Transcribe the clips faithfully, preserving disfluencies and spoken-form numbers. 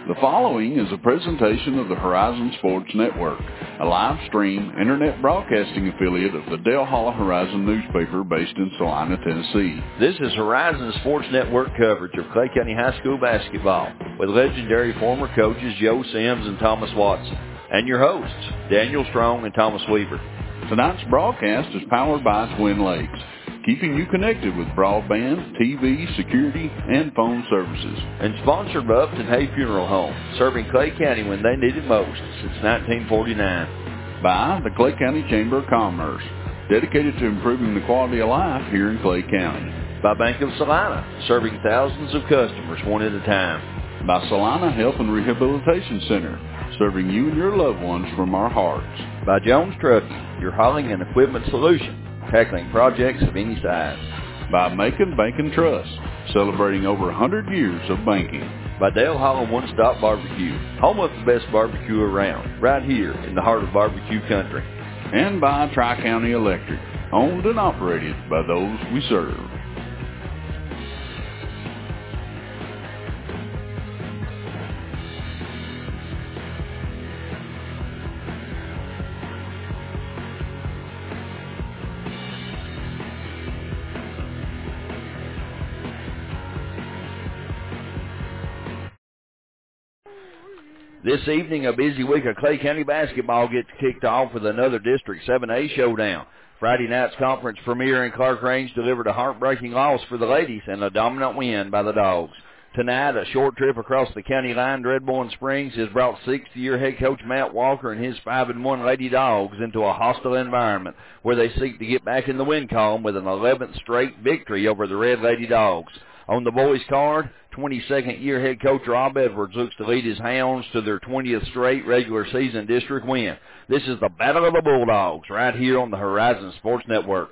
The following is a presentation of the Horizon Sports Network, a live stream internet broadcasting affiliate of the Dale Hollow Horizon newspaper based in Salina, Tennessee. This is Horizon Sports Network coverage of Clay County High School basketball with legendary former coaches Joe Sims and Thomas Watson, and your hosts, Daniel Strong and Thomas Weaver. Tonight's broadcast is powered by Twin Lakes, keeping you connected with broadband, T V, security, and phone services. And sponsored by Upton Hay Funeral Home, serving Clay County when they need it most since nineteen forty-nine. By the Clay County Chamber of Commerce, dedicated to improving the quality of life here in Clay County. By Bank of Salina, serving thousands of customers one at a time. By Salina Health and Rehabilitation Center, serving you and your loved ones from our hearts. By Jones Trucking, your hauling and equipment solution, tackling projects of any size. By Macon Bank and Trust, celebrating over one hundred years of banking. By Dale Hollow One Stop Barbecue, home of the best barbecue around, right here in the heart of barbecue country. And by Tri-County Electric, owned and operated by those we serve. This evening, a busy week of Clay County basketball gets kicked off with another District seven A showdown. Friday night's conference premiere in Clark Range delivered a heartbreaking loss for the ladies and a dominant win by the Dogs. Tonight, a short trip across the county line to Redbourne Springs has brought sixty-year head coach Matt Walker and his five and one Lady Dogs into a hostile environment where they seek to get back in the win column with an eleventh straight victory over the Red Lady Dogs. On the boys' card, twenty-second year head coach Rob Edwards looks to lead his Hounds to their twentieth straight regular season district win. This is the Battle of the Bulldogs right here on the Horizon Sports Network.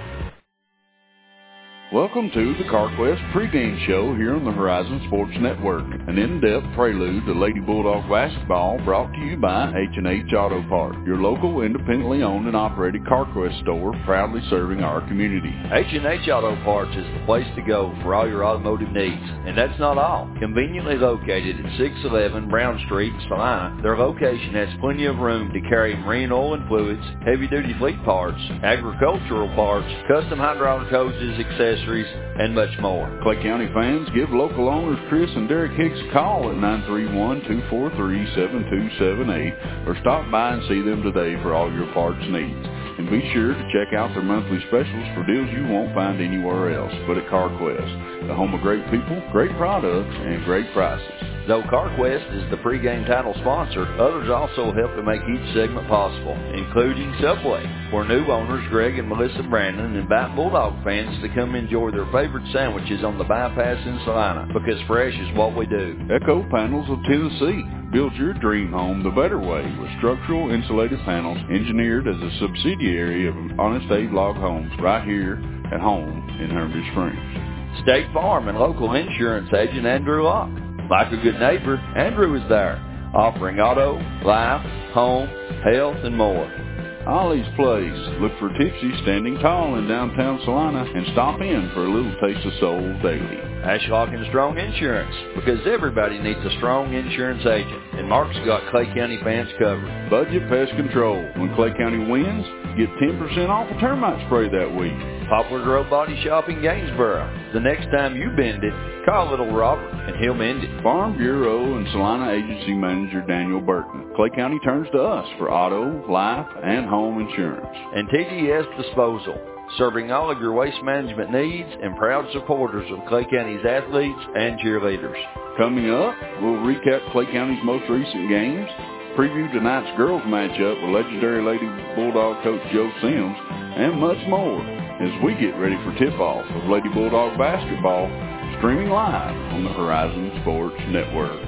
Welcome to the CarQuest pregame show here on the Horizon Sports Network, an in-depth prelude to Lady Bulldog basketball brought to you by H and H Auto Parts, your local independently owned and operated CarQuest store proudly serving our community. H and H Auto Parts is the place to go for all your automotive needs. And that's not all. Conveniently located at six eleven Brown Street, Salina, their location has plenty of room to carry marine oil and fluids, heavy-duty fleet parts, agricultural parts, custom hydraulic hoses, accessories, and much more. Clay County fans, give local owners Chris and Derek Hicks a call at nine three one, two four three, seven two seven eight or stop by and see them today for all your parts needs. And be sure to check out their monthly specials for deals you won't find anywhere else but at CarQuest, the home of great people, great products, and great prices. Though CarQuest is the pregame title sponsor, others also help to make each segment possible, including Subway, where new owners Greg and Melissa Brandon invite Bulldog fans to come enjoy their favorite sandwiches on the bypass in Salina, because fresh is what we do. Echo Panels of Tennessee. Build your dream home the better way with structural insulated panels engineered as a subsidiary of Honest Abe Log Homes right here at home in Hermitage Springs. State Farm and local insurance agent Andrew Locke. Like a good neighbor, Andrew is there, offering auto, life, home, health, and more. Ollie's Place. Look for Tipsy standing tall in downtown Salina and stop in for a little taste of soul daily. Ashlock and Strong Insurance, because everybody needs a strong insurance agent, and Mark's got Clay County fans covered. Budget Pest Control. When Clay County wins, get ten percent off a termite spray that week. Poplar Grove Body Shop in Gainesboro. The next time you bend it, call Little Robert, and he'll mend it. Farm Bureau and Salina Agency Manager Daniel Burton. Clay County turns to us for auto, life, and home insurance. And T D S Disposal, serving all of your waste management needs and proud supporters of Clay County's athletes and cheerleaders. Coming up, we'll recap Clay County's most recent games, preview tonight's girls matchup with legendary Lady Bulldog coach Joe Sims, and much more as we get ready for tip-off of Lady Bulldog basketball, streaming live on the Horizon Sports Network.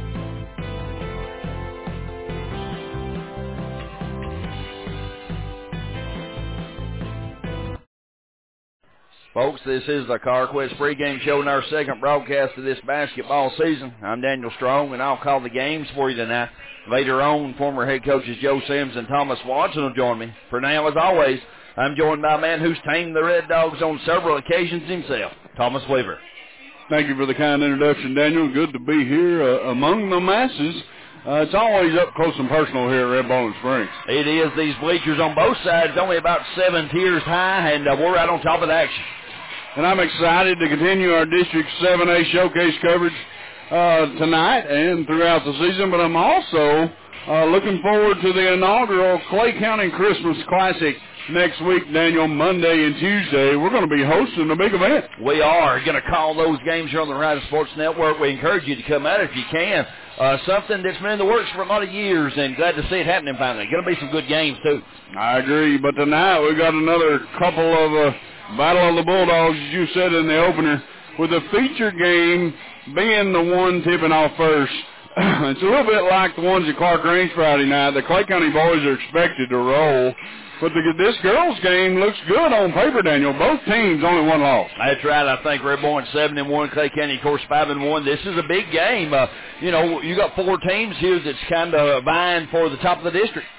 Folks, this is the CarQuest pregame show and our second broadcast of this basketball season. I'm Daniel Strong, and I'll call the games for you tonight. Later on, former head coaches Joe Sims and Thomas Watson will join me. For now, as always, I'm joined by a man who's tamed the Red Dogs on several occasions himself, Thomas Weaver. Thank you for the kind introduction, Daniel. Good to be here uh, among the masses. Uh, it's always up close and personal here at Red Bowling Springs. It is. These bleachers on both sides, only about seven tiers high, and uh, we're right on top of the action. And I'm excited to continue our District seven A showcase coverage uh, tonight and throughout the season, but I'm also uh, looking forward to the inaugural Clay County Christmas Classic next week, Daniel, Monday and Tuesday. We're going to be hosting a big event. We are going to call those games here on the Horizon Sports Network. We encourage you to come out if you can. Uh, something that's been in the works for a lot of years, and glad to see it happening finally. Going to be some good games, too. I agree, but tonight we've got another couple of uh, Battle of the Bulldogs, as you said in the opener, with the feature game being the one tipping off first. It's a little bit like the ones at Clark Range Friday night. The Clay County boys are expected to roll. But the, this girls' game looks good on paper, Daniel. Both teams only one loss. That's right. I think Red Bowling seven and one, Clay County, of course, five and one. This is a big game. Uh, you know, you got four teams here that's kind of vying for the top of the district.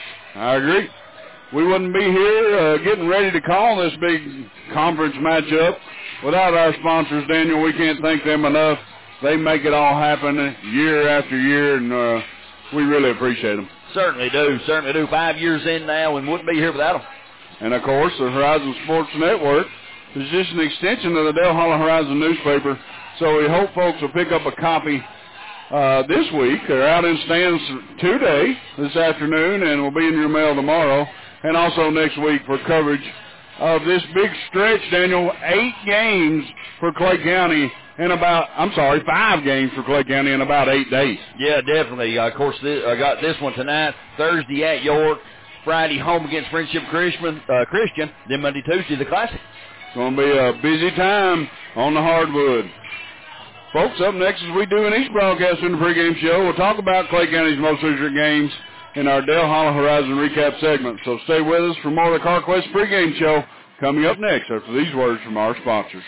I agree. We wouldn't be here uh, getting ready to call this big conference matchup without our sponsors, Daniel. We can't thank them enough. They make it all happen year after year, and uh, we really appreciate them. Certainly do, certainly do. Five years in now and wouldn't be here without them. And, of course, the Horizon Sports Network is just an extension of the Dale Hollow Horizon newspaper, so we hope folks will pick up a copy uh, this week. They're out in stands today, this afternoon, and will be in your mail tomorrow, and also next week for coverage of this big stretch, Daniel. Eight games for Clay County in about, I'm sorry, five games for Clay County in about eight days. Yeah, definitely. Uh, of course, this, I got this one tonight, Thursday at York, Friday home against Friendship Christian, uh, Christian, then Monday, Tuesday, the Classic. It's going to be a busy time on the hardwood. Folks, up next, as we do in each broadcast in the pregame show, we'll talk about Clay County's most recent games in our Dale Hollow Horizon recap segment. So stay with us for more of the CarQuest pregame show coming up next after these words from our sponsors.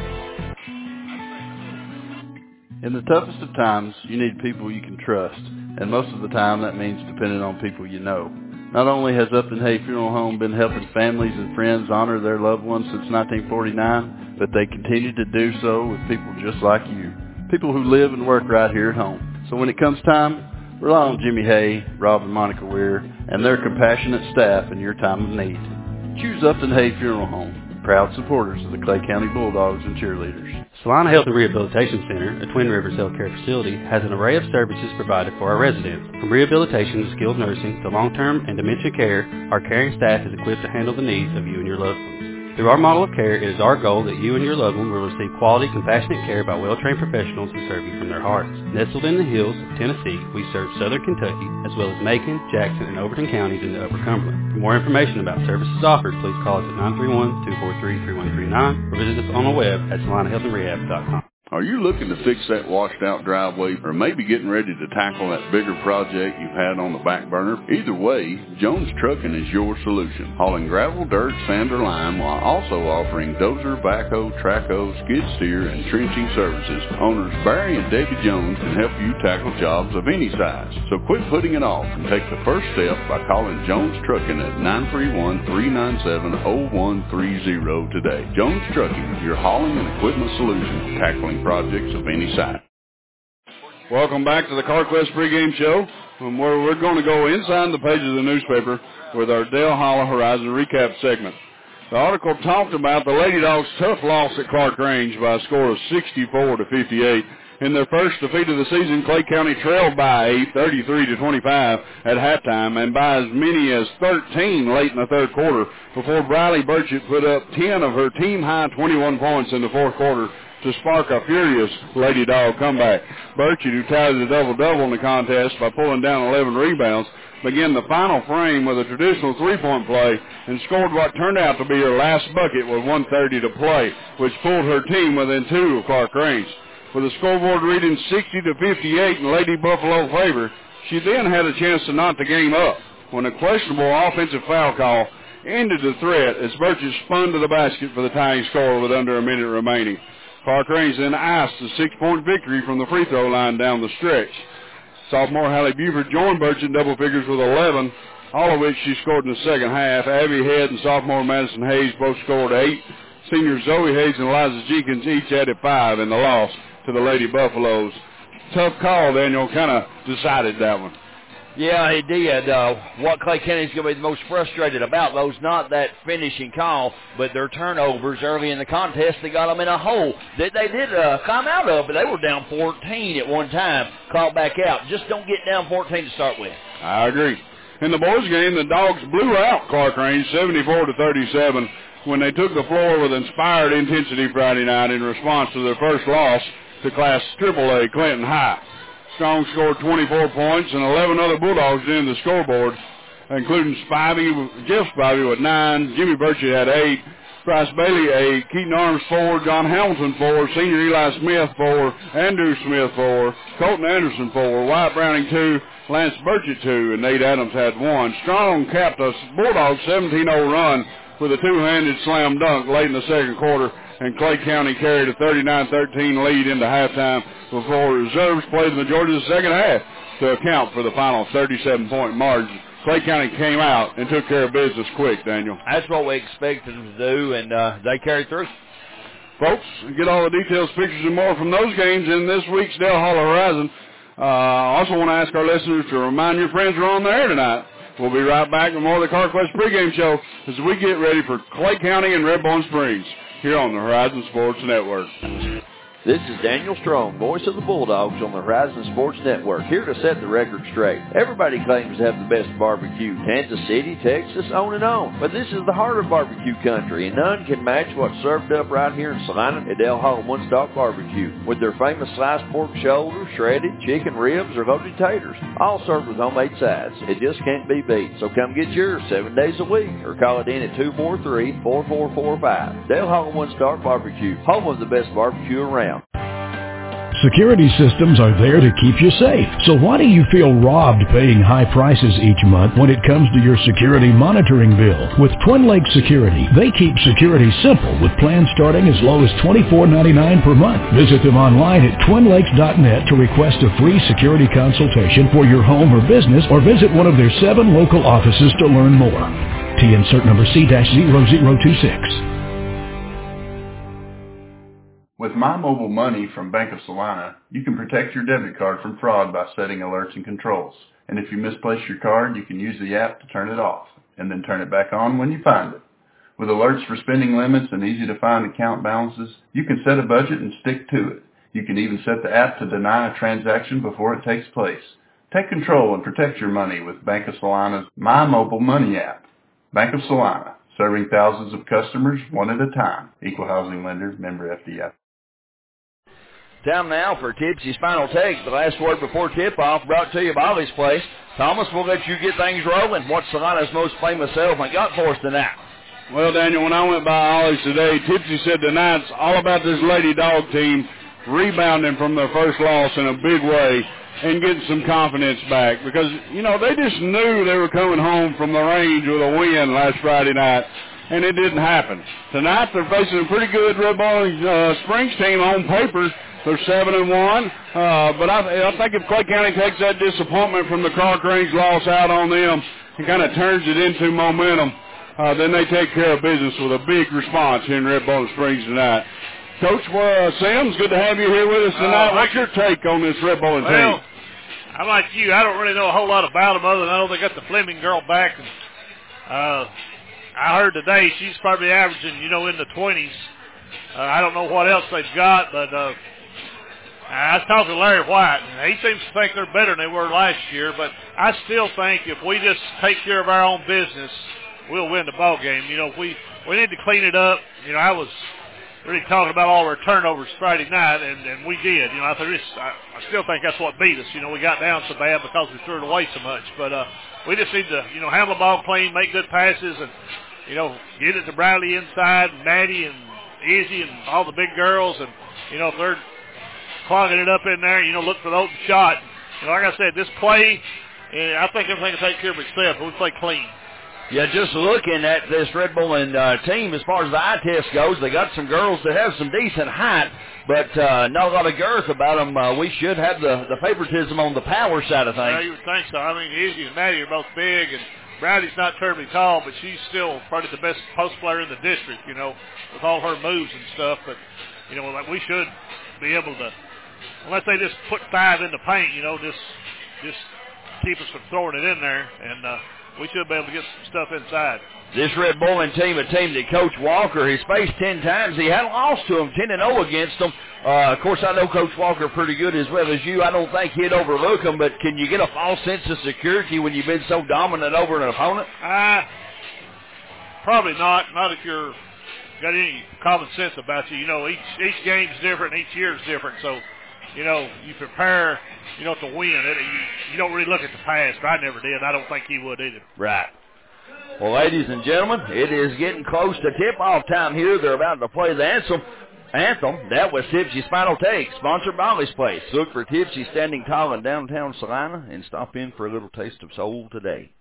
In the toughest of times, you need people you can trust, and most of the time that means depending on people you know. Not only has Upton Hay Funeral Home been helping families and friends honor their loved ones since nineteen forty-nine, but they continue to do so with people just like you, people who live and work right here at home. So when it comes time, rely on Jimmy Hay, Rob and Monica Weir, and their compassionate staff in your time of need. Choose Upton Hay Funeral Home, proud supporters of the Clay County Bulldogs and cheerleaders. Salina Health and Rehabilitation Center, a Twin Rivers healthcare facility, has an array of services provided for our residents. From rehabilitation to skilled nursing to long-term and dementia care, our caring staff is equipped to handle the needs of you and your loved ones. Through our model of care, it is our goal that you and your loved one will receive quality, compassionate care by well-trained professionals who serve you from their hearts. Nestled in the hills of Tennessee, we serve southern Kentucky, as well as Macon, Jackson, and Overton counties in the Upper Cumberland. For more information about services offered, please call us at nine three one, two four three, three one three nine or visit us on the web at salina health and rehab dot com. Are you looking to fix that washed-out driveway or maybe getting ready to tackle that bigger project you've had on the back burner? Either way, Jones Trucking is your solution. Hauling gravel, dirt, sand, or lime while also offering dozer, backhoe, trackhoe, skid steer, and trenching services. Owners Barry and Debbie Jones can help you tackle jobs of any size. So quit putting it off and take the first step by calling Jones Trucking at nine three one, three nine seven, zero one three zero today. Jones Trucking, your hauling and equipment solution, tackling projects of any size. Welcome back to the CarQuest pregame show, where we're going to go inside the pages of the newspaper with our Dale Hollow Horizon recap segment. The article talked about the Lady Dogs' tough loss at Clark Range by a score of sixty-four to fifty-eight. In their first defeat of the season, Clay County trailed by eight, thirty-three to twenty-five at halftime, and by as many as thirteen late in the third quarter before Briley Burchett put up ten of her team-high twenty-one points in the fourth quarter to spark a furious Lady Dog comeback. Burchett, who tied the double-double in the contest by pulling down eleven rebounds, began the final frame with a traditional three-point play and scored what turned out to be her last bucket with one thirty to play, which pulled her team within two of Clark Range. With the scoreboard reading sixty to fifty-eight in Lady Buffalo favor, she then had a chance to knot the game up when a questionable offensive foul call ended the threat as Burchett spun to the basket for the tying score with under a minute remaining. Clark Range then iced a six-point victory from the free throw line down the stretch. Sophomore Hallie Buford joined Burchett in double figures with eleven, all of which she scored in the second half. Abby Head and sophomore Madison Hayes both scored eight. Senior Zoe Hayes and Eliza Jenkins each added five in the loss to the Lady Buffaloes. Tough call, Daniel. Kind of decided that one. Yeah, he did. Uh, what Clay County's going to be the most frustrated about, though, is not that finishing call, but their turnovers early in the contest. They got them in a hole that they did uh, climb out of, but they were down fourteen at one time, called back out. Just don't get down fourteen to start with. I agree. In the boys' game, the Dogs blew out Clark-Range seventy-four to thirty-seven when they took the floor with inspired intensity Friday night in response to their first loss to Class triple A Clinton High. Strong scored twenty-four points, and eleven other Bulldogs in the scoreboard, including Spivey, Jeff Spivey with nine, Jimmy Burchett had eight, Bryce Bailey eight, Keaton Arms four, John Hamilton four, Senior Eli Smith four, Andrew Smith four, Colton Anderson four, Wyatt Browning two, Lance Burchett two, and Nate Adams had one. Strong capped a Bulldogs seventeen oh run with a two-handed slam dunk late in the second quarter, and Clay County carried a thirty-nine thirteen lead into halftime before reserves played the majority of the second half to account for the final thirty-seven point margin. Clay County came out and took care of business quick, Daniel. That's what we expected them to do, and uh, they carried through. Folks, get all the details, pictures, and more from those games in this week's Dale Hollow Horizon. I uh, also want to ask our listeners to remind your friends we're on the air tonight. We'll be right back with more of the CarQuest pregame show as we get ready for Clay County and Red Bone Springs here on the Horizon Sports Network. This is Daniel Strong, voice of the Bulldogs on the Horizon Sports Network, here to set the record straight. Everybody claims to have the best barbecue, Kansas City, Texas, on and on. But this is the heart of barbecue country, and none can match what's served up right here in Salina at Dale Hall One Stop Barbecue, with their famous sliced pork shoulder, shredded chicken ribs, or loaded taters, all served with homemade sides. It just can't be beat. So come get yours seven days a week, or call it in at two four three, four four four five. Dale Hall One Stop Barbecue, home of the best barbecue around. Security systems are there to keep you safe. So why do you feel robbed paying high prices each month when it comes to your security monitoring bill? With Twin Lakes Security, they keep security simple with plans starting as low as twenty-four ninety-nine per month. Visit them online at twin lakes dot net to request a free security consultation for your home or business, or visit one of their seven local offices to learn more. T insert number C zero zero two six. With My Mobile Money from Bank of Salina, you can protect your debit card from fraud by setting alerts and controls. And if you misplace your card, you can use the app to turn it off, and then turn it back on when you find it. With alerts for spending limits and easy-to-find account balances, you can set a budget and stick to it. You can even set the app to deny a transaction before it takes place. Take control and protect your money with Bank of Salina's My Mobile Money app. Bank of Salina, serving thousands of customers one at a time. Equal housing lender, member F D I C. Time now for Tipsy's Final Take. The last word before tip-off brought to you by Ollie's Place. Thomas, we'll let you get things rolling. What's Salina's most famous elephant got for us tonight? Well, Daniel, when I went by Ollie's today, Tipsy said tonight's all about this Lady Dog team rebounding from their first loss in a big way and getting some confidence back. Because, you know, they just knew they were coming home from the range with a win last Friday night, and it didn't happen. Tonight they're facing a pretty good Red Bone uh, Springs team on paper. They're seven and one, uh, but I, I think if Clay County takes that disappointment from the Clark-Range loss out on them and kind of turns it into momentum, uh, then they take care of business with a big response here in Red Bone Springs tonight. Coach uh, Sims, good to have you here with us tonight. Uh, What's your take on this Red Bone well, team? I'm like you. I don't really know a whole lot about them other than I know they got the Fleming girl back. And, uh, I heard today she's probably averaging, you know, in the twenties. Uh, I don't know what else they've got, but uh, I was talking to Larry White, and he seems to think they're better than they were last year, but I still think if we just take care of our own business, we'll win the ball game. You know, we, we need to clean it up. You know, I was really talking about all our turnovers Friday night, and, and we did. You know, I, just, I, I still think that's what beat us. You know, we got down so bad because we threw it away so much. But uh, we just need to, you know, handle the ball clean, make good passes, and, you know, get it to Bradley inside, and Maddie and Izzy and all the big girls. And, you know, if they're clogging it up in there, you know, look for the open shot. You know, like I said, this play, and I think everything will take care of itself, but we play clean. Yeah, just looking at this Red Bull and uh, team, as far as the eye test goes, they got some girls that have some decent height, but uh, not a lot of girth about them. Uh, we should have the, the favoritism on the power side of things. Yeah, you would think so. I mean, Izzy and Maddie are both big, and Browdy's not terribly tall, but she's still probably the best post player in the district, you know, with all her moves and stuff. But, you know, like we should be able to, unless they just put five in the paint, you know, just just keep us from throwing it in there, and uh, we should be able to get some stuff inside. This Red Bulling team, a team that Coach Walker has faced ten times. He hadn't lost to them, ten and oh against them. Uh, of course, I know Coach Walker pretty good as well as you. I don't think he'd overlook them, but can you get a false sense of security when you've been so dominant over an opponent? Uh, probably not. Not if you're got any common sense about you. You know, each each game's different, each year's different. So, you know, you prepare, you know, to win it. You, you don't really look at the past. I never did. I don't think he would either. Right. Well, ladies and gentlemen, it is getting close to tip-off time here. They're about to play the anthem. Anthem. That was Tipsy's Final Take, sponsored by Ollie's Place. Look for Tipsy standing tall in downtown Salina and stop in for a little taste of soul today.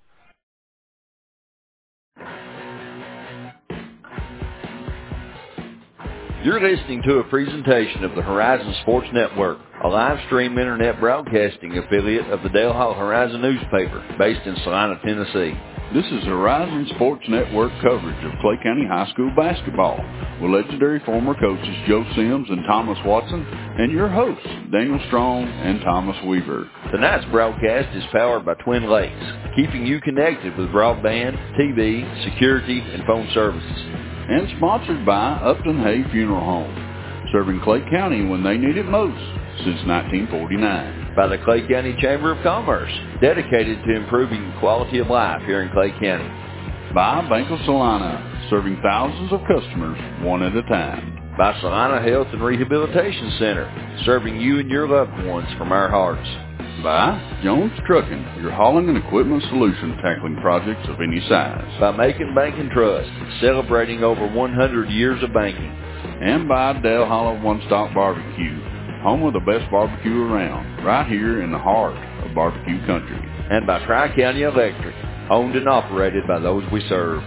You're listening to a presentation of the Horizon Sports Network, a live stream internet broadcasting affiliate of the Dale Hall Horizon newspaper, based in Salina, Tennessee. This is Horizon Sports Network coverage of Clay County High School basketball with legendary former coaches Joe Sims and Thomas Watson and your hosts, Daniel Strong and Thomas Weaver. Tonight's broadcast is powered by Twin Lakes, keeping you connected with broadband, T V, security, and phone services. And sponsored by Upton Hay Funeral Home, serving Clay County when they need it most since nineteen forty-nine. By the Clay County Chamber of Commerce, dedicated to improving the quality of life here in Clay County. By Bank of Salina, serving thousands of customers one at a time. By Salina Health and Rehabilitation Center, serving you and your loved ones from our hearts. By Jones Trucking, your hauling and equipment solution tackling projects of any size. By Macon Bank and Trust, celebrating over one hundred years of banking. And by Dale Hollow One Stop Barbecue, home of the best barbecue around, right here in the heart of barbecue country. And by Tri-County Electric, owned and operated by those we serve.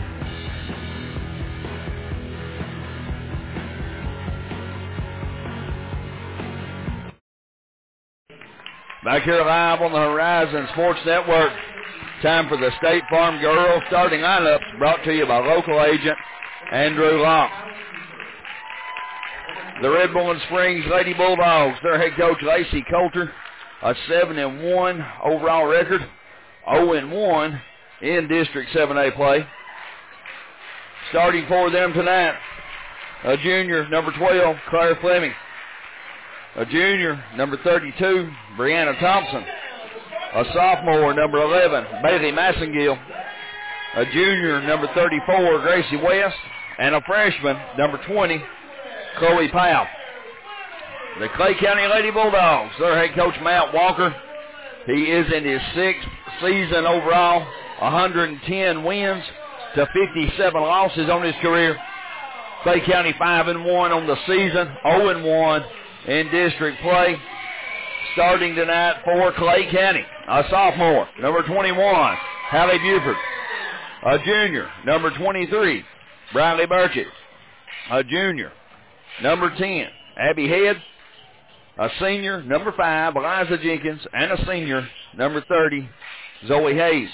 Back here live on the Horizon Sports Network. Time for the State Farm Girls starting lineups, brought to you by local agent Andrew Locke. The Red Bowling Springs Lady Bulldogs, their head coach Lacey Coulter, a seven and one overall record, oh and one in District seven A play. Starting for them tonight, a junior, number twelve, Claire Fleming. A junior, number thirty-two, Brianna Thompson. A sophomore, number eleven, Bailey Massengill. A junior, number thirty-four, Gracie West. And a freshman, number twenty, Chloe Powell. The Clay County Lady Bulldogs, their head coach Matt Walker. He is in his sixth season overall, one hundred ten wins to fifty-seven losses on his career. Clay County five and one on the season, oh and one in district play. Starting tonight for Clay County, a sophomore, number twenty-one, Hallie Buford. A junior, number twenty-three, Bradley Burchett. A junior, number ten, Abby Head. A senior, number five, Eliza Jenkins. And a senior, number thirty, Zoe Hayes.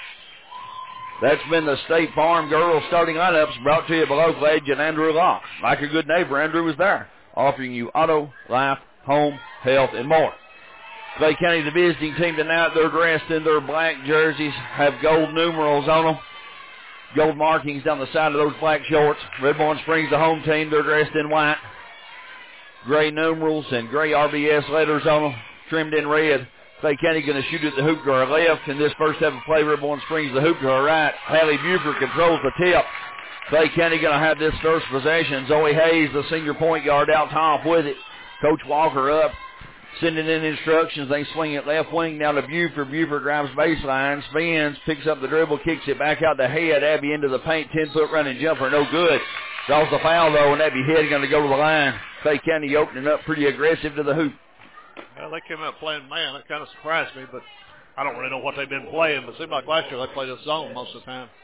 That's been the State Farm Girls starting lineups, brought to you by local agent Andrew Locke. Like a good neighbor, Andrew was there, offering you auto, life, home, health, and more. Clay County, the visiting team tonight, they're dressed in their black jerseys, have gold numerals on them, gold markings down the side of those black shorts. Red Bowling Springs, the home team, they're dressed in white, gray numerals and gray R B S letters on them, trimmed in red. Clay County going to shoot at the hoop to our left. In this first half of play, Red Bowling Springs, the hoop to our right. Hallie Buford controls the tip. Clay County going to have this first possession. Zoe Hayes, the senior point guard, out top with it. Coach Walker up, sending in instructions. They swing it left wing down to Buford. Buford drives baseline, spins, picks up the dribble, kicks it back out to Head. Abby into the paint, ten-foot running jumper, no good. Draws the foul, though, and Abby Head going to go to the line. Clay County opening up pretty aggressive to the hoop. Well, they came out playing man. That kind of surprised me, but I don't really know what they've been playing. But it seemed like last year they played a zone most of the time.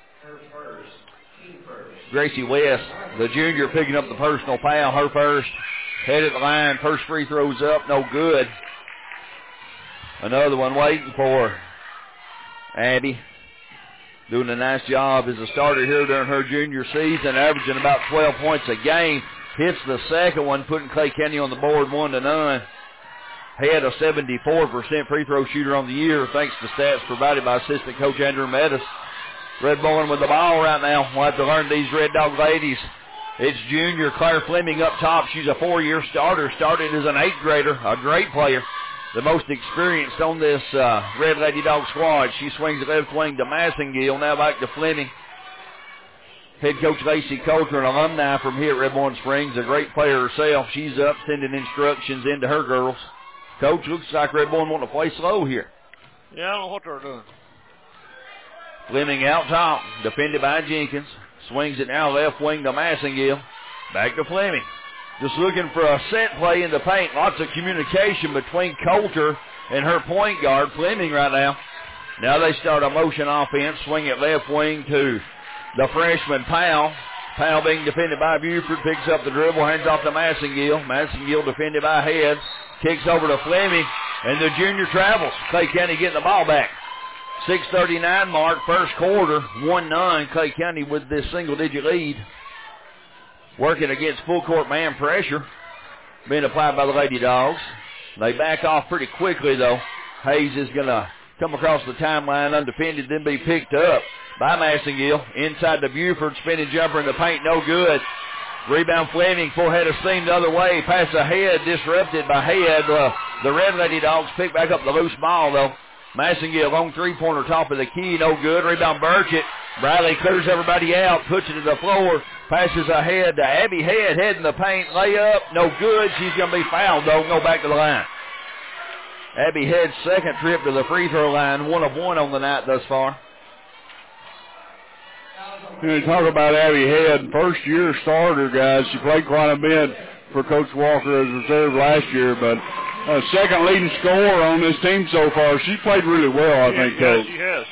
Gracie West, the junior, picking up the personal foul, her first. Head at the line, first free throw's up, no good. Another one waiting for Abby. doing a nice job as a starter here during her junior season, averaging about twelve points a game. Hits the second one, putting Clay County on the board one to none. Had a seventy-four percent free throw shooter on the year, thanks to stats provided by assistant coach Andrew Metis. Red Bowling with the ball right now. We'll have to learn these Red Dog ladies. It's junior Claire Fleming up top. She's a four-year starter, started as an eighth grader, a great player. The most experienced on this uh, Red Lady Dog squad. She swings the left wing to Massengill. Now back to Fleming. Head coach Lacey Coulter, an alumni from here at Red Bowling Springs, a great player herself. She's up sending instructions into her girls. Coach, looks like Red Bowling want to play slow here. Yeah, I don't know what they're doing. Fleming out top, defended by Jenkins. Swings it now left wing to Massengill. Back to Fleming. Just looking for a set play in the paint. Lots of communication between Coulter and her point guard, Fleming, right now. Now they start a motion offense. Swing it left wing to the freshman Powell. Powell being defended by Buford. Picks up the dribble, hands off to Massengill. Massengill defended by Head. Kicks over to Fleming, and the junior travels. Clay County getting the ball back. six thirty-nine mark, first quarter, one none. Clay County with this single-digit lead. Working against full court man pressure being applied by the Lady Dogs. They back off pretty quickly, though. Hayes is going to come across the timeline undefended, then be picked up by Massengill. Inside the Buford, spinning jumper in the paint, no good. Rebound Fleming, full head of steam the other way. Pass ahead, disrupted by Head. Uh, the Red Lady Dogs pick back up the loose ball, though. Massengill on three-pointer, top of the key, no good. Rebound Burchett. Bradley clears everybody out, puts it to the floor, passes ahead to Abby Head, head in the paint, layup, no good. She's going to be fouled, though, go back to the line. Abby Head's second trip to the free throw line, one of one on the night thus far. You know, you talk about Abby Head, first year starter, guys. She played quite a bit for Coach Walker as reserve last year, but uh, second leading scorer on this team so far. She played really well, I yeah, think, yeah, Coach. she has.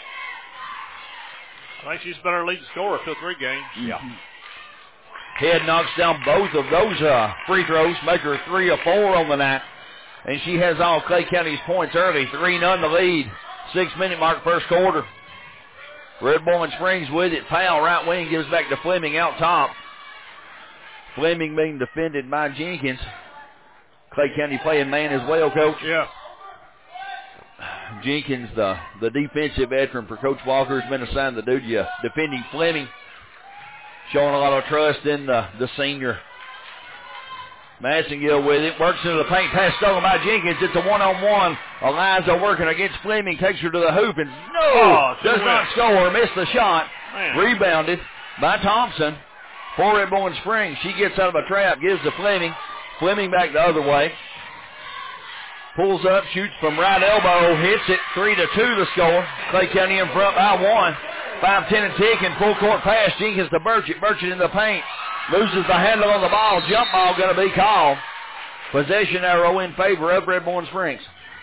I think she's been our leading scorer for three games. Yeah. Head knocks down both of those uh, free throws, make her three or four on the night, and she has all Clay County's points early. three none the lead. Six-minute mark, first quarter. Red Bowling Springs with it. Powell, right wing, gives back to Fleming out top. Fleming being defended by Jenkins. Clay County playing man as well, Coach. Yeah. Jenkins, the, the defensive veteran for Coach Walker, has been assigned the duty of defending Fleming. Showing a lot of trust in the, the senior. Massengill with it. Works into the paint. Pass stolen by Jenkins. It's a one-on-one. Eliza working against Fleming. Takes her to the hoop and no! Oh, does not score. Missed the shot. Man. Rebounded by Thompson. For Red Bowling Springs. She gets out of a trap. Gives to Fleming. Fleming back the other way. Pulls up. Shoots from right elbow. Hits it. Three to two the score. Clay County in front by one. five ten and ticking. Full court pass. Jenkins to Burchett. Burchett in the paint. Loses the handle on the ball. Jump ball going to be called. Possession arrow in favor of Red Bowling Springs.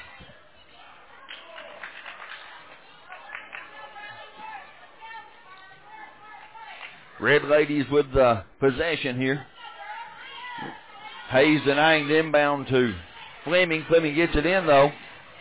Red Ladies with the possession here. Hayes denying the inbound to Fleming. Fleming gets it in, though.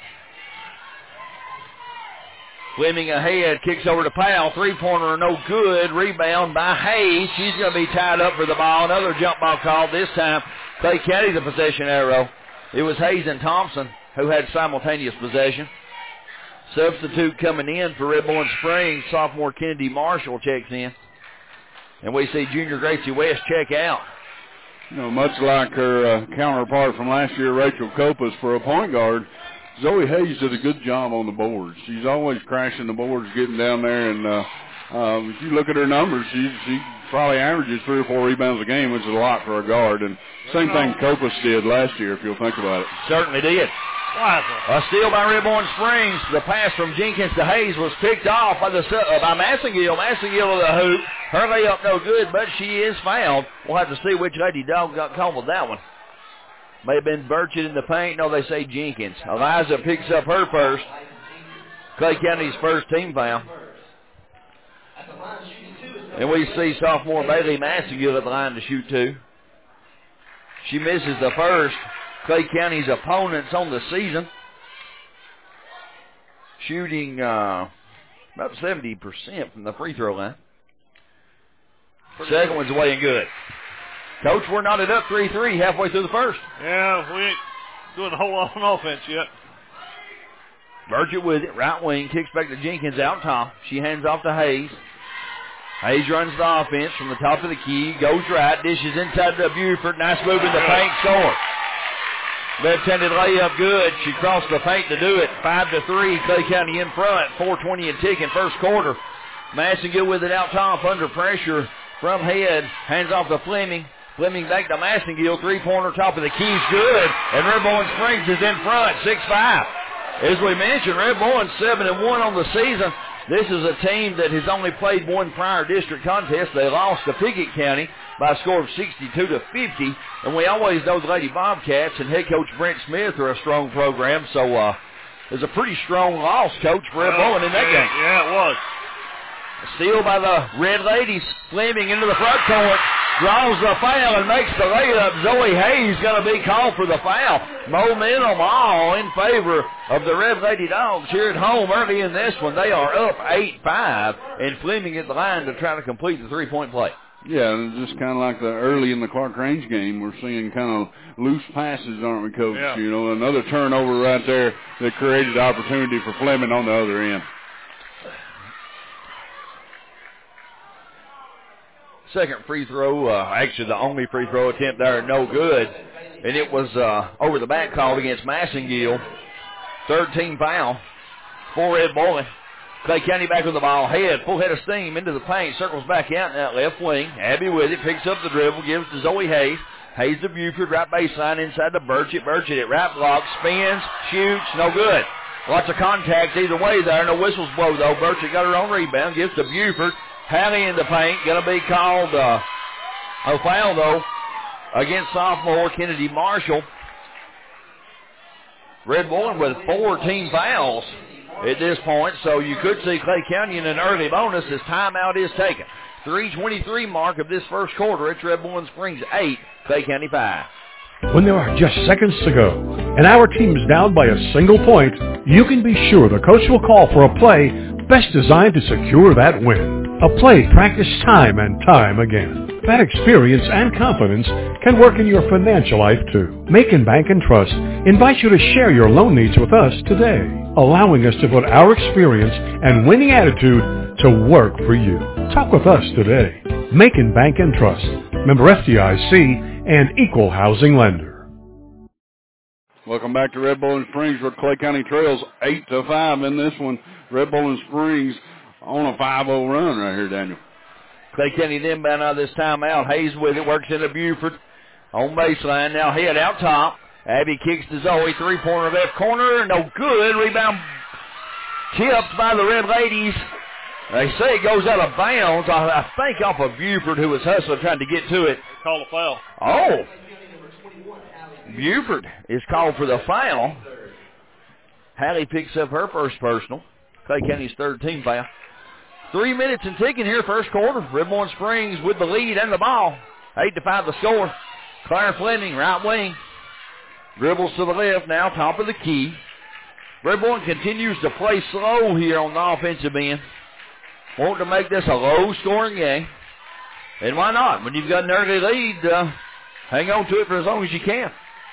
Fleming ahead, kicks over to Powell. Three-pointer, no good. Rebound by Hayes. She's going to be tied up for the ball. Another jump ball called this time. Clay County the possession arrow. It was Hayes and Thompson who had simultaneous possession. Substitute coming in for Red Bowling Springs. Sophomore Kennedy Marshall checks in. And we see junior Gracie West check out. You know, much like her uh, counterpart from last year, Rachel Copas, for a point guard, Zoe Hayes did a good job on the boards. She's always crashing the boards, getting down there, and uh, uh, if you look at her numbers, she, she probably averages three or four rebounds a game, which is a lot for a guard. And same thing Copas did last year, if you'll think about it. Certainly did. A steal by Red Bowling Springs. The pass from Jenkins to Hayes was picked off by the uh, by Massengill. Massengill to the hoop. Her layup no good, but she is fouled. We'll have to see which Lady Dog got called with that one. May have been Burchett in the paint. No, they say Jenkins. Eliza picks up her first. Clay County's first team foul. And we see sophomore Bailey Massengill at the line to shoot two. She misses the first. Clay County's opponents on the season. Shooting uh, about seventy percent from the free throw line. Second one's away and good. Coach, we're knotted up three three halfway through the first. Yeah, we ain't doing a whole lot on offense yet. Burgett with it, right wing, kicks back to Jenkins out top. She hands off to Hayes. Hayes runs the offense from the top of the key, goes right, dishes inside to Buford. Nice move in the paint, score. Left-handed layup, good. She crossed the paint to do it. Five to three, Clay County in front. four twenty and ticking, first quarter. Massengill with it out top, under pressure from head. Hands off to Fleming. Fleming back to Massengill. Three-pointer, top of the key's good. And Red Bowling Springs is in front, six five. As we mentioned, Red Bowling seven and one on the season. This is a team that has only played one prior district contest. They lost to Pickett County by a score of sixty-two to fifty. And we always know the Lady Bobcats and head coach Brent Smith are a strong program. So uh, there's a pretty strong loss, Coach, for Red Bowling in that yeah, game. Yeah, it was. Steal by the Red Ladies. Fleming into the front court. Draws the foul and makes the layup. Zoe Hayes going to be called for the foul. Momentum all in favor of the Red Lady Dogs here at home early in this one. They are up eight five, and Fleming at the line to try to complete the three-point play. Yeah, and just kind of like the early in the Clark Range game, we're seeing kind of loose passes, aren't we, Coach? Yeah. You know, another turnover right there that created opportunity for Fleming on the other end. Second free throw, uh, actually the only free throw attempt there, no good. And it was uh, over the back called against Massengill. Third team foul for Red Bowling. Clay County back with the ball. Head, full head of steam into the paint. Circles back out in that left wing. Abby with it, picks up the dribble, gives to Zoe Hayes. Hayes to Buford, right baseline inside to Burchett. Burchett at right block, spins, shoots, no good. Lots of contact either way there. No whistles blow though. Burchett got her own rebound, gives to Buford. Hallie in the paint, going to be called uh, a foul, though, against sophomore Kennedy Marshall. Red Bowling with four team fouls at this point, so you could see Clay County in an early bonus as timeout is taken. three twenty-three mark of this first quarter. It's Red Bowling Springs eight, Clay County five. When there are just seconds to go and our team is down by a single point, you can be sure the coach will call for a play best designed to secure that win. A play practiced time and time again. That experience and confidence can work in your financial life too. Macon Bank and Trust invites you to share your loan needs with us today, allowing us to put our experience and winning attitude to work for you. Talk with us today. Macon Bank and Trust, member F D I C and equal housing lender. Welcome back to Red Bowling Springs, where Clay County trails eight to five in this one. Red Bowling Springs on a five oh run right here, Daniel. Clay County then bound out of this timeout. Hayes with it, works into Buford on baseline. Now head out top. Abby kicks to Zoe, three-pointer left corner, no good. Rebound tipped by the Red Ladies. They say it goes out of bounds, I, I think off of Buford, who was hustling trying to get to it. Call a foul. Oh. Buford is called for the foul. Hallie picks up her first personal. Clay County's third team foul. Three minutes and ticking here, first quarter. Red Bowling Springs with the lead and the ball. Eight to five the score. Claire Fleming, right wing. Dribbles to the left now, top of the key. Red Bowling continues to play slow here on the offensive end. Want to make this a low-scoring game. And why not? When you've got an early lead, uh, hang on to it for as long as you can.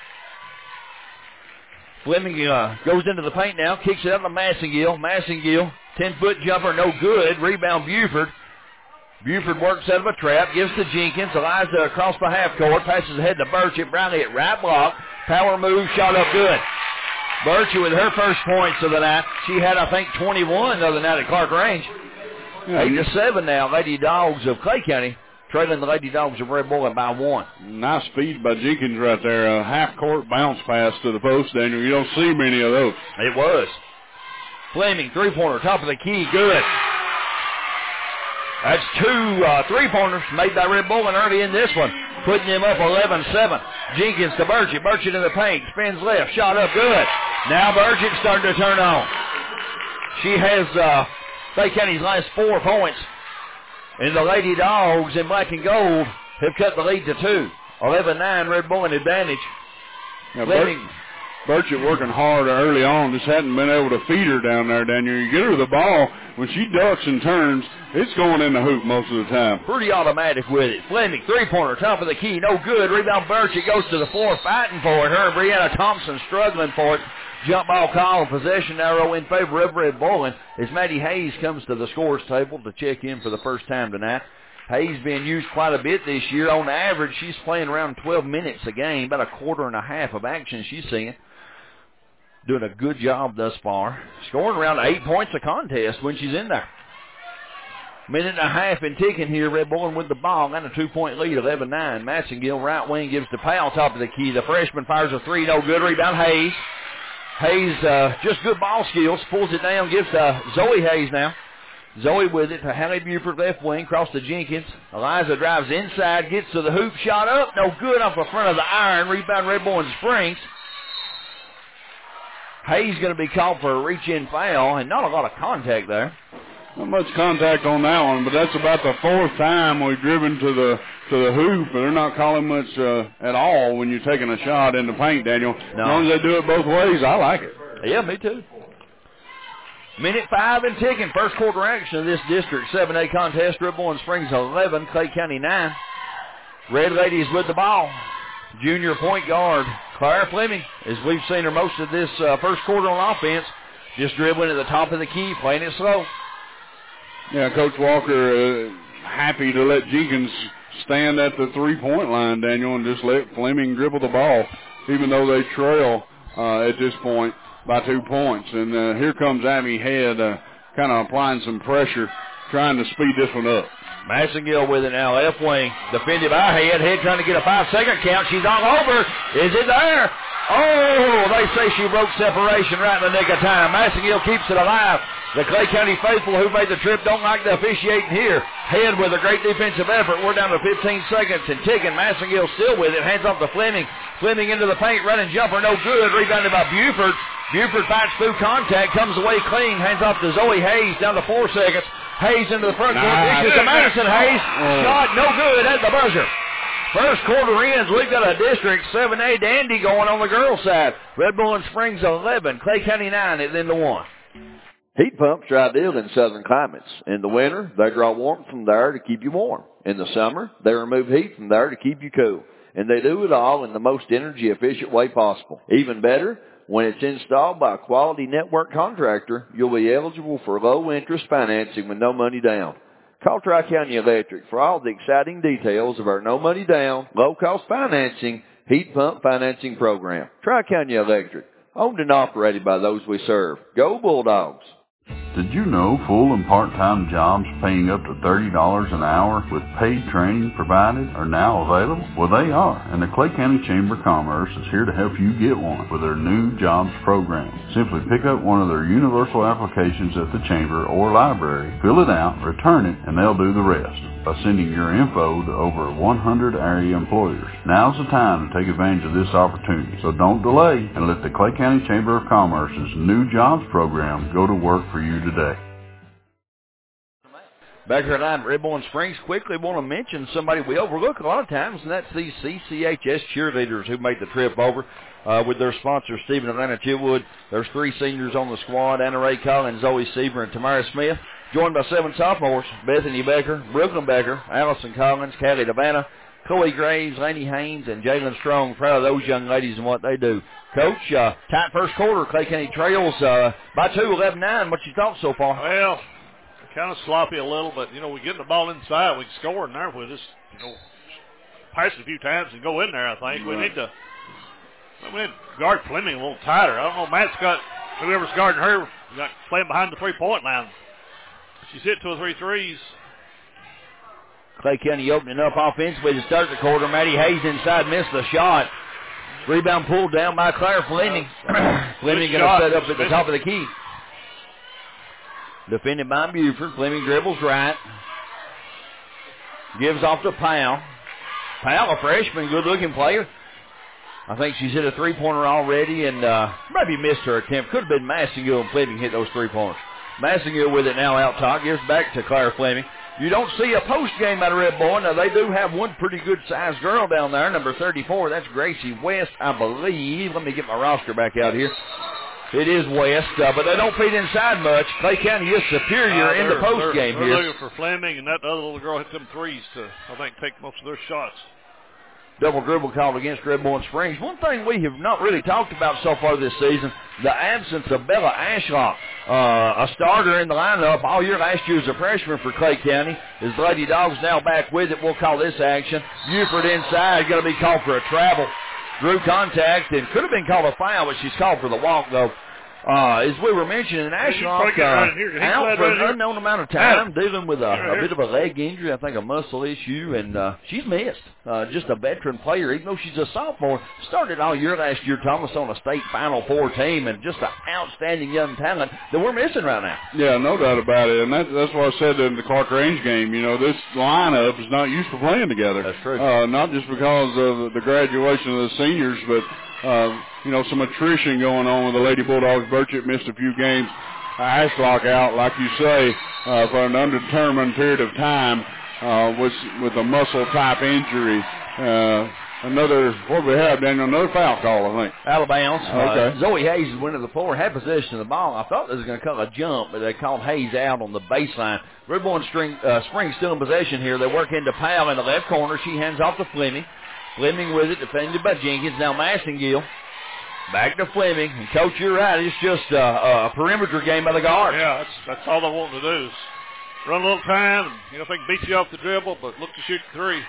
Fleming uh, goes into the paint now, kicks it out to Massengill. Massengill, ten-foot jumper, no good. Rebound Buford. Buford works out of a trap, gives to Jenkins. Eliza across the half court, passes ahead to Burchett. Brownlee at right block. Power move, shot up good. Burchett with her first points of the night. She had, I think, twenty-one the other night at Clark Range. Yeah, Eight to seven now, Lady Dogs of Clay County, trailing the Lady Dogs of Red Bowling by one. Nice speed by Jenkins right there. A half-court bounce pass to the post, Daniel. You don't see many of those. It was. Fleming, three-pointer, top of the key, good. That's two uh, three-pointers made by Red Bowling early in this one, putting them up eleven seven. Jenkins to Burchett. Burchett in the paint, spins left, shot up good. Now Burchett starting to turn on. She has uh, Clay County's last four points. And the Lady Dogs in black and gold have cut the lead to two. eleven nine, Red Bowling advantage. Now, Fleming. Burchett working hard early on, just hadn't been able to feed her down there, Daniel. You get her the ball, when she ducks and turns, it's going in the hoop most of the time. Pretty automatic with it. Fleming, three-pointer, top of the key, no good. Rebound Burchett goes to the floor, fighting for it. Her and Brianna Thompson struggling for it. Jump ball call and possession arrow in favor of Red Bowling as Maddie Hayes comes to the scores table to check in for the first time tonight. Hayes being used quite a bit this year. On average, she's playing around twelve minutes a game, about a quarter and a half of action she's seeing. Doing a good job thus far. Scoring around eight points a contest when she's in there. Minute and a half in ticking here. Red Bowling with the ball. Got a two-point lead, eleven nine. Massengill, right wing, gives to Powell, top of the key. The freshman fires a three, no good. Rebound Hayes. Hayes, uh, just good ball skills. Pulls it down, gives to Zoe Hayes now. Zoe with it to Hallie Buford, left wing, cross to Jenkins. Eliza drives inside, gets to the hoop, shot up, no good off the front of the iron. Rebound Red Bowling Springs. Hayes going to be called for a reach-in foul, and not a lot of contact there. Not much contact on that one, but that's about the fourth time we've driven to the to the hoop, and they're not calling much uh, at all when you're taking a shot in the paint, Daniel. No. As long as they do it both ways, I like it. Yeah, me too. Minute five and ticking. First quarter action of this District seven A contest. Red Bowling Springs eleven, Clay County nine. Red Ladies with the ball. Junior point guard Claire Fleming, as we've seen her most of this uh, first quarter on offense, just dribbling at the top of the key, playing it slow. Yeah, Coach Walker uh, happy to let Jenkins stand at the three-point line, Daniel, and just let Fleming dribble the ball, even though they trail uh, at this point by two points. And uh, here comes Abby Head uh, kind of applying some pressure, trying to speed this one up. Massengill with it now, left wing, defended by Head. Head trying to get a five-second count. She's all over. Is it there? Oh, they say she broke separation right in the nick of time. Massengill keeps it alive. The Clay County faithful who made the trip don't like the officiating here. Head with a great defensive effort. We're down to fifteen seconds and ticking. Massengill still with it. Hands off to Fleming. Fleming into the paint. Running jumper. No good. Rebounded by Buford. Buford fights through contact. Comes away clean. Hands off to Zoe Hayes. Down to four seconds. Hayes into the front court. Nice. Dishes to Madison Hayes. Oh. Shot no good at the buzzer. First quarter ends. We've got a District seven A dandy going on the girls' side. Red Bowling Springs eleven. Clay County nine at the end of one. Heat pumps are ideal in southern climates. In the winter, they draw warmth from the air to keep you warm. In the summer, they remove heat from the air to keep you cool. And they do it all in the most energy-efficient way possible. Even better, when it's installed by a quality network contractor, you'll be eligible for low-interest financing with no money down. Call Tri-County Electric for all the exciting details of our no-money-down, low-cost financing heat pump financing program. Tri-County Electric, owned and operated by those we serve. Go Bulldogs! Did you know full and part-time jobs paying up to thirty dollars an hour with paid training provided are now available? Well, they are, and the Clay County Chamber of Commerce is here to help you get one with their new jobs program. Simply pick up one of their universal applications at the Chamber or library, fill it out, return it, and they'll do the rest by sending your info to over one hundred area employers. Now's the time to take advantage of this opportunity, so don't delay and let the Clay County Chamber of Commerce's new jobs program go to work for you today. Back here at Red Bowling Springs, quickly want to mention somebody we overlook a lot of times, and that's these C C H S cheerleaders who made the trip over uh, with their sponsor, Stephen Atlanta Chitwood. There's three seniors on the squad, Anna Ray Collins, Zoe Seaver, and Tamara Smith, joined by seven sophomores, Bethany Becker, Brooklyn Becker, Allison Collins, Callie Devana, Chloe Graves, Laney Haynes, and Jalen Strong. Proud of those young ladies and what they do. Coach, uh, tight first quarter, Clay County trails uh, by two, eleven nine. What's your thoughts so far? Well, kind of sloppy a little, but, you know, we get the ball inside. We can score in there. We just, you know, pass it a few times and go in there, I think. We need to we need to guard Fleming a little tighter. I don't know. Matt's got, whoever's guarding her, got playing behind the three-point line. She's hit two or three threes. Clay County opening up offensively to start the quarter. Maddie Hayes inside, missed the shot. Rebound pulled down by Claire Fleming. Fleming going to set up at the top of the key. Defended by Buford. Fleming dribbles right. Gives off to Powell. Powell, a freshman, good-looking player. I think she's hit a three-pointer already and uh, maybe missed her attempt. Could have been Massengill and Fleming hit those three-pointers. Massengill with it now out top. Gives back to Claire Fleming. You don't see a post game out of Red Bull. Now, they do have one pretty good-sized girl down there, number thirty-four. That's Gracie West, I believe. Let me get my roster back out here. It is West, uh, but they don't feed inside much. Clay County is superior uh, in the post game they're here. They're looking for Fleming, and that other little girl hit them threes to, I think, take most of their shots. Double dribble called against Red Bull Springs. One thing we have not really talked about so far this season, the absence of Bella Ashlock, uh, a starter in the lineup all year last year as a freshman for Clay County. His Lady Dogs now back with it. We'll call this action. Buford inside, going to be called for a travel. Drew contact and could have been called a foul, but she's called for the walk, though. Uh, as we were mentioning, Ashlock uh, out for an unknown amount of time, dealing with a, a bit of a leg injury, I think a muscle issue, and uh, she's missed. Uh, just a veteran player, even though she's a sophomore. Started all year last year, Thomas, on a state Final Four team, and just an outstanding young talent that we're missing right now. Yeah, no doubt about it, and that, that's what I said in the Clark Range game. You know, this lineup is not used to playing together. That's true. Uh, not just because of the graduation of the seniors, but Uh, you know, some attrition going on with the Lady Bulldogs. Burchett missed a few games. Ashlock out, like you say, uh, for an undetermined period of time uh, with, with a muscle-type injury. Uh, another, what do we have, Daniel? Another foul call, I think. Out of bounds. Okay. Uh, Zoe Hayes went to the floor, had possession of the ball. I thought they was going to call a jump, but they called Hayes out on the baseline. Red Bull Spring, uh, Spring still in possession here. They work into Powell in the left corner. She hands off to Fleming. Fleming with it, defended by Jenkins. Now Massengill. Back to Fleming. And, Coach, you're right. It's just uh, a perimeter game by the guard. Yeah, that's that's all they want to do is run a little time. And, you know, if they can beat you off the dribble, but look to shoot three.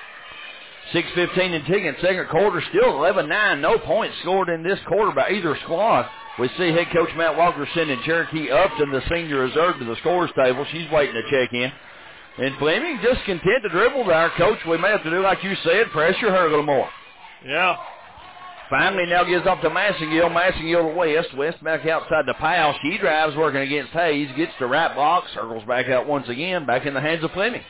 six fifteen and ticking. Second quarter, still eleven nine. No points scored in this quarter by either squad. We see head coach Matt Walker sending Cherokee Upton, the senior reserve, to the scorer's table. She's waiting to check in. And Fleming just content to dribble there. Coach, we may have to do like you said, pressure her a little more. Yeah. Finally now gives up to Massengill. Massengill to West. West back outside to Powell. She drives working against Hayes. Gets to right block. Circles back out once again. Back in the hands of Fleming.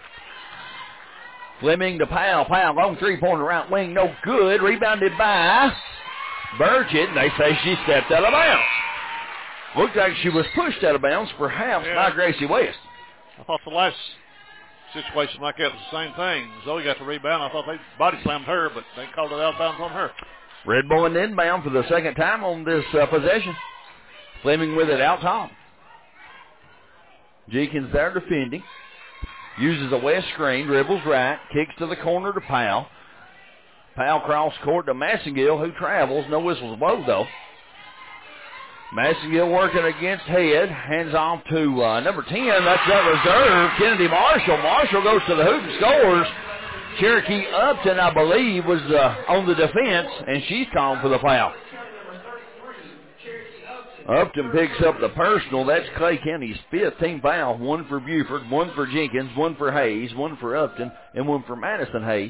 Fleming to Powell. Powell long three-pointer right wing. No good. Rebounded by Burchett. They say she stepped out of bounds. Looked like she was pushed out of bounds, perhaps yeah. by Gracie West. I thought the last situation like that was the same thing. Zoe got the rebound. I thought they body slammed her, but they called it out of bounds on her. Red Bull and inbound for the second time on this uh, possession. Fleming with it out top. Jenkins there defending. Uses a west screen, dribbles right, kicks to the corner to Powell. Powell cross court to Massengill, who travels. No whistles blow, though. Massengill working against Head. Hands off to uh, number ten. That's that reserve, Kennedy Marshall. Marshall goes to the hoop and scores. Cherokee Upton, I believe, was uh, on the defense, and she's calling for the foul. Upton picks up the personal. That's Clay County's fifth team foul. One for Buford, one for Jenkins, one for Hayes, one for Upton, and one for Madison Hayes.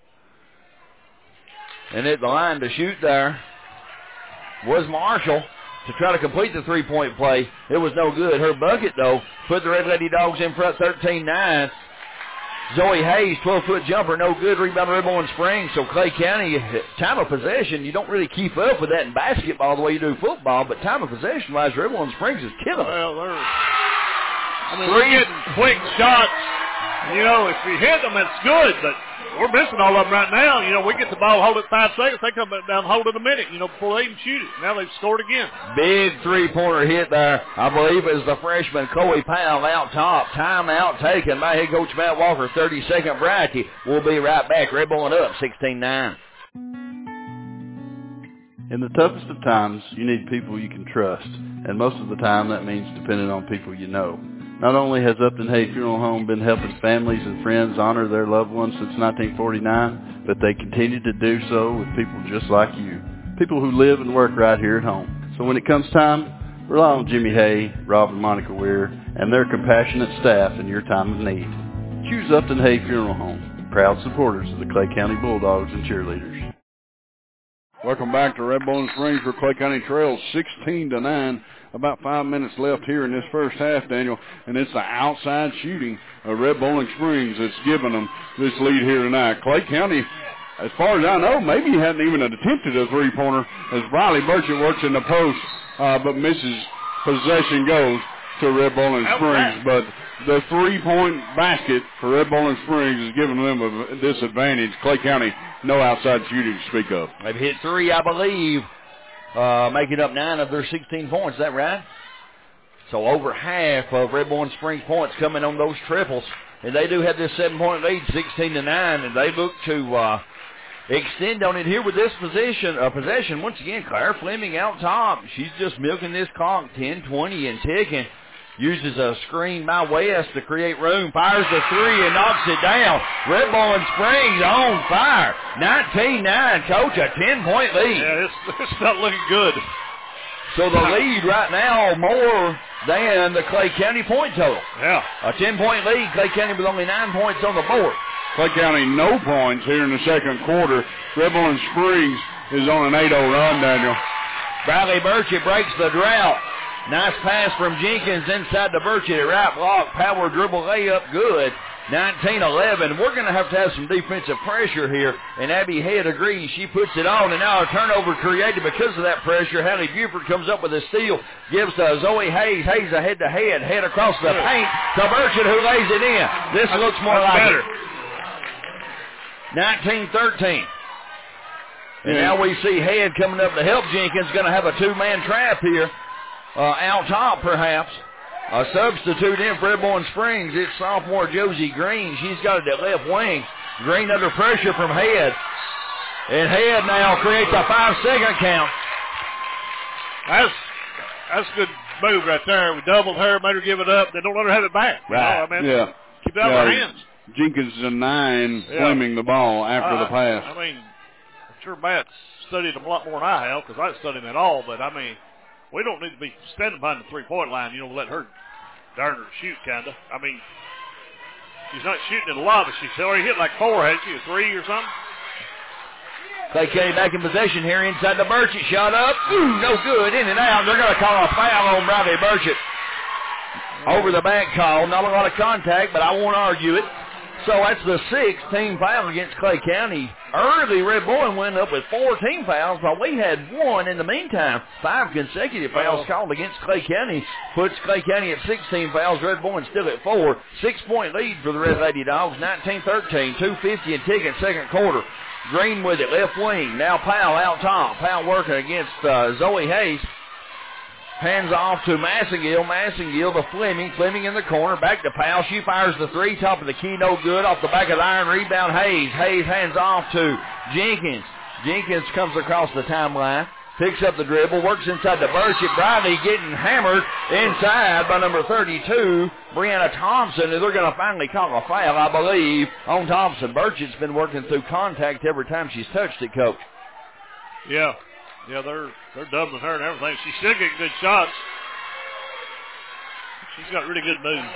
And at the line to shoot there was Marshall to try to complete the three-point play. It was no good. Her bucket, though, put the Red Lady Dogs in front thirteen nine. Zoe Hayes, twelve-foot jumper, no good. Rebound Red Bull Springs. So Clay County, time of possession, you don't really keep up with that in basketball the way you do football, but time of possession-wise, Red Bull Springs is killing them. Well, they're, I mean, we're getting quick shots. You know, if we hit them, it's good, but we're missing all of them right now. You know, we get the ball, hold it five seconds, they come down and hold it a minute, you know, before they even shoot it. Now they've scored again. Big three-pointer hit there. I believe it was the freshman Chloe Powell out top. Timeout taken by head coach Matt Walker. thirty-second bracket. We'll be right back. Red Bull up sixteen nine. In the toughest of times, you need people you can trust, and most of the time that means depending on people you know. Not only has Upton Hay Funeral Home been helping families and friends honor their loved ones since nineteen forty-nine, but they continue to do so with people just like you, people who live and work right here at home. So when it comes time, rely on Jimmy Hay, Rob and Monica Weir, and their compassionate staff in your time of need. Choose Upton Hay Funeral Home, proud supporters of the Clay County Bulldogs and cheerleaders. Welcome back to Red Bull Springs, where Clay County trails sixteen to nine. About five minutes left here in this first half, Daniel, and it's the outside shooting of Red Bowling Springs that's giving them this lead here tonight. Clay County, as far as I know, maybe hadn't even attempted a three-pointer as Riley Burchett works in the post, uh, but misses. Possession goes to Red Bowling Springs. But the three-point basket for Red Bowling Springs is giving them a disadvantage. Clay County, no outside shooting to speak of. They've hit three, I believe, uh, making up nine of their sixteen points. Is that right? So over half of Red Bowling Springs points coming on those triples. And they do have this seven-point lead, sixteen to nine, and they look to uh, extend on it here with this position, uh, possession. Once again, Claire Fleming out top. She's just milking this clock, ten twenty and ticking. Uses a screen by West to create room. Fires the three and knocks it down. Red Bowling Springs on fire. nineteen nine, Coach, a ten-point lead. Yeah, it's, it's not looking good. So the lead right now more than the Clay County point total. Yeah. A ten-point lead. Clay County with only nine points on the board. Clay County no points here in the second quarter. Red Bowling Springs is on an eight oh run, Daniel. Bradley Burchett breaks the drought. Nice pass from Jenkins inside to Burchett at right block. Power dribble layup, good. nineteen eleven. We're going to have to have some defensive pressure here, and Abby Head agrees. She puts it on, and now a turnover created because of that pressure. Hallie Buford comes up with a steal, gives to Zoe Hayes. Hayes a head-to-head, head across the paint to Burchett, who lays it in. This looks more like better. it. nineteen thirteen. And yeah. now we see Head coming up to help Jenkins. Going to have a two-man trap here. Uh, out top, perhaps. A substitute in for Red Bowling Springs. It's sophomore Josie Green. She's got it at left wing. Green under pressure from Head. And Head now creates a five-second count. That's that's a good move right there. We doubled her, made her give it up. They don't let her have it back. Right. You know, I mean, Yeah. keep it out yeah. of her hands. Jenkins is a nine, Yeah. Fleming the ball after uh, the pass. I mean, I'm sure Matt's studied them a lot more than I have because I didn't study them at all. But, I mean, we don't need to be standing behind the three-point line, you know, let her darn her shoot, kind of. I mean, she's not shooting it a lot, but she's already hit like four, hasn't she, a three or something? Clay County back in possession here inside the Burchett. Shot up. Ooh, no good. In and out. They're going to call a foul on Bradley Burchett. Over the back call. Not a lot of contact, but I won't argue it. So that's the sixth team foul against Clay County. Early, Red Bowling went up with four team fouls, but we had one in the meantime. Five consecutive fouls called against Clay County. Puts Clay County at sixteen fouls. Red Bowling still at four. Six-point lead for the Red Lady Dogs. nineteen thirteen. two fifty and ticking second quarter. Green with it, left wing. Now Powell out top. Powell working against uh, Zoe Hayes. Hands off to Massengill. Massengill to Fleming. Fleming in the corner. Back to Powell. She fires the three. Top of the key. No good. Off the back of the iron. Rebound Hayes. Hayes hands off to Jenkins. Jenkins comes across the timeline. Picks up the dribble. Works inside the Burchett. Bradley getting hammered inside by number thirty-two, Brianna Thompson. And they're going to finally call a foul, I believe, on Thompson. Burchett's been working through contact every time she's touched it, Coach. Yeah. Yeah, they're they're doubling her and everything. She's still getting good shots. She's got really good moves.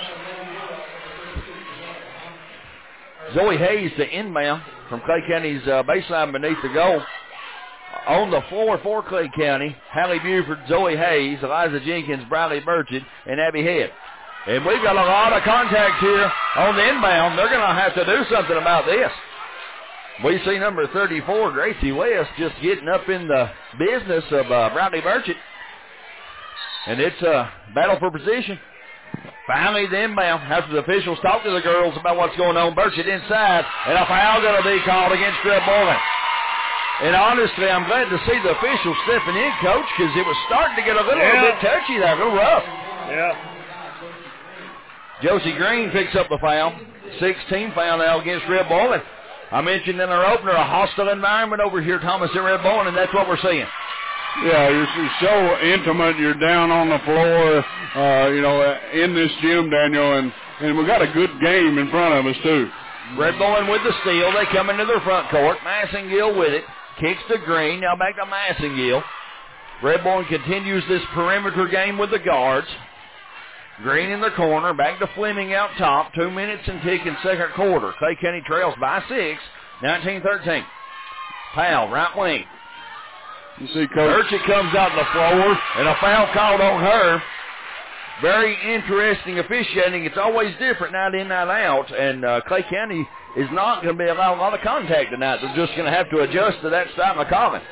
Zoe Hayes to inbound from Clay County's uh, baseline beneath the goal. On the floor for Clay County, Hallie Buford, Zoe Hayes, Eliza Jenkins, Bradley Burchett, and Abby Head. And we've got a lot of contact here on the inbound. They're going to have to do something about this. We see number thirty-four, Gracie West, just getting up in the business of uh, Bradley Burchett. And it's a battle for position. Finally, the inbound after the officials talk to the girls about what's going on. Burchett inside, and a foul going to be called against Red Bowling. And honestly, I'm glad to see the officials stepping in, Coach, because it was starting to get a little, yeah. little bit touchy there, a little rough. Yeah. Josie Green picks up the foul. sixteen foul now against Red Bowling. I mentioned in our opener a hostile environment over here, Thomas, at Red Bowling, and that's what we're seeing. Yeah, you're, you're so intimate. You're down on the floor, uh, you know, in this gym, Daniel, and, and we've got a good game in front of us, too. Red Bowling with the steal. They come into their front court. Massengill with it. Kicks to Green. Now back to Massengill. Red Bowling continues this perimeter game with the guards. Green in the corner. Back to Fleming out top. Two minutes and ticking second quarter. Clay County trails by six. nineteen thirteen. Powell, right wing. You see, Coach. Burchett comes out on the floor, and a foul called on her. Very interesting officiating. It's always different night in, night out, and uh, Clay County is not going to be allowing a lot of contact tonight. They're just going to have to adjust to that style of calling.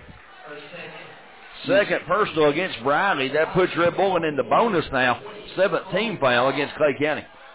Second personal against Briley. That puts Red Bowling in the bonus now. seventeen foul against Clay County.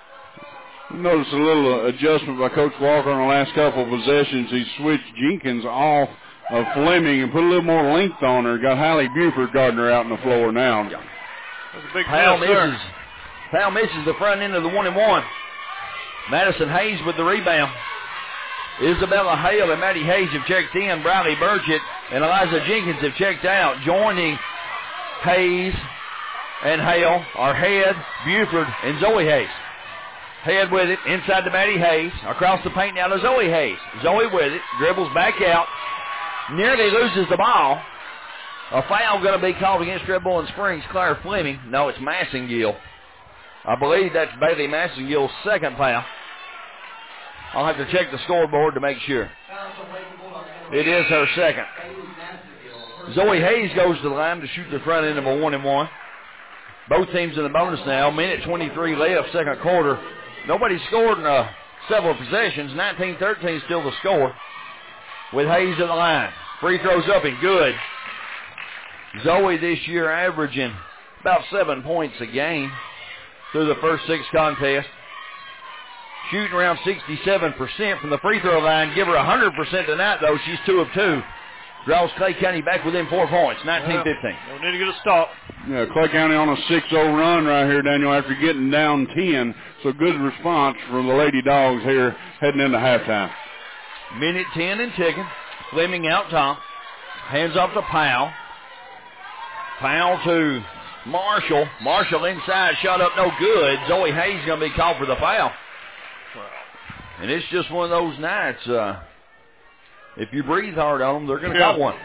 Notice a little adjustment by Coach Walker on the last couple of possessions. He switched Jenkins off of Fleming and put a little more length on her. Got Hallie Buford guarding her out on the floor now. That's a big Powell miss misses. Powell misses the front end of the one and one. Madison Hayes with the rebound. Isabella Hale and Maddie Hayes have checked in. Bradley Burchett and Eliza Jenkins have checked out. Joining Hayes and Hale are Head, Buford, and Zoe Hayes. Head with it, inside to Maddie Hayes. Across the paint now to Zoe Hayes. Zoe with it, dribbles back out. Nearly loses the ball. A foul going to be called against Red Bull and Springs. Claire Fleming. No, it's Massengill. I believe that's Bailey Massengill's second foul. I'll have to check the scoreboard to make sure. It is her second. Zoe Hayes goes to the line to shoot the front end of a one and one. Both teams in the bonus now. Minute twenty-three left, second quarter. Nobody scored in uh, several possessions. nineteen thirteen still the score. With Hayes at the line. Free throws up and good. Zoe this year averaging about seven points a game through the first six contests. Shooting around sixty-seven percent from the free throw line. Give her one hundred percent tonight, though. She's two of two. Draws Clay County back within four points, nineteen fifteen. Well, we need to get a stop. Yeah, Clay County on a six oh run right here, Daniel, after getting down ten. So good response from the Lady Dogs here heading into halftime. Minute ten and ticking. Fleming out top. Hands off to Powell. Powell to Marshall. Marshall inside, shot up no good. Zoe Hayes going to be called for the foul. And it's just one of those nights. Uh, if you breathe hard on them, they're going to yeah. got one.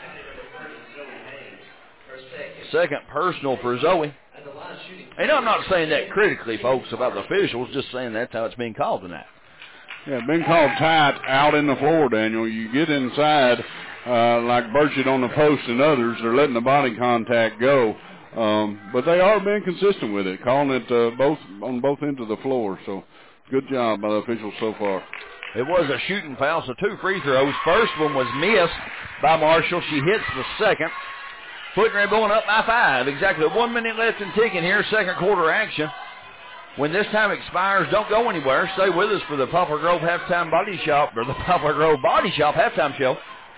Second personal for Zoe. And I'm not saying that critically, folks, about the officials. Just saying that's how it's being called tonight. Yeah, been called tight out in the floor, Daniel. You get inside, uh, like Burchett on the post and others, they're letting the body contact go. Um, but they are being consistent with it, calling it uh, both on both ends of the floor. So good job by the officials so far. It was a shooting foul, so two free throws. First one was missed by Marshall. She hits the second. Putting her going up by five. Exactly one minute left and ticking here, second quarter action. When this time expires, don't go anywhere. Stay with us for the Poplar Grove Halftime Body Shop, or the Poplar Grove Body Shop Halftime Show.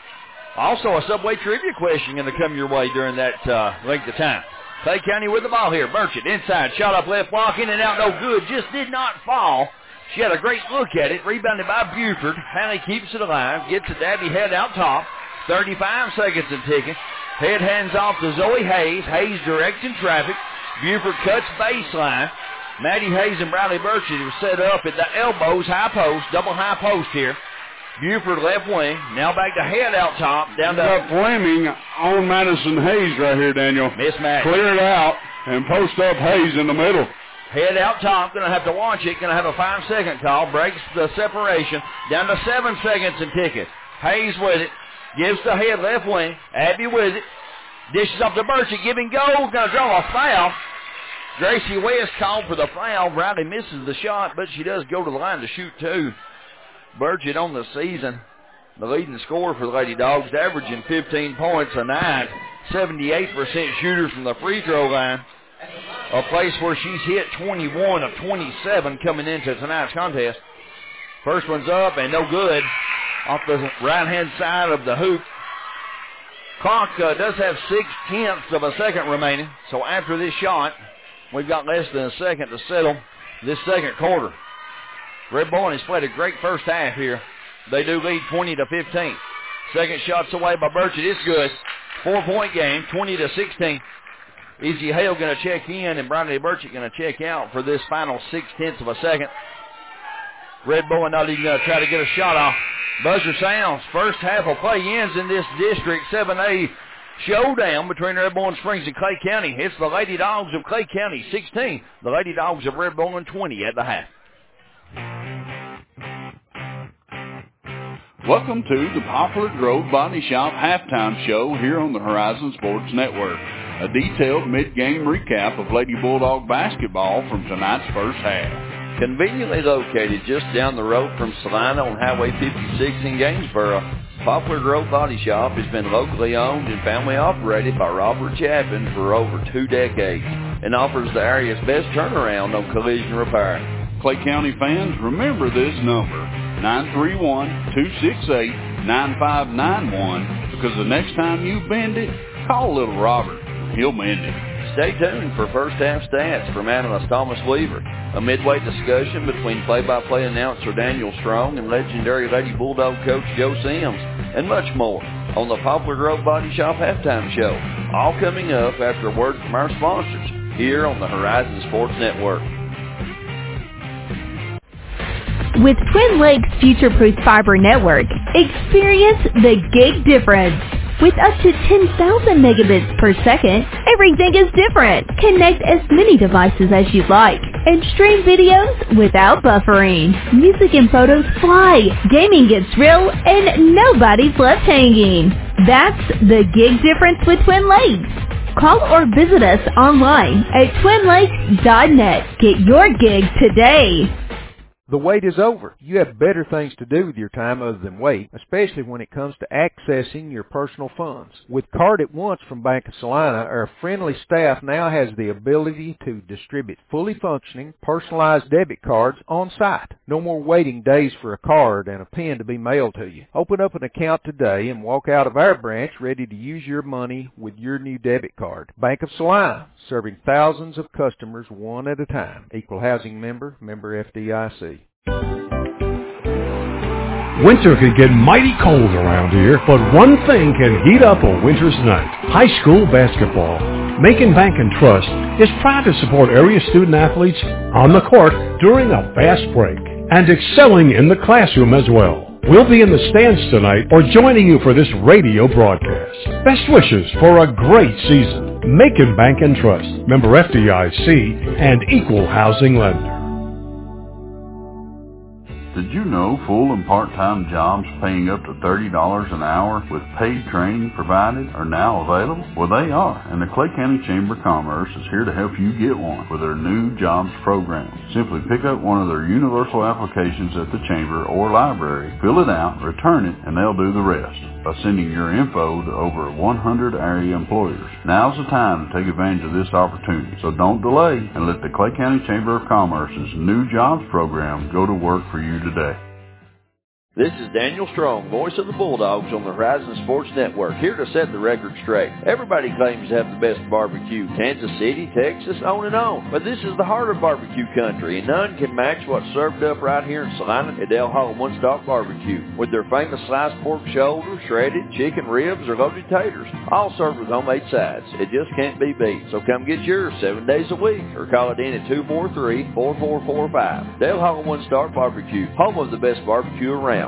Also, a Subway trivia question going to come your way during that uh, length of time. Clay County with the ball here. Burchett inside, shot up left block, in and out, no good. Just did not fall. She had a great look at it. Rebounded by Buford. Hallie keeps it alive. Gets it to Abby Head out top. thirty-five seconds and ticking. Head hands off to Zoe Hayes. Hayes directing traffic. Buford cuts baseline. Maddie Hayes and Bradley Burchett have set up at the elbows, high post, double high post here. Buford left wing. Now back to Head out top. Down to got Fleming on Madison Hayes right here, Daniel. Mismatch. Clear it out and post up Hayes in the middle. Head out top. Going to have to watch it. Going to have a five-second call. Breaks the separation. Down to seven seconds and ticket. Hayes with it. Gives to Head left wing. Abby with it. Dishes off to Burchett. Giving go. Going to draw a foul. Gracie West called for the foul. Bradley misses the shot, but she does go to the line to shoot two. Burchett on the season, the leading scorer for the Lady Dogs, averaging fifteen points a night. seventy-eight percent shooter from the free throw line. A place where she's hit twenty-one of twenty-seven coming into tonight's contest. First one's up and no good. Off the right-hand side of the hoop. Clock uh, does have six-tenths of a second remaining. So after this shot, we've got less than a second to settle this second quarter. Red Bull has played a great first half here. They do lead twenty to fifteen. Second shot's away by Burchett. It's good. Four-point game, twenty to sixteen. Izzy Hale going to check in, and Bradley Burchett going to check out for this final six-tenths of a second. Red Bull not even going to try to get a shot off. Buzzer sounds. First half of play ends in this District seven A showdown between Red Bull and Springs and Clay County. It's the Lady Dogs of Clay County sixteen. The Lady Dogs of Red Bull twenty at the half. Welcome to the Poplar Grove Body Shop Halftime Show here on the Horizon Sports Network. A detailed mid-game recap of Lady Bulldog basketball from tonight's first half. Conveniently located just down the road from Salina on Highway fifty-six in Gainesboro, Poplar Grove Body Shop has been locally owned and family operated by Robert Chapin for over two decades and offers the area's best turnaround on collision repair. Clay County fans, remember this number, nine three one, two six eight, nine five nine one, because the next time you bend it, call little Robert. He'll mend it. Stay tuned for first half stats from analyst Thomas Weaver, a midway discussion between play-by-play announcer Daniel Strong and legendary Lady Bulldog coach Joe Sims, and much more on the Poplar Grove Body Shop Halftime Show. All coming up after a word from our sponsors here on the Horizon Sports Network. With Twin Lakes Future-Proof Fiber Network, experience the gig difference. With up to ten thousand megabits per second, everything is different. Connect as many devices as you'd like and stream videos without buffering. Music and photos fly, gaming gets real, and nobody's left hanging. That's the gig difference with Twin Lakes. Call or visit us online at twin lakes dot net. Get your gig today. The wait is over. You have better things to do with your time other than wait, especially when it comes to accessing your personal funds. With Card at Once from Bank of Salina, our friendly staff now has the ability to distribute fully functioning, personalized debit cards on site. No more waiting days for a card and a pen to be mailed to you. Open up an account today and walk out of our branch ready to use your money with your new debit card. Bank of Salina, serving thousands of customers one at a time. Equal housing member, member F D I C. Winter can get mighty cold around here, but one thing can heat up a winter's night. High school basketball. Macon Bank and Trust is proud to support area student athletes on the court during a fast break and excelling in the classroom as well. We'll be in the stands tonight or joining you for this radio broadcast. Best wishes for a great season. Macon Bank and Trust, member F D I C and equal housing lender. Did you know full and part-time jobs paying up to thirty dollars an hour with paid training provided are now available? Well, they are, and the Clay County Chamber of Commerce is here to help you get one with their new jobs program. Simply pick up one of their universal applications at the Chamber or library, fill it out, return it, and they'll do the rest by sending your info to over one hundred area employers. Now's the time to take advantage of this opportunity, so don't delay and let the Clay County Chamber of Commerce's new jobs program go to work for you today. This is Daniel Strong, voice of the Bulldogs on the Horizon Sports Network, here to set the record straight. Everybody claims to have the best barbecue, Kansas City, Texas, on and on. But this is the heart of barbecue country, and none can match what's served up right here in Salina at Del Hall One Stop Barbecue, with their famous sliced pork shoulder, shredded chicken ribs, or loaded taters, all served with homemade sides. It just can't be beat. So come get yours seven days a week, or call it in at two four three, four four four five. Del Hall One Stop Barbecue, home of the best barbecue around.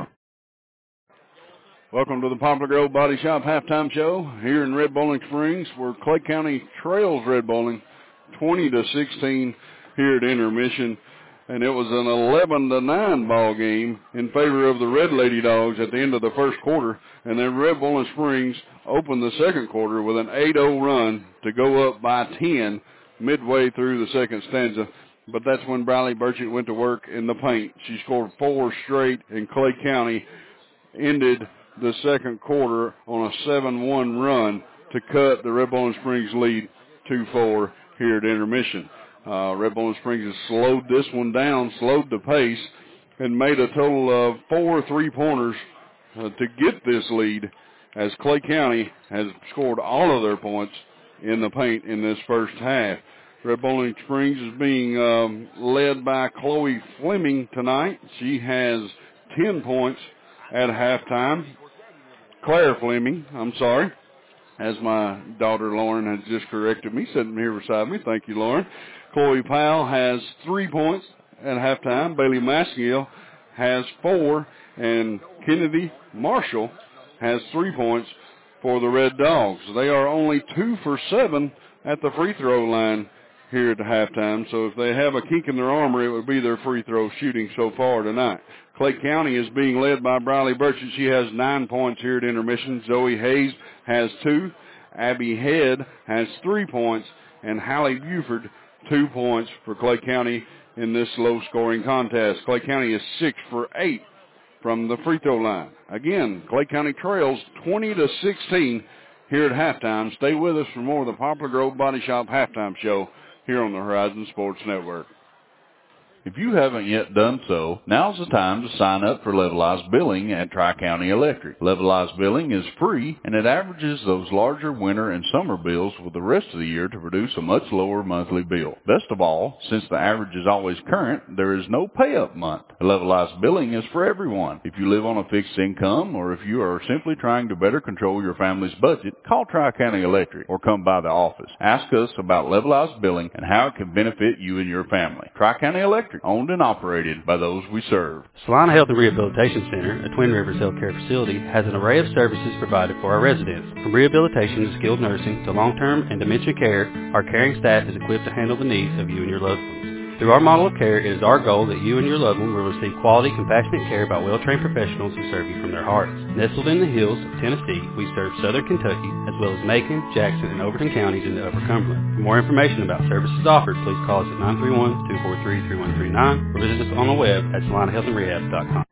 Welcome to the Poplar Grove Body Shop Halftime Show here in Red Bowling Springs, where Clay County trails Red Bowling twenty to sixteen here at intermission, and it was an eleven to nine ball game in favor of the Red Lady Dogs at the end of the first quarter, and then Red Bowling Springs opened the second quarter with an eight oh run to go up by ten midway through the second stanza. But that's when Briley Burchett went to work in the paint. She scored four straight, and Clay County ended the second quarter on a seven one run to cut the Red Bowling Springs lead two four here at intermission. Uh, Red Bowling Springs has slowed this one down, slowed the pace, and made a total of four three-pointers uh, to get this lead, as Clay County has scored all of their points in the paint in this first half. Red Bowling Springs is being um, led by Chloe Fleming tonight. She has ten points at halftime. Claire Fleming, I'm sorry, as my daughter Lauren has just corrected me, sitting here beside me. Thank you, Lauren. Chloe Powell has three points at halftime. Bailey Maskill has four, and Kennedy Marshall has three points for the Red Dogs. They are only two for seven at the free throw line here at the halftime, so if they have a kink in their armor, it would be their free throw shooting so far tonight. Clay County is being led by Briley Burchett. She has nine points here at intermission. Zoe Hayes has two. Abby Head has three points. And Hallie Buford, two points for Clay County in this low-scoring contest. Clay County is six for eight from the free throw line. Again, Clay County trails twenty to sixteen here at halftime. Stay with us for more of the Poplar Grove Body Shop Halftime Show here on the Horizon Sports Network. If you haven't yet done so, now's the time to sign up for levelized billing at Tri-County Electric. Levelized billing is free, and it averages those larger winter and summer bills for the rest of the year to produce a much lower monthly bill. Best of all, since the average is always current, there is no pay-up month. Levelized billing is for everyone. If you live on a fixed income, or if you are simply trying to better control your family's budget, call Tri-County Electric or come by the office. Ask us about levelized billing and how it can benefit you and your family. Tri-County Electric, owned and operated by those we serve. Salina Health and Rehabilitation Center, a Twin Rivers Healthcare facility, has an array of services provided for our residents. From rehabilitation to skilled nursing to long-term and dementia care, our caring staff is equipped to handle the needs of you and your loved ones. Through our model of care, it is our goal that you and your loved one will receive quality, compassionate care by well-trained professionals who serve you from their hearts. Nestled in the hills of Tennessee, we serve southern Kentucky, as well as Macon, Jackson, and Overton counties in the Upper Cumberland. For more information about services offered, please call us at nine three one, two four three, three one three nine or visit us on the web at salina health and rehab dot com.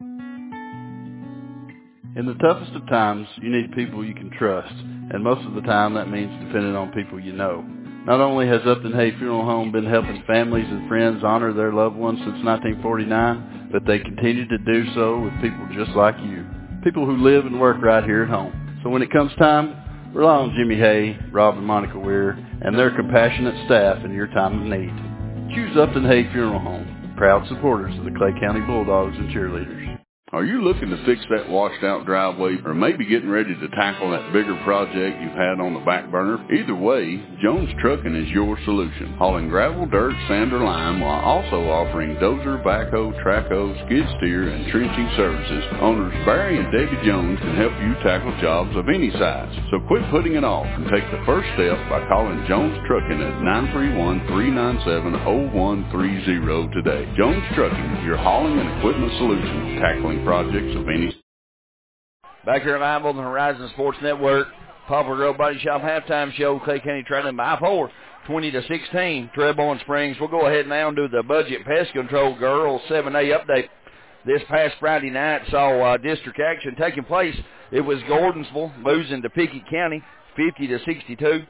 In the toughest of times, you need people you can trust, and most of the time that means depending on people you know. Not only has Upton Hay Funeral Home been helping families and friends honor their loved ones since nineteen forty-nine, but they continue to do so with people just like you, people who live and work right here at home. So when it comes time, rely on Jimmy Hay, Rob and Monica Weir, and their compassionate staff in your time of need. Choose Upton Hay Funeral Home, proud supporters of the Clay County Bulldogs and cheerleaders. Are you looking to fix that washed out driveway, or maybe getting ready to tackle that bigger project you've had on the back burner? Either way, Jones Trucking is your solution. Hauling gravel, dirt, sand, or lime while also offering dozer, backhoe, trackhoe, skid steer, and trenching services. Owners Barry and Debbie Jones can help you tackle jobs of any size. So quit putting it off and take the first step by calling Jones Trucking at nine three one, three nine seven, zero one three zero today. Jones Trucking, your hauling and equipment solution, tackling projects of any. Back here live on the Horizon Sports Network, Poplar Grove Body Shop halftime show. Clay County trailing by four, twenty to sixteen. Trebon Springs. We'll go ahead now and do the budget pest control girls seven A update. This past Friday night saw uh, district action taking place. It was Gordonsville losing to Pickett County fifty to sixty-two.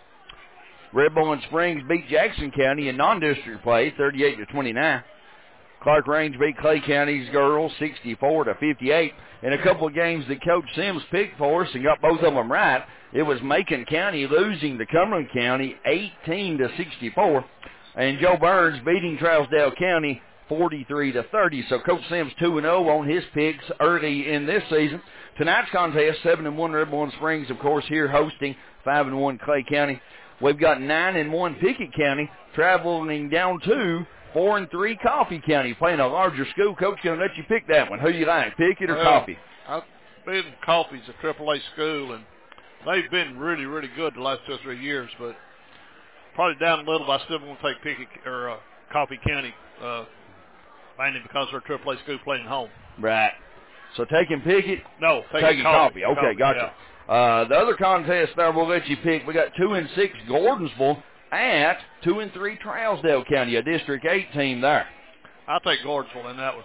Redbone Springs beat Jackson County in non-district play thirty-eight to twenty-nine. Clark Range beat Clay County's girls sixty-four to fifty-eight. In a couple of games that Coach Sims picked for us and got both of them right, it was Macon County losing to Cumberland County eighteen to sixty-four, and Joe Burns beating Trousdale County forty-three to thirty. So Coach Sims two and oh on his picks early in this season. Tonight's contest, seven and one Redbone Springs, of course, here hosting five and one Clay County. We've got nine and one Pickett County traveling down to four and three Coffee County, playing a larger school. Coach, going to let you pick that one. Who you like, Pickett or well, Coffee? I've been Coffee's a triple A school, and they've been really, really good the last two or three years, but probably down a little, but I still want to take Pickett or uh, Coffee County, uh, mainly because they're a triple A school playing home. Right. So taking Pickett? No, taking, taking Coffee. Coffee. Okay, Coffee, gotcha. Yeah. Uh, the other contest there we'll let you pick. We got two and six Gordonsville at two and three Trousdale County, a District eight team there. I'll take Gordonsville in that one.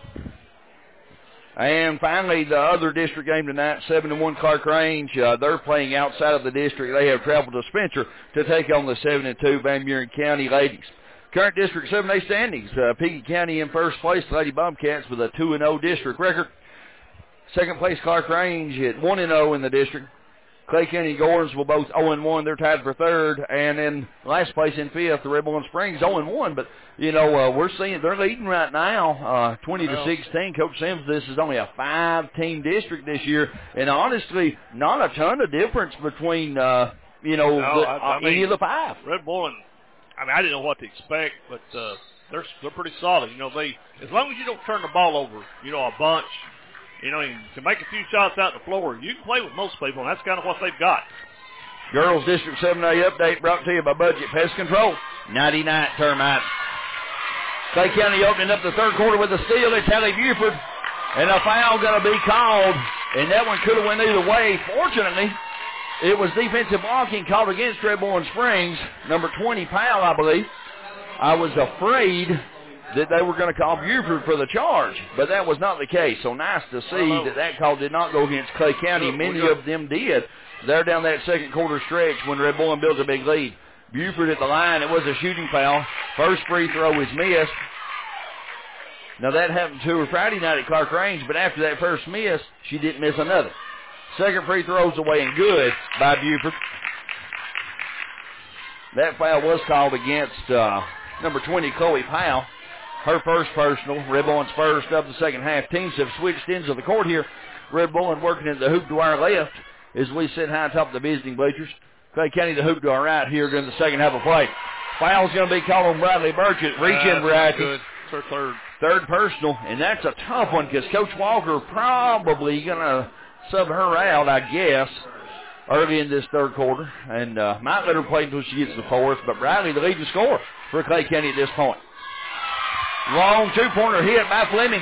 And finally, the other district game tonight, seven and one Clark Range. Uh, they're playing outside of the district. They have traveled to Spencer to take on the seven and two Van Buren County ladies. Current District seven A standings, uh, Pickett County in first place, the Lady Bobcats with a two and oh district record. Second place, Clark Range at one and oh in the district. Clay County and Gordonsville both oh and one. They're tied for third. And in last place in fifth, the Redbone Springs oh and one. But, you know, uh, we're seeing they're leading right now, uh, twenty to sixteen. Coach Sims, this is only a five-team district this year. And honestly, not a ton of difference between, uh, you know, no, the, I, I uh, mean, any of the five. Redbone, I mean, I didn't know what to expect, but uh, they're, they're pretty solid. You know, they as long as you don't turn the ball over, you know, a bunch, you know, you can make a few shots out the floor. You can play with most people, and that's kind of what they've got. Girls District seven A update brought to you by Budget Pest Control. ninety-nine termites. Clay County opening up the third quarter with a steal. It's Hallie Buford. And a foul going to be called. And that one could have went either way. Fortunately, it was defensive blocking called against Redbone Springs. Number twenty, Powell, I believe. I was afraid that they were going to call Buford for the charge, but that was not the case. So nice to see that that call did not go against Clay County. Many of them did. They're down that second quarter stretch when Redbone built a big lead. Buford at the line. It was a shooting foul. First free throw is missed. Now, that happened to her Friday night at Clark Range, but after that first miss, she didn't miss another. Second free throw's away and good by Buford. That foul was called against uh, number twenty, Chloe Powell. Her first personal. Red Bullens first of the second half. Teams have switched ends of the court here. Red Bullen working at the hoop to our left as we sit high atop the visiting bleachers. Clay County the hoop to our right here during the second half of play. Foul's going to be called on Bradley Burchett. Reach in variety. Good. It's her third. Third personal, and that's a tough one because Coach Walker probably going to sub her out, I guess, early in this third quarter, and uh, might let her play until she gets the fourth. But Bradley, the leading scorer for Clay County at this point. Long two-pointer hit by Fleming.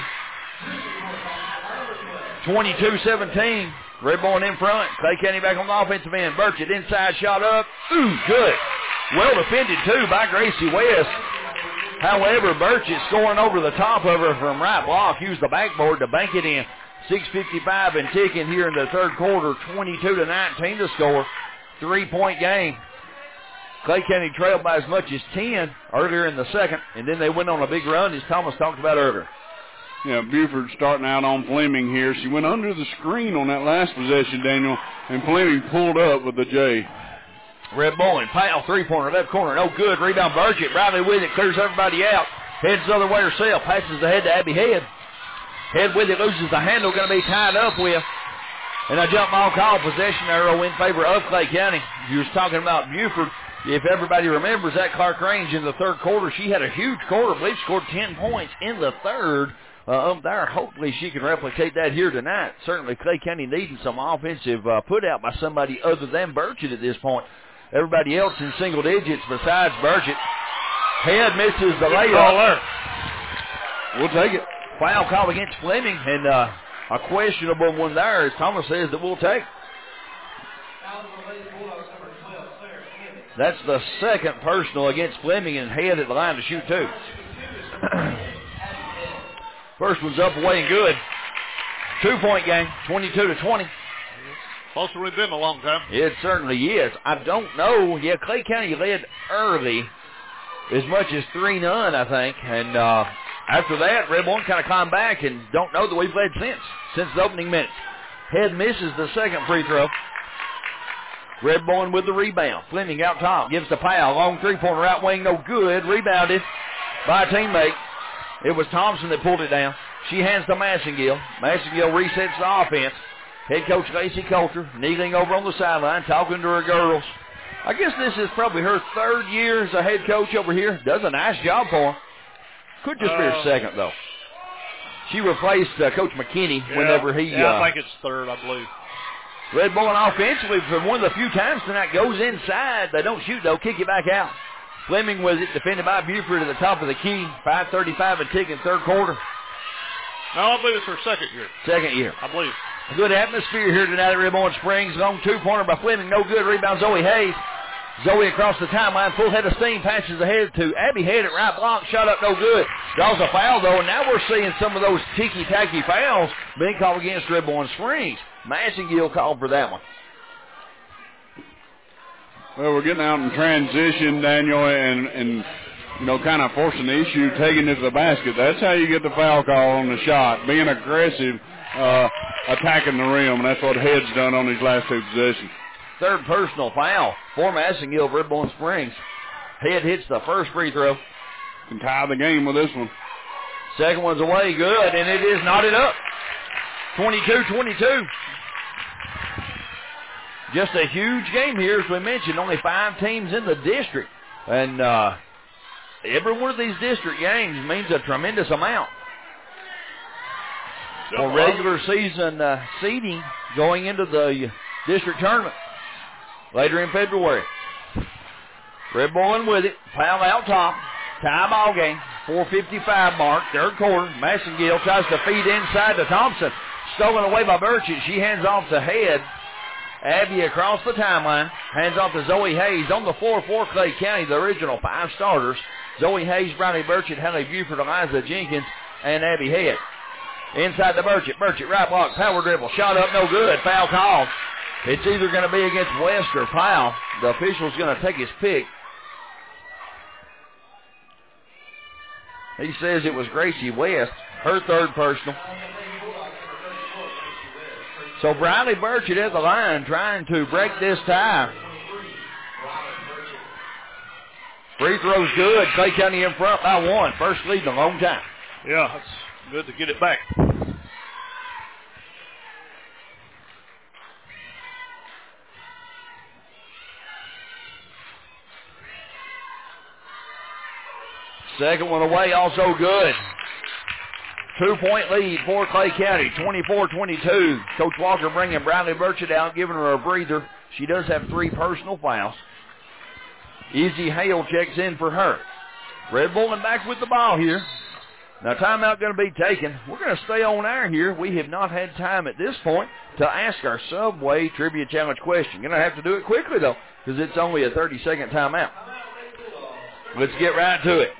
twenty-two seventeen. Red Bull in front. Clay County back on the offensive end. Burchett inside shot up. Ooh, good. Well defended, too, by Gracie West. However, Burchett scoring over the top of her from right block. Used the backboard to bank it in. six fifty-five and ticking here in the third quarter. twenty-two to nineteen to score. Three-point game. Clay County trailed by as much as ten earlier in the second, and then they went on a big run, as Thomas talked about earlier. Yeah, Buford starting out on Fleming here. She went under the screen on that last possession, Daniel, and Fleming pulled up with the J. Red Bowling, Powell, three-pointer, left corner, no good. Rebound, Burchett, Bradley with it, clears everybody out. Heads the other way herself, passes ahead to Abby Head. Head with it, loses the handle, going to be tied up with. And a jump ball call, possession arrow in favor of Clay County. You was talking about Buford. If everybody remembers that Clark Range in the third quarter, she had a huge quarter. I believe scored ten points in the third. Uh, up there, hopefully she can replicate that here tonight. Certainly Clay County needing some offensive uh, put out by somebody other than Burchett at this point. Everybody else in single digits besides Burchett. Head misses the layup. We'll take it. Foul call against Fleming, and uh, a questionable one there, as Thomas says that we'll take. That's the second personal against Fleming, and Head at the line to shoot two. First one's up, away, and good. Two-point game, twenty-two to twenty. Closer than we've been in a long time. It certainly is. I don't know. Yeah, Clay County led early, as much as three none, I think. And uh, after that, Red Bull kind of climbed back, and don't know that we've led since, since the opening minutes. Head misses the second free throw. Red Bull with the rebound. Fleming out top, gives to Powell. Long three-pointer right wing, no good. Rebounded by a teammate. It was Thompson that pulled it down. She hands to Massengill. Massengill resets the offense. Head coach Lacey Coulter kneeling over on the sideline, talking to her girls. I guess this is probably her third year as a head coach over here. Does a nice job for her. Could just uh, be her second, though. She replaced uh, Coach McKinney yeah, whenever he... Yeah, uh, I think it's third, I believe. Red Bull offensively, for one of the few times tonight, goes inside. They don't shoot, though. Kick it back out. Fleming with it, defended by Buford at the top of the key. five thirty-five and ticking, third quarter. No, I believe it's her second year. Second year. I believe. A good atmosphere here tonight at Red Bull Springs. Long two-pointer by Fleming, no good. Rebound Zoe Hayes. Zoe across the timeline, full head of steam, passes ahead to Abby Head at right block. Shot up, no good. Draws a foul, though, and now we're seeing some of those ticky-tacky fouls being called against Red Bull Springs. Massengill called for that one. Well, we're getting out in transition, Daniel, and, and you know, kind of forcing the issue, taking it to the basket. That's how you get the foul call on the shot, being aggressive, uh, attacking the rim, and that's what Head's done on these last two possessions. Third personal foul for Massengill, Red Bull Springs. Head hits the first free throw. Can tie the game with this one. Second one's away, good, and it is knotted up. twenty-two twenty-two. Just a huge game here, as we mentioned. Only five teams in the district. And uh, every one of these district games means a tremendous amount for regular season uh, seeding going into the district tournament later in February. Red Bull with it. Powell out top. Tie ball game. four fifty-five mark. Third quarter. Massengill tries to feed inside to Thompson. Stolen away by Burchett. She hands off to Head. Abby across the timeline. Hands off to Zoe Hayes. On the floor for Clay County, the original five starters. Zoe Hayes, Brownie Burchett, Hallie Buford, Eliza Jenkins, and Abby Head. Inside to Burchett. Burchett right block. Power dribble. Shot up. No good. Foul call. It's either going to be against West or Powell. The official's going to take his pick. He says it was Gracie West. her third personal. So Briley Burchett at the line trying to break this tie. Free throw's good. Clay County in front by one. First lead in a long time. Yeah, it's good to get it back. Second one away, also good. Two-point lead for Clay County, twenty-four twenty-two. Coach Walker bringing Briley Burchett out, giving her a breather. She does have three personal fouls. Izzy Hale checks in for her. Red Bull back with the ball here. Now timeout going to be taken. We're going to stay on air here. We have not had time at this point to ask our Subway Trivia Challenge question. Going to have to do it quickly though, because it's only a thirty-second timeout. Let's get right to it.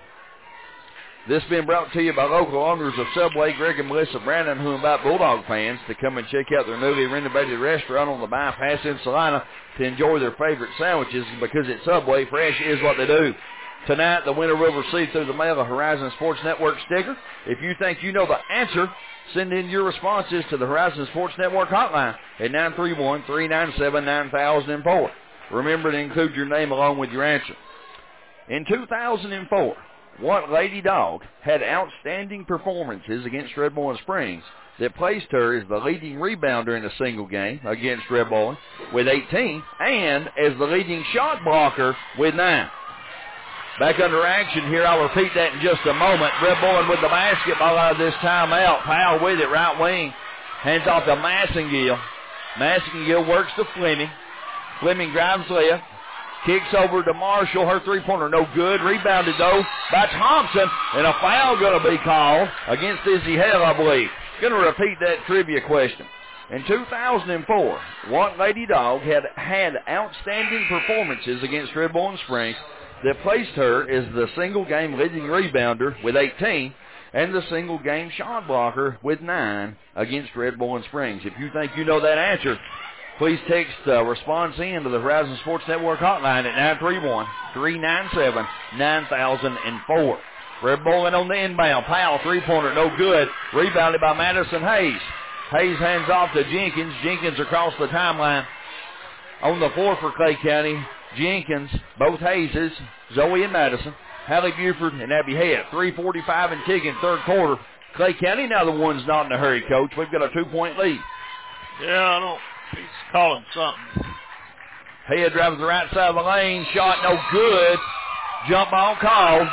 This has been brought to you by local owners of Subway, Greg and Melissa Brandon, who invite Bulldog fans to come and check out their newly renovated restaurant on the bypass in Salina to enjoy their favorite sandwiches, because at Subway, fresh is what they do. Tonight, the winner will receive through the mail a Horizon Sports Network sticker. If you think you know the answer, send in your responses to the Horizon Sports Network hotline at nine three one, three nine seven, nine thousand four. Remember to include your name along with your answer. In two thousand four, what Lady Dog had outstanding performances against Red Boiling Springs that placed her as the leading rebounder in a single game against Red Boiling with eighteen, and as the leading shot blocker with nine. Back under action here. I'll repeat that in just a moment. Red Boiling with the basketball out of this timeout. Powell with it, right wing. Hands off to Massengill. Massengill works to Fleming. Fleming drives left. Kicks over to Marshall. Her three-pointer no good. Rebounded, though, by Thompson. And a foul going to be called against Izzy Hale, I believe. Going to repeat that trivia question. In two thousand four, What Lady Dog had had outstanding performances against Red Boiling Springs that placed her as the single-game leading rebounder with eighteen and the single-game shot blocker with nine against Red Boiling Springs. If you think you know that answer, please text uh, response in to the Horizon Sports Network hotline at nine three one, three nine seven, nine thousand four. Red Boiling on the inbound. Powell, three-pointer, no good. Rebounded by Madison Hayes. Hayes hands off to Jenkins. Jenkins across the timeline. On the floor for Clay County, Jenkins, both Hayeses, Zoe and Madison, Hallie Buford and Abby Head. three forty-five and ticking, third quarter. Clay County now the one's not in a hurry, Coach. We've got a two-point lead. Yeah, I don't. He's calling something. Head drives the right side of the lane. Shot no good. Jump ball called.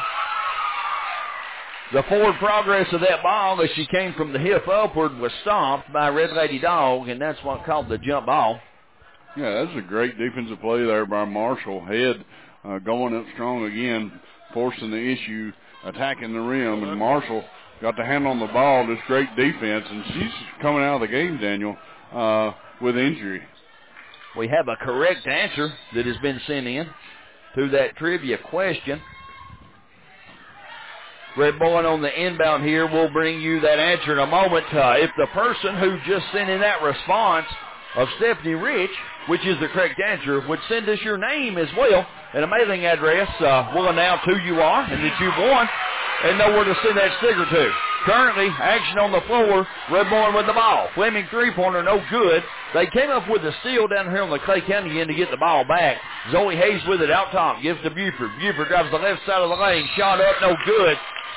The forward progress of that ball as she came from the hip upward was stopped by Red Lady Dog, and that's what called the jump ball. Yeah, that's a great defensive play there by Marshall. Head uh, going up strong again, forcing the issue, attacking the rim, and Marshall got the hand on the ball. Just great defense, and she's coming out of the game, Daniel, uh, with injury. We have a correct answer that has been sent in to that trivia question. Red Boiling on the inbound here. We'll bring you that answer in a moment. Uh, if the person who just sent in that response of Stephanie Rich, which is the correct answer, would send us your name as well and a mailing address, uh, we'll announce who you are and that you've won and know where to send that sticker to. Currently, action on the floor. Red Boiling with the ball. Fleming three-pointer, no good. They came up with a steal down here on the Clay County end to get the ball back. Zoe Hayes with it out top. Gives to Buford. Buford drives the left side of the lane. Shot up, no good.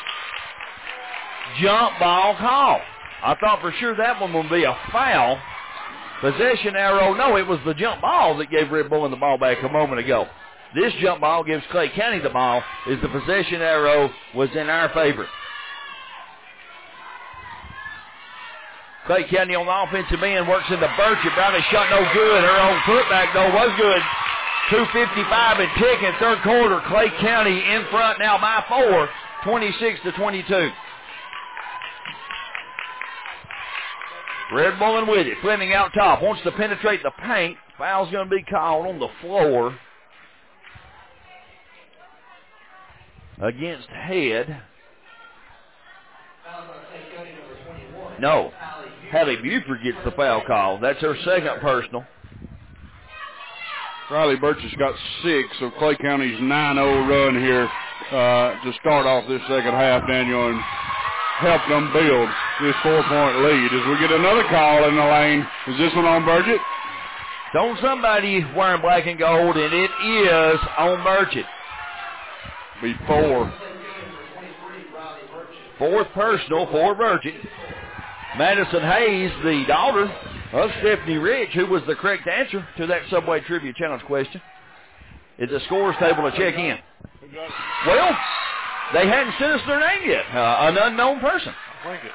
Jump ball call. I thought for sure that one would be a foul. Possession arrow. No, it was the jump ball that gave Red Boiling the ball back a moment ago. This jump ball gives Clay County the ball as the possession arrow was in our favor. Clay County on the offensive end works into Burchett. Bradley shot no good. Her own putback, though, was good. two fifty-five and ticking, third quarter. Clay County in front now by four, twenty-six to twenty-two. Red Boiling with it. Fleming out top. Wants to penetrate the paint. Foul's going to be called on the floor against Head. No. Hallie Buford gets the foul call. That's her second personal. Riley Burchett's got six, so Clay County's nine oh run here uh, to start off this second half, Daniel. And help them build this four-point lead. As we get another call in the lane, is this one on Burgett? It's on somebody wearing black and gold, and it is on Burgett. Be four. Fourth personal for Burgett. Madison Hayes, the daughter of Stephanie Rich, who was the correct answer to that Subway Trivia Challenge question, is the scores table to check in. Well, they hadn't sent us their name yet. Uh, an unknown person. I think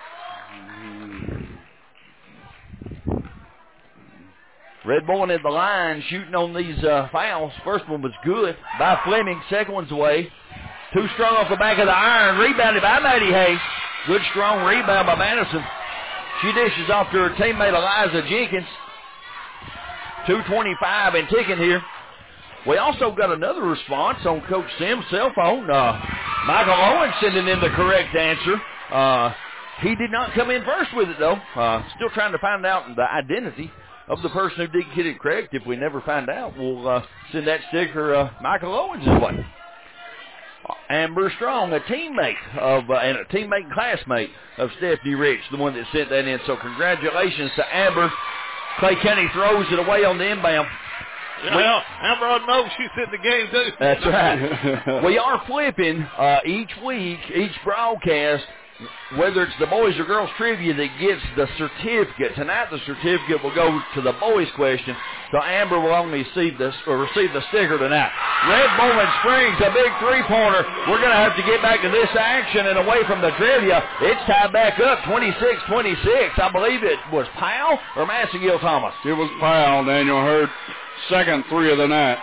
it's Red Bowen at the line shooting on these uh, fouls. First one was good by Fleming. Second one's away. Too strong off the back of the iron. Rebounded by Maddie Hayes. Good strong rebound by Madison. She dishes off to her teammate Eliza Jenkins. two twenty-five and ticking here. We also got another response on Coach Sims' cell phone. Uh, Michael Owen sending in the correct answer. Uh, he did not come in first with it, though. Uh, still trying to find out the identity of the person who did get it correct. If we never find out, we'll uh, send that sticker uh, Michael Owens' way. Amber Strong, a teammate of uh, and a teammate and classmate of Stephanie Rich, the one that sent that in. So congratulations to Amber. Clay County throws it away on the inbound. Well, Amber knows she's in the game, too. That's right. We are flipping uh, each week, each broadcast, whether it's the boys or girls trivia that gets the certificate. Tonight the certificate will go to the boys question, so Amber will only receive this or receive the sticker tonight. Red Bowman Springs, a big three-pointer. We're going to have to get back to this action and away from the trivia. It's tied back up, twenty-six twenty-six. I believe it was Powell or Massagill Thomas. It was Powell, Daniel Hurd. Second three of the night.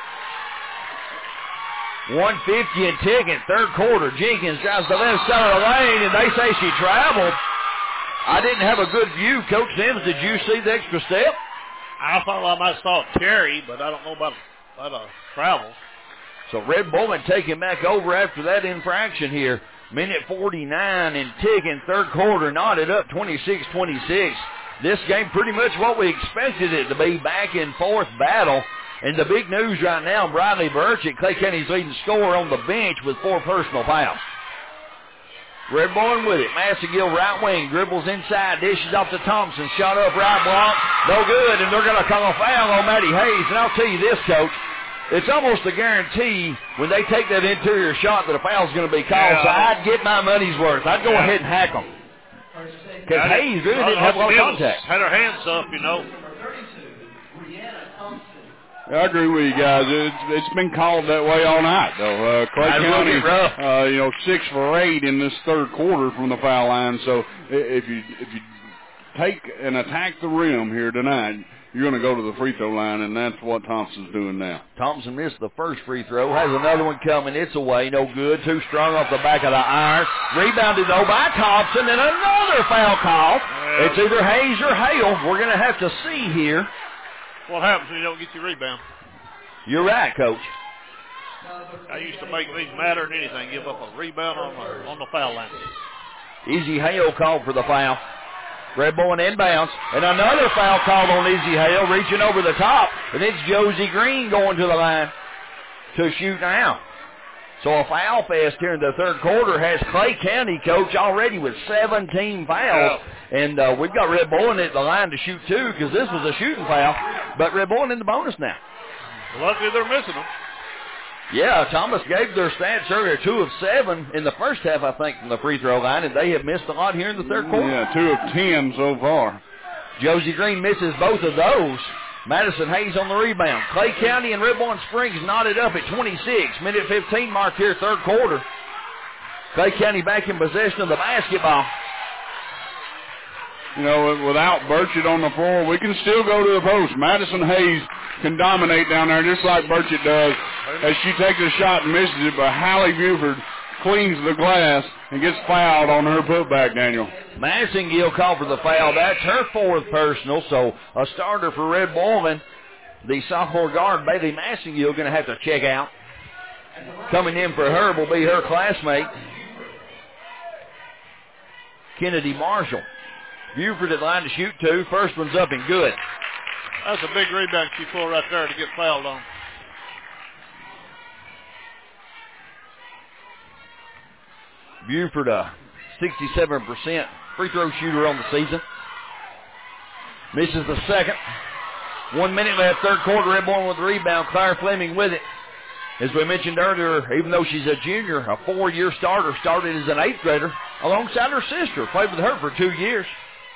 one fifty and ticking, third quarter. Jenkins drives the left side of the lane, and they say she traveled. I didn't have a good view. Coach Sims, did you see the extra step? I thought I might have saw Terry, but I don't know about, about uh, travel. So Red Bowman taking back over after that infraction here. Minute forty-nine and ticking, third quarter, knotted up twenty-six twenty-six. This game pretty much what we expected it to be, back and forth battle. And the big news right now, Briley Burchett, Clay County's leading scorer, on the bench with four personal fouls. Red Bowen with it. Massagill right wing, dribbles inside, dishes off to Thompson, shot up right block, no good, and they're going to call a foul on Maddie Hayes. And I'll tell you this, Coach, it's almost a guarantee when they take that interior shot that a foul's going to be called, yeah. So I'd get my money's worth. I'd go yeah. ahead and hack them. Because Hayes really didn't have a lot of contact. Had her hands up, you know. I agree with you guys. It's, it's been called that way all night, though. Uh, Clay County, uh, you know, six for eight in this third quarter from the foul line. So if you if you take and attack the rim here tonight, you're going to go to the free throw line, and that's what Thompson's doing now. Thompson missed the first free throw. Has another one coming. It's away. No good. Too strong off the back of the iron. Rebounded, though, by Thompson, and another foul call. Yeah. It's either Hayes or Hale. We're going to have to see here. What happens when you don't get your rebound? You're right, Coach. I used to make these matter than anything, give up a rebound on the, on the foul line. Izzy Hale called for the foul. Red Bowen inbounds, and another foul called on Izzy Hale, reaching over the top, and it's Josie Green going to the line to shoot now. So a foul fest here in the third quarter has Clay County, Coach, already with seventeen fouls. Yeah. And uh, we've got Red Bowen at the line to shoot two because this was a shooting foul. But Red Bowen in the bonus now. Luckily they're missing them. Yeah, Thomas gave their stats earlier, two of seven in the first half, I think, from the free throw line, and they have missed a lot here in the third quarter. Yeah, two of ten so far. Josie Green misses both of those. Madison Hayes on the rebound. Clay County and Red Bowen Springs knotted up at twenty-six. Minute fifteen mark here, third quarter. Clay County back in possession of the basketball. You know, without Burchett on the floor, we can still go to the post. Madison Hayes can dominate down there just like Burchett does as she takes a shot and misses it, but Hallie Buford cleans the glass and gets fouled on her putback, Daniel. Massagill called for the foul. That's her fourth personal, so a starter for Red Bowen. The sophomore guard, Bailey Massagill, going to have to check out. Coming in for her will be her classmate, Kennedy Marshall. Buford at line to shoot two. First one's up and good. That's a big rebound she pulled right there to get fouled on. Buford, a sixty-seven percent free throw shooter on the season. Misses the second. One minute left, third quarter. Redbourne with the rebound. Claire Fleming with it. As we mentioned earlier, even though she's a junior, a four-year starter, started as an eighth grader alongside her sister. Played with her for two years.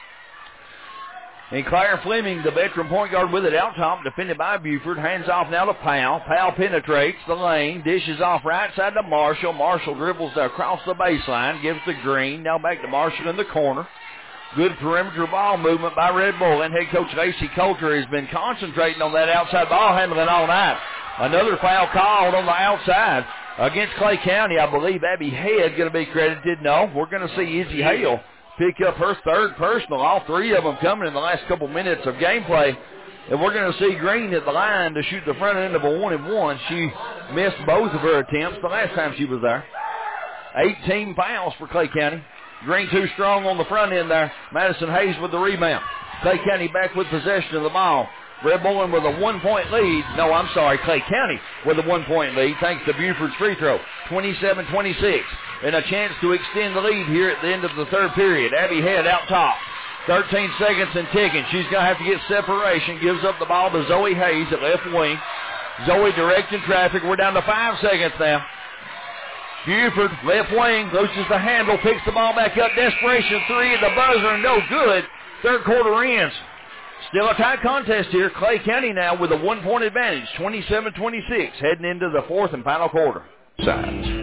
And Claire Fleming, the veteran point guard, with it out top, defended by Buford. Hands off now to Powell. Powell penetrates the lane, dishes off right side to Marshall. Marshall dribbles across the baseline, gives to Green. Now back to Marshall in the corner. Good perimeter ball movement by Red Bull. And head coach Lacey Coulter has been concentrating on that outside ball handling all night. Another foul called on the outside against Clay County. I believe Abby Head going to be credited. No, we're going to see Izzy Hale pick up her third personal. All three of them coming in the last couple minutes of gameplay. And we're going to see Green at the line to shoot the front end of a one and one. She missed both of her attempts the last time she was there. eighteen fouls for Clay County. Green too strong on the front end there. Madison Hayes with the rebound. Clay County back with possession of the ball. Red Bull with a one-point lead. No, I'm sorry, Clay County with a one-point lead thanks to Buford's free throw. twenty-seven twenty-six. And a chance to extend the lead here at the end of the third period. Abby Head out top. thirteen seconds and ticking. She's going to have to get separation. Gives up the ball to Zoe Hayes at left wing. Zoe directing traffic. We're down to five seconds now. Buford, left wing, loses the handle, picks the ball back up. Desperation three at the buzzer, no good. Third quarter ends. Still a tight contest here. Clay County now with a one-point advantage, twenty-seven twenty-six, heading into the fourth and final quarter. Sides.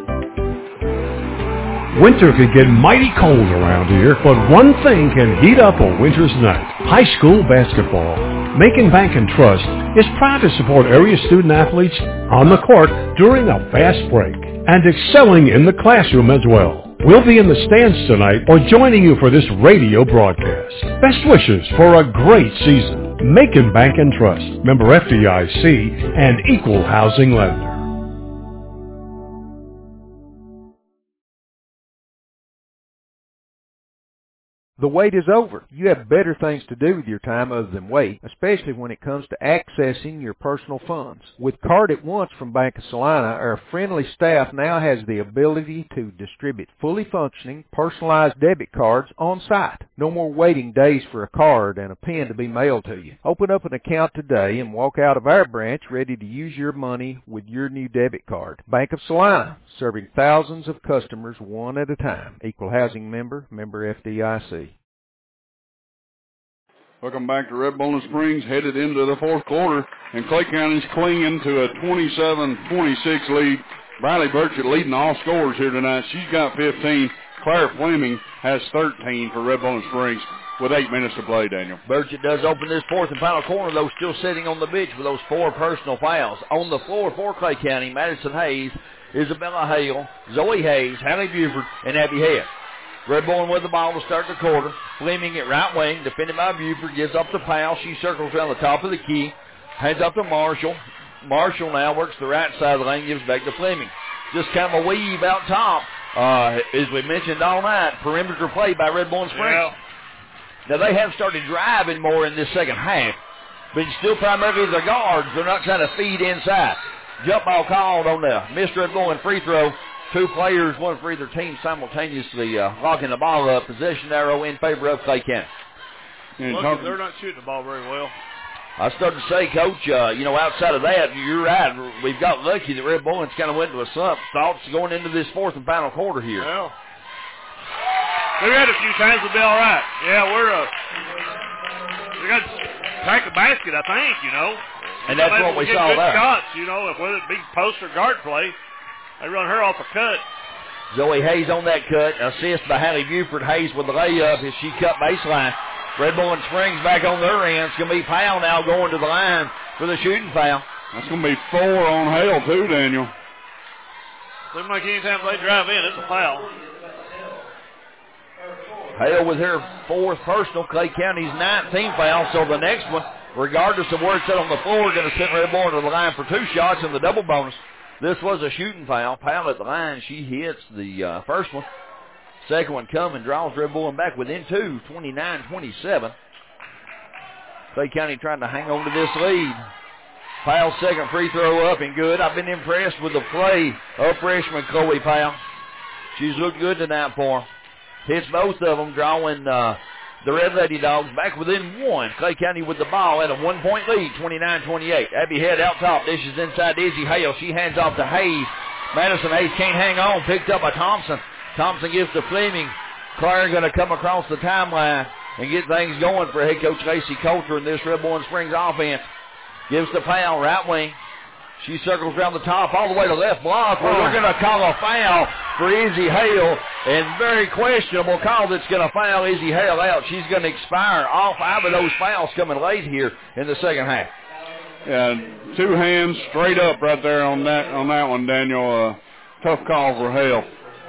Winter can get mighty cold around here, but one thing can heat up a winter's night. High school basketball. Macon Bank and Trust is proud to support area student athletes on the court during a fast break and excelling in the classroom as well. We'll be in the stands tonight or joining you for this radio broadcast. Best wishes for a great season. Macon Bank and Trust, member F D I C and equal housing lender. The wait is over. You have better things to do with your time other than wait, especially when it comes to accessing your personal funds. With Card at Once from Bank of Salina, our friendly staff now has the ability to distribute fully functioning, personalized debit cards on site. No more waiting days for a card and a pen to be mailed to you. Open up an account today and walk out of our branch ready to use your money with your new debit card. Bank of Salina, serving thousands of customers one at a time. Equal housing member, member F D I C. Welcome back to Red Bowling Springs, headed into the fourth quarter, and Clay County's clinging to a twenty-seven twenty-six lead. Riley Burchett leading all scorers here tonight. She's got fifteen. Claire Fleming has thirteen for Red Bowling Springs with eight minutes to play, Daniel. Burchett does open this fourth and final corner, though, still sitting on the bench with those four personal fouls. On the floor for Clay County, Madison Hayes, Isabella Hale, Zoe Hayes, Hallie Buford, and Abby Head. Red Bull with the ball to start the quarter. Fleming at right wing, defended by Buford, gives up to Powell. She circles around the top of the key, hands up to Marshall. Marshall now works the right side of the lane, gives back to Fleming. Just kind of a weave out top, uh, as we mentioned all night, perimeter play by Red Bull Springs. Yeah. Now they have started driving more in this second half, but it's still primarily the guards. They're not trying to feed inside. Jump ball called on the missed Red Bull and free throw. Two players, one for either team, simultaneously uh, locking the ball up. Possession arrow in favor of Clay County. Look, they're not shooting the ball very well. I started to say, Coach, uh, you know, outside of that, you're right. We've got lucky that Red Bullets kind of went to a slump. Thoughts going into this fourth and final quarter here. Well, we had a few times to be all right. Yeah, we're uh, we got to pack a basket, I think, you know. And that's what we saw there. Shots, you know, if whether it be post or guard play. They run her off a cut. Zoe Hayes on that cut. Assist by Hallie Buford. Hayes with the layup as she cut baseline. Red Bull and Springs back on their end. It's going to be Powell now going to the line for the shooting foul. That's going to be four on Hale too, Daniel. Seems like anytime they drive in, it's a foul. Hale with her fourth personal. Clay County's nineteenth foul. So the next one, regardless of where it's at on the floor, going to send Red Bull to the line for two shots in the double bonus. This was a shooting foul. Powell at the line. She hits the uh, first one. Second one coming. Draws Red Bull back within two. twenty-nine twenty-seven. Clay County trying to hang on to this lead. Powell's second free throw up and good. I've been impressed with the play of freshman Chloe Powell. She's looked good tonight for her. hits both of them, drawing uh, the Red Lady Dogs back within one. Clay County with the ball at a one-point lead, twenty-nine twenty-eight. Abby Head out top, dishes inside to Izzy Hale. She hands off to Hayes. Madison Hayes can't hang on, picked up by Thompson. Thompson gives to Fleming. Claire going to come across the timeline and get things going for head coach Lacey Coulter in this Red Bowling Springs offense. Gives to Powell, right wing. She circles around the top all the way to left block where they're going to call a foul for Izzy Hale, and very questionable call that's going to foul Izzy Hale out. She's going to expire all five of those fouls coming late here in the second half. Yeah, two hands straight up right there on that on that one, Daniel. Uh, tough call for Hale.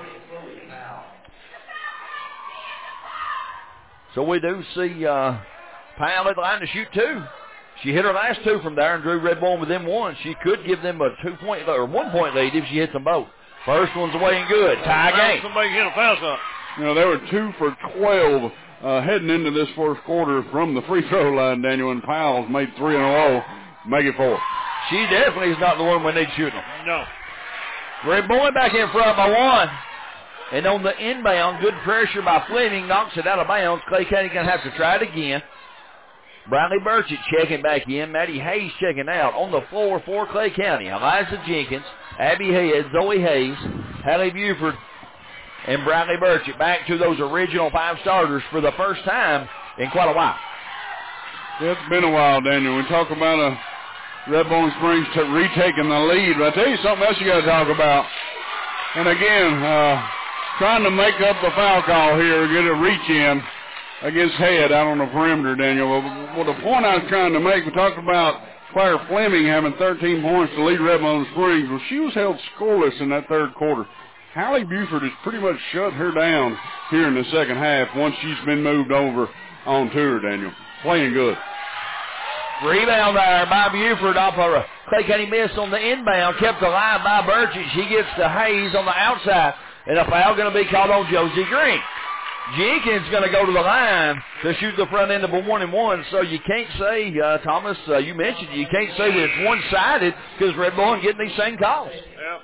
So we do see uh, Powell at the line to shoot two. She hit her last two from there and drew Red Bowling within one. She could give them a two-point or one-point lead if she hits them both. First one's away and good. Tie game. Somebody hit a foul shot. You know, they were two for twelve uh, heading into this first quarter from the free throw line, Daniel, and Powell's made three in a row. Make it four. She definitely is not the one we need shooting. No. Red Bowling back in front by one. And on the inbound, good pressure by Fleming, knocks it out of bounds. Clay County going to have to try it again. Bradley Burchett checking back in. Maddie Hayes checking out. On the floor for Clay County, Eliza Jenkins, Abby Head, Zoe Hayes, Hallie Buford, and Bradley Burchett back to those original five starters for the first time in quite a while. It's been a while, Daniel. We talk about a Red Bowling Springs t- retaking the lead, but I tell you something else you got to talk about. And again, uh, trying to make up the foul call here, get a reach in against Head out on the perimeter, Daniel. Well, the point I was trying to make, we talked about Claire Fleming having thirteen points to lead Red Bowling Springs. Well, she was held scoreless in that third quarter. Hallie Buford has pretty much shut her down here in the second half once she's been moved over on to her, Daniel. Playing good. Rebound there by Buford off a Clay County miss on the inbound. Kept alive by Burchett. She gets to Hayes on the outside. And a foul going to be called on Josie Green. Jenkins going to go to the line to shoot the front end of a one and one. So you can't say, uh, Thomas, uh, you mentioned you can't say that it's one-sided because Red Bowling getting these same calls. Yep.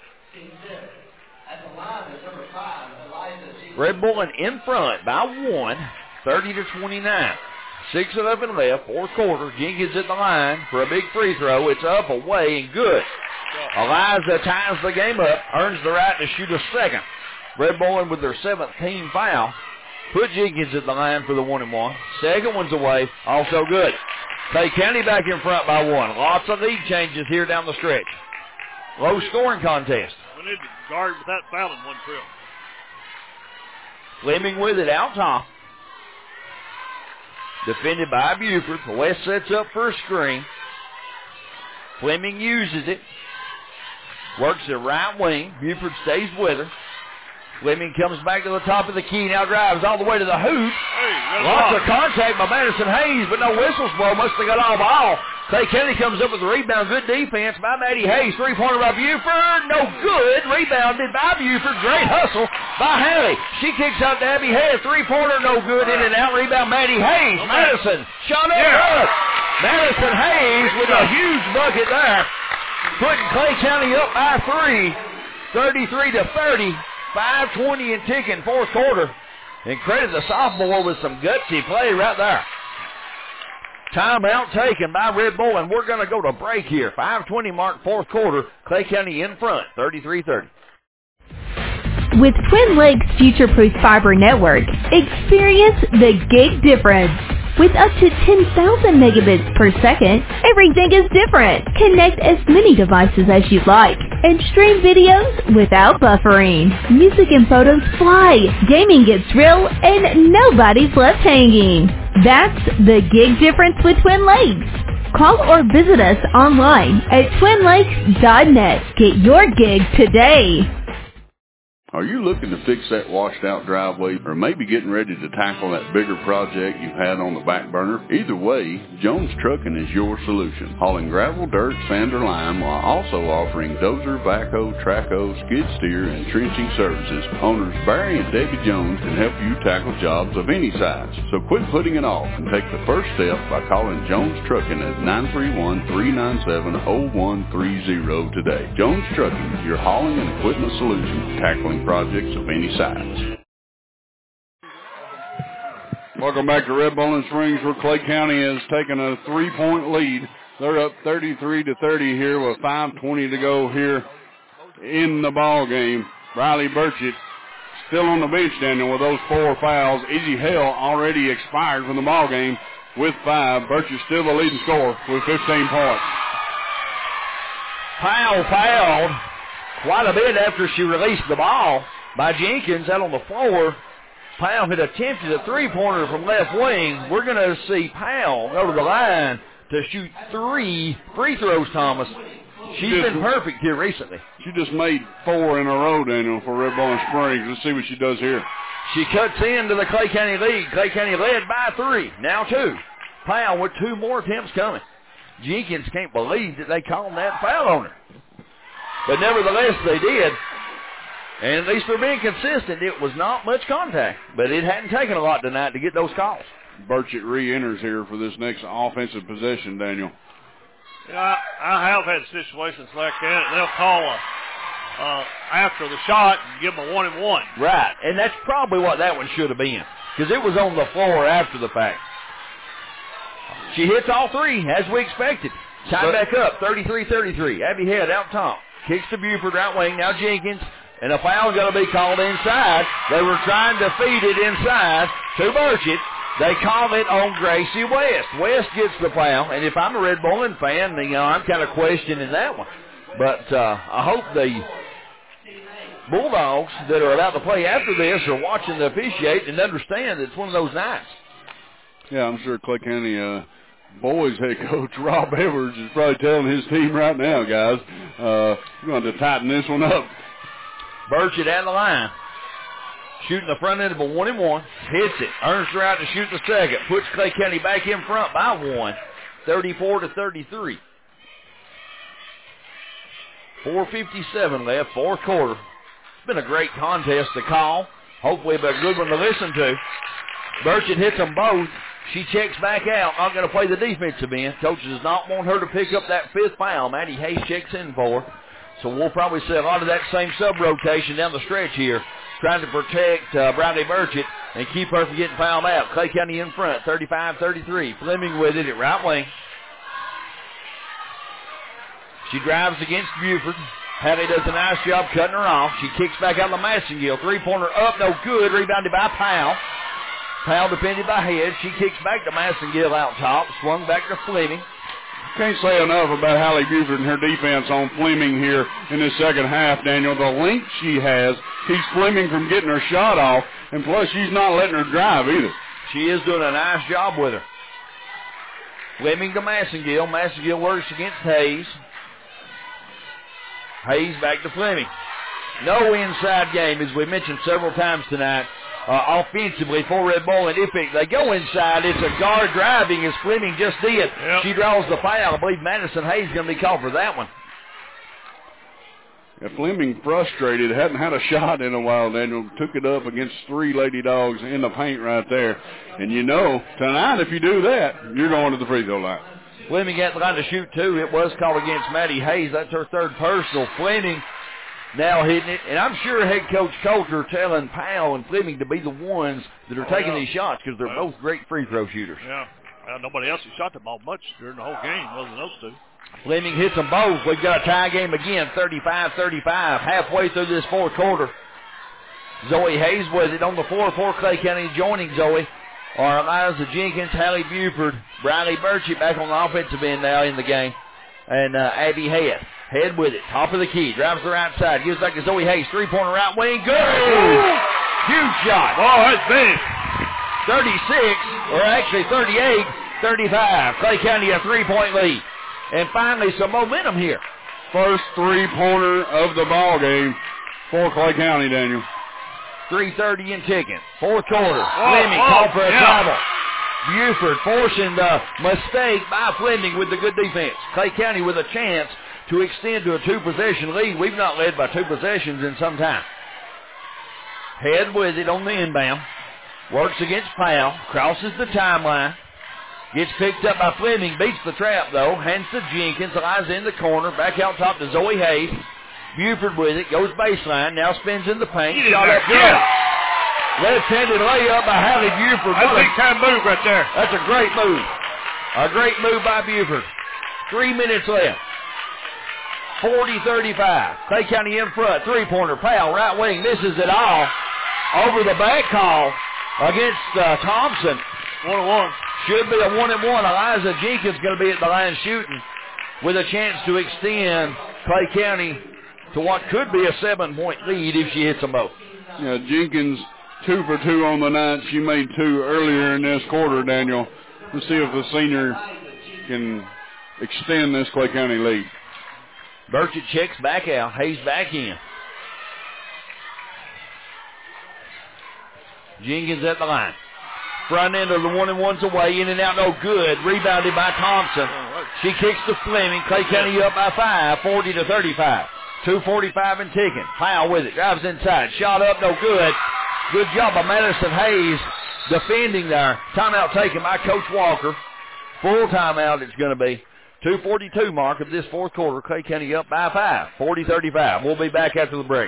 Red Bowling in front by one, thirty to twenty-nine. Six eleven left, fourth quarter. Jenkins at the line for a big free throw. It's up, away, and good. Eliza ties the game up, earns the right to shoot a second. Red Bowling with their seventh team foul. Put Jenkins at the line for the one and one. Second one's away, also good. Clay County back in front by one. Lots of lead changes here down the stretch. Low scoring contest. We need to guard without fouling one trip. Fleming with it out top. Defended by Buford. West sets up for a screen. Fleming uses it. Works the right wing. Buford stays with her. Fleming comes back to the top of the key. Now drives all the way to the hoop. Hey, Lots of contact by Madison Hayes, but no whistles blow. Must have got all ball. Clay County comes up with the rebound. Good defense by Maddie Hayes. Three-pointer by Buford. No good. Rebounded by Buford. Great hustle by Hallie. She kicks out to Abby Head. Three-pointer, no good. In and out. Rebound, Maddie Hayes. Okay. Madison. Shot up. Yeah. Madison Hayes with a huge bucket there. Putting Clay County up by three. thirty-three to thirty. five twenty and ticking, fourth quarter. And credit the sophomore with some gutsy play right there. Timeout taken by Red Bull, and we're going to go to break here. five twenty mark, fourth quarter. Clay County in front, thirty-three thirty. With Twin Lakes Future-Proof Fiber Network, experience the gig difference. With up to ten thousand megabits per second, everything is different. Connect as many devices as you like and stream videos without buffering. Music and photos fly, gaming gets real, and nobody's left hanging. That's the gig difference with Twin Lakes. Call or visit us online at twin lakes dot net. Get your gig today. Are you looking to fix that washed-out driveway or maybe getting ready to tackle that bigger project you've had on the back burner? Either way, Jones Trucking is your solution. Hauling gravel, dirt, sand, or lime while also offering dozer, backhoe, trackhoe, skid steer, and trenching services. Owners Barry and Debbie Jones can help you tackle jobs of any size. So quit putting it off and take the first step by calling Jones Trucking at nine three one, three nine seven, zero one three zero today. Jones Trucking, your hauling and equipment solution, tackling projects of any size. Welcome back to Red Bowling Springs, where Clay County has taken a three-point lead. They're up thirty-three to thirty here with five twenty to go here in the ball game. Riley Burchett still on the bench, Daniel, with those four fouls. Izzy Hale already expired from the ball game with five. Burchett still the leading scorer with fifteen points. Powell fouled quite a bit after she released the ball by Jenkins out on the floor. Powell had attempted a three-pointer from left wing. We're going to see Powell go to the line to shoot three free throws, Thomas. She's just, been perfect here recently. She just made four in a row, Daniel, for Red Bowling Springs. Let's see what she does here. She cuts into the Clay County lead. Clay County led by three, now two. Powell with two more attempts coming. Jenkins can't believe that they called that foul on her. But nevertheless, they did. And at least they're being consistent. It was not much contact, but it hadn't taken a lot tonight to get those calls. Burchett re-enters here for this next offensive possession, Daniel. Yeah, I have had situations like that. They'll call a, uh, after the shot and give them a one and one. Right, and that's probably what that one should have been, because it was on the floor after the fact. She hits all three, as we expected. Tied back up, thirty-three thirty-three. Abby Head out top. Kicks to Buford, right wing. Now Jenkins. And a foul going to be called inside. They were trying to feed it inside to Burchett. They call it on Gracie West. West gets the foul. And if I'm a Red Bowling fan, you know, I'm kind of questioning that one. But uh, I hope the Bulldogs that are about to play after this are watching the officiate and understand that it's one of those nights. Yeah, I'm sure Clay County uh, boys head coach Rob Evers is probably telling his team right now, guys, uh, we're going to tighten this one up. Burchett at the line. Shooting the front end of a one and one. Hits it. Earns her out to shoot the second. Puts Clay County back in front by one. thirty-four to thirty-three. four fifty-seven left. Fourth quarter. It's been a great contest to call. Hopefully a good one to listen to. Burchett hits them both. She checks back out. Not going to play the defensive end. Coach does not want her to pick up that fifth foul. Maddie Hayes checks in for her. So we'll probably see a lot of that same sub-rotation down the stretch here, trying to protect uh, Bradley Burchett and keep her from getting fouled out. Clay County in front, thirty-five thirty-three. Fleming with it at right wing. She drives against Buford. Hallie does a nice job cutting her off. She kicks back out to Massengill. Three-pointer up, no good. Rebounded by Powell. Powell defended by Head. She kicks back to Massengill out top. Swung back to Fleming. Can't say enough about Hallie Buford and her defense on Fleming here in this second half, Daniel. The length she has keeps Fleming from getting her shot off, and plus she's not letting her drive either. She is doing a nice job with her. Fleming to Massengill. Massengill works against Hayes. Hayes back to Fleming. No inside game, as we mentioned several times tonight. Uh, offensively for Red Bowling. If it, they go inside, it's a guard driving as Fleming just did. Yep. She draws the foul. I believe Madison Hayes is going to be called for that one. Yeah, Fleming frustrated, hadn't had a shot in a while, Daniel. Took it up against three Lady Dogs in the paint right there. And you know, tonight if you do that, you're going to the free throw line. Fleming got the line to shoot two. It was called against Maddie Hayes. That's her third personal. Fleming now hitting it, and I'm sure head coach Coulter telling Powell and Fleming to be the ones that are oh, taking yeah. these shots because they're well, both great free throw shooters. Yeah, uh, nobody else has shot the ball much during the whole game other than those two. Fleming hits them both. We've got a tie game again, thirty-five thirty-five, halfway through this fourth quarter. Zoe Hayes with it on the floor for Clay County. Joining Zoe are Eliza Jenkins, Hallie Buford, Briley Burchett back on the offensive end now in the game, and uh, Abby Head. Head with it, top of the key, drives the right side, gives back to Zoe Hayes, three-pointer right wing, good! Huge shot. Oh, that's big. thirty-six, or actually thirty-eight thirty-five. Clay County a three-point lead. And finally some momentum here. First three-pointer of the ball game for Clay County, Daniel. three thirty and ticking. Fourth quarter, oh, Fleming oh, called for a yeah. travel. Buford forcing the mistake by Fleming with the good defense. Clay County with a chance to extend to a two-possession lead. We've not led by two possessions in some time. Head with it on the inbound. Works against Powell. Crosses the timeline. Gets picked up by Fleming. Beats the trap, though. Hands to Jenkins. Lies in the corner. Back out top to Zoe Hayes. Buford with it. Goes baseline. Now spins in the paint. Shot up good. Left-handed layup by Hallie Buford. That's a big-time move right there. That's a great move. A great move by Buford. Three minutes left. forty thirty-five. Clay County in front. Three-pointer. Powell, right wing, misses it all. Over the back call against uh, Thompson. One and one. Should be a one and one. Eliza Jenkins going to be at the line shooting with a chance to extend Clay County to what could be a seven-point lead if she hits them both. Yeah, Jenkins two for two on the night. She made two earlier in this quarter, Daniel. Let's see if the senior can extend this Clay County lead. Burchett checks back out. Hayes back in. Jenkins at the line. Front end of the one and one's away. In and out, no good. Rebounded by Thompson. She kicks to Fleming. Clay County up by five, forty to thirty-five. two forty-five and ticking. Powell with it. Drives inside. Shot up, no good. Good job by Madison Hayes defending there. Timeout taken by Coach Walker. Full timeout it's going to be. two forty-two mark of this fourth quarter. Clay County up by five, forty thirty-five. We'll be back after the break.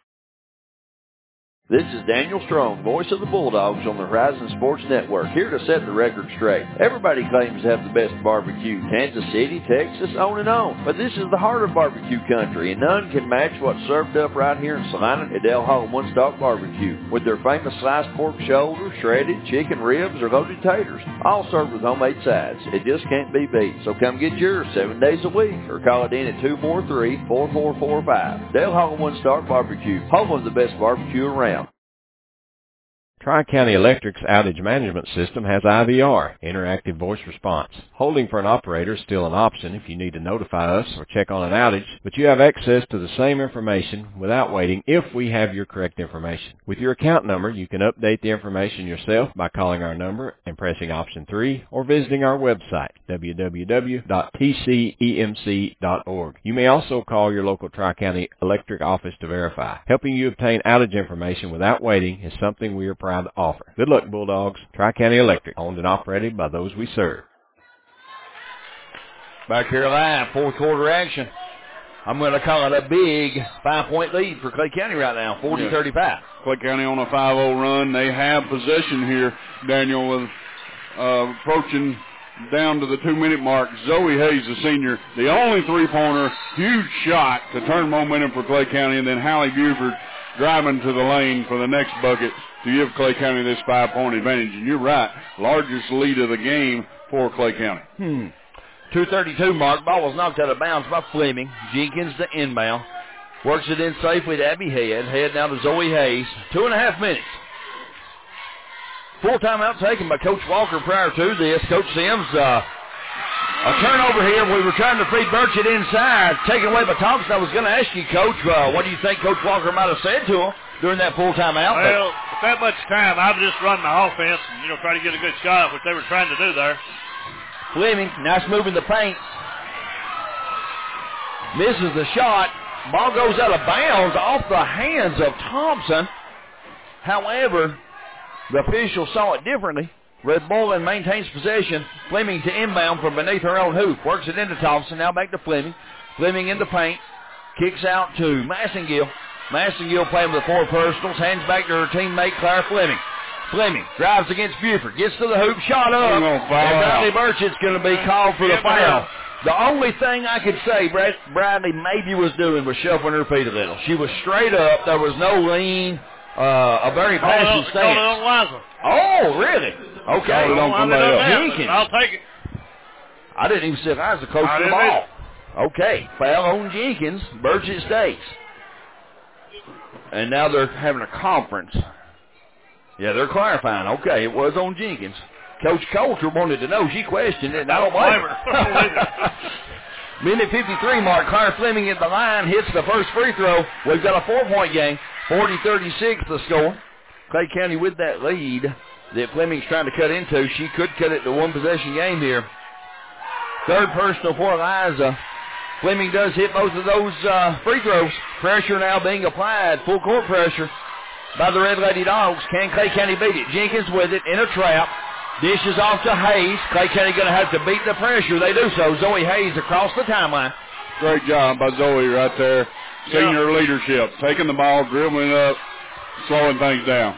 This is Daniel Strong, voice of the Bulldogs on the Horizon Sports Network, here to set the record straight. Everybody claims to have the best barbecue, Kansas City, Texas, on and on. But this is the heart of barbecue country, and none can match what's served up right here in Salina at Del Hall One Stop Barbecue, with their famous sliced pork shoulder, shredded chicken ribs, or loaded taters, all served with homemade sides. It just can't be beat. So come get yours seven days a week, or call it in at two four three, four four four five. Del Hall One Stop Barbecue, home of the best barbecue around. Tri-County Electric's outage management system has I V R, interactive voice response. Holding for an operator is still an option if you need to notify us or check on an outage, but you have access to the same information without waiting if we have your correct information. With your account number, you can update the information yourself by calling our number and pressing option three or visiting our website, w w w dot t c e m c dot org. You may also call your local Tri-County Electric office to verify. Helping you obtain outage information without waiting is something we are proud to offer. Good luck, Bulldogs. Tri-County Electric, owned and operated by those we serve. Back here live, fourth quarter action. I'm going to call it a big five-point lead for Clay County right now, forty thirty-five. Clay County on a five oh run. They have possession here, Daniel, with uh, approaching down to the two-minute mark. Zoe Hayes, the senior, the only three-pointer, huge shot to turn momentum for Clay County, and then Hallie Buford driving to the lane for the next bucket to give Clay County this five-point advantage. And you're right, largest lead of the game for Clay County. Hmm. two thirty-two mark. Ball was knocked out of bounds by Fleming. Jenkins to inbound. Works it in safely to Abby Head. Head now to Zoe Hayes. Two and a half minutes. Full timeout taken by Coach Walker prior to this. Coach Sims, uh, a turnover here. We were trying to feed Burchett inside. Taken away by Thompson. I was going to ask you, Coach, uh, what do you think Coach Walker might have said to him during that full timeout? Well, with that much time, I would just run my offense and, you know, try to get a good shot, which they were trying to do there. Fleming, nice move in the paint. Misses the shot. Ball goes out of bounds off the hands of Thompson. However, the official saw it differently. Red Bullin maintains possession. Fleming to inbound from beneath her own hoop. Works it into Thompson. Now back to Fleming. Fleming in the paint. Kicks out to Massengill. Massengill playing with four personals. Hands back to her teammate Claire Fleming. Fleming drives against Buford. Gets to the hoop. Shot up. And Bradley Burchett's going to be called for the foul. The only thing I could say Brad, Bradley maybe was doing was shuffling her feet a little. She was straight up. There was no lean. Uh, a very passive stance. Oh, really? Okay. Jenkins. I'll take it. I didn't even say I was the coach of the ball. Okay. Foul on Jenkins. Burchett stays. And now they're having a conference. Yeah, they're clarifying. Okay, it was on Jenkins. Coach Coulter wanted to know. She questioned it, and I don't blame her. Minute fifty-three mark. Claire Fleming at the line. Hits the first free throw. We've got a four-point game. forty thirty-six the score. Clay County with that lead that Fleming's trying to cut into. She could cut it to one-possession game here. Third personal for Eliza. Fleming does hit both of those uh, free throws. Pressure now being applied. Full court pressure by the Red Lady Dogs. Can Clay County beat it? Jenkins with it in a trap. Dishes off to Hayes. Clay County going to have to beat the pressure. They do so. Zoe Hayes across the timeline. Great job by Zoe right there. Senior yeah. leadership. Taking the ball, dribbling up, slowing things down.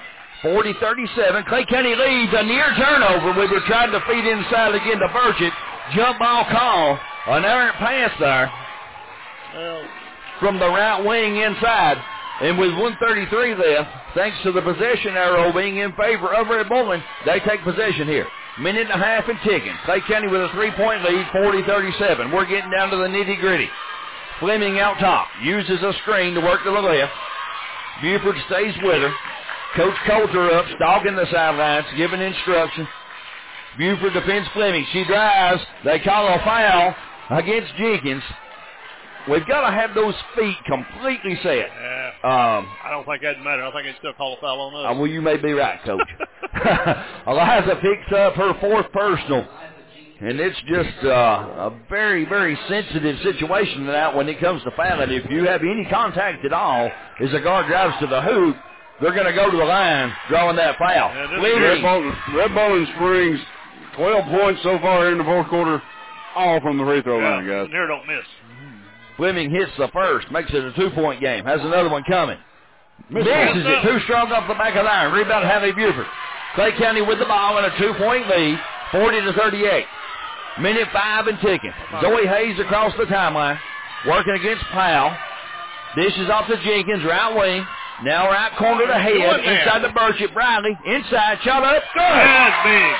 forty thirty-seven. Clay County leads a near turnover. We were trying to feed inside again to Burchett. Jump ball call. An errant pass there Well, from the right wing inside. And with one thirty-three left, thanks to the possession arrow being in favor of Red Bowling, they take possession here. Minute and a half and ticking. Clay County with a three-point lead, forty thirty-seven. We're getting down to the nitty-gritty. Fleming out top. Uses a screen to work to the left. Buford stays with her. Coach Coulter up, stalking the sidelines, giving instruction. Buford defends Fleming. She drives. They call a foul against Jenkins. We've got to have those feet completely set. Yeah. Um, I don't think that matters. I think they still call a foul on us. Uh, well, you may be right, Coach. Eliza picks up her fourth personal. And it's just uh, a very, very sensitive situation now when it comes to fouling. If you have any contact at all, as a guard drives to the hoop, they're going to go to the line drawing that foul. Yeah, Red Bowling, Red Bowling Springs, twelve points so far here in the fourth quarter, all from the free throw yeah, line, guys. Near don't miss. Fleming hits the first, makes it a two-point game. Has another one coming. Miss Misses it, too strong off the back of the iron. Rebound Hadley Buford. Clay County with the ball and a two-point lead, forty to thirty-eight. Minute five and ticking. Zoe Hayes across the timeline, working against Powell. Dishes off to Jenkins, right wing. Now right corner to head, inside the Burchett. Bradley, inside, shot up, good. That's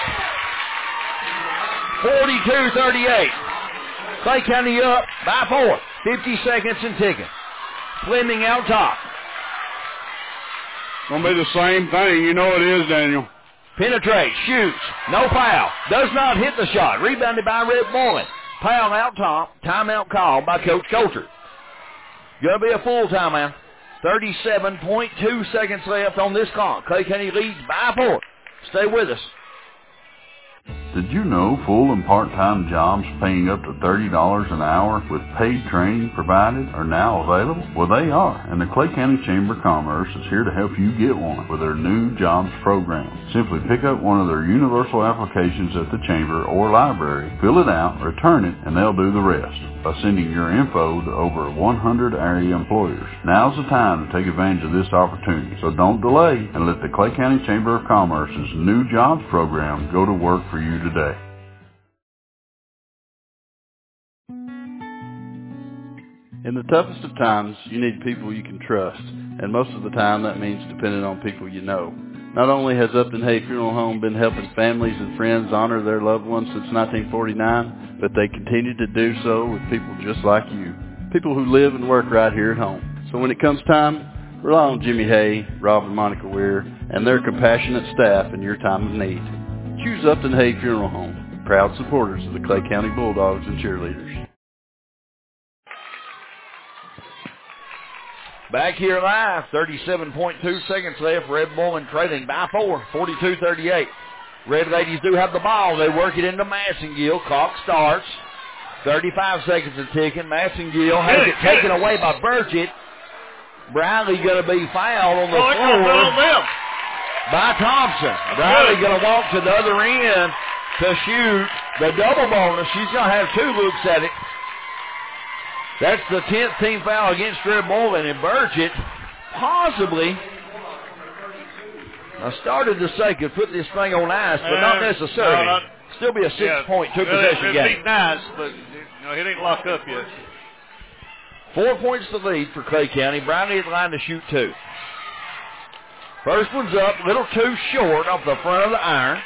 big. forty-two thirty-eight. Clay County up by four. fifty seconds and ticking. Fleming out top. Gonna be the same thing. You know it is, Daniel. Penetrates, shoots, no foul. Does not hit the shot. Rebounded by Red Bowling. Powell out top. Timeout called by Coach Coulter. Gonna be a full timeout. thirty-seven point two seconds left on this clock. Clay County leads by four. Stay with us. Did you know full and part-time jobs paying up to thirty dollars an hour with paid training provided are now available? Well, they are, and the Clay County Chamber of Commerce is here to help you get one with their new jobs program. Simply pick up one of their universal applications at the Chamber or library, fill it out, return it, and they'll do the rest by sending your info to over one hundred area employers. Now's the time to take advantage of this opportunity, so don't delay and let the Clay County Chamber of Commerce's new jobs program go to work for you today. In the toughest of times, you need people you can trust, and most of the time that means depending on people you know. Not only has Upton Hay Funeral Home been helping families and friends honor their loved ones since nineteen forty-nine, but they continue to do so with people just like you, people who live and work right here at home. So when it comes time, rely on Jimmy Hay, Rob and Monica Weir, and their compassionate staff in your time of need. Choose Upton Hay Funeral Home, proud supporters of the Clay County Bulldogs and cheerleaders. Back here live, thirty-seven point two seconds left. Red Bowling trailing by four, forty-two thirty-eight. Red Ladies do have the ball. They work it into Massengill. Clock starts. thirty-five seconds of ticking. Massengill has it taken away by Burchett. Briley going to be fouled on the oh, floor by Thompson. Briley going to walk to the other end to shoot the double bonus. She's going to have two looks at it. That's the tenth team foul against Red Bowling, and Burchett possibly, I started to say could put this thing on ice, but uh, not necessarily. No, not, Still be a six-point, yeah, two-possession game. It'd be nice, but you know, it ain't locked up yet. Four points to lead for Clay County. Brownlee at the line to shoot two. First one's up, a little too short off the front of the iron.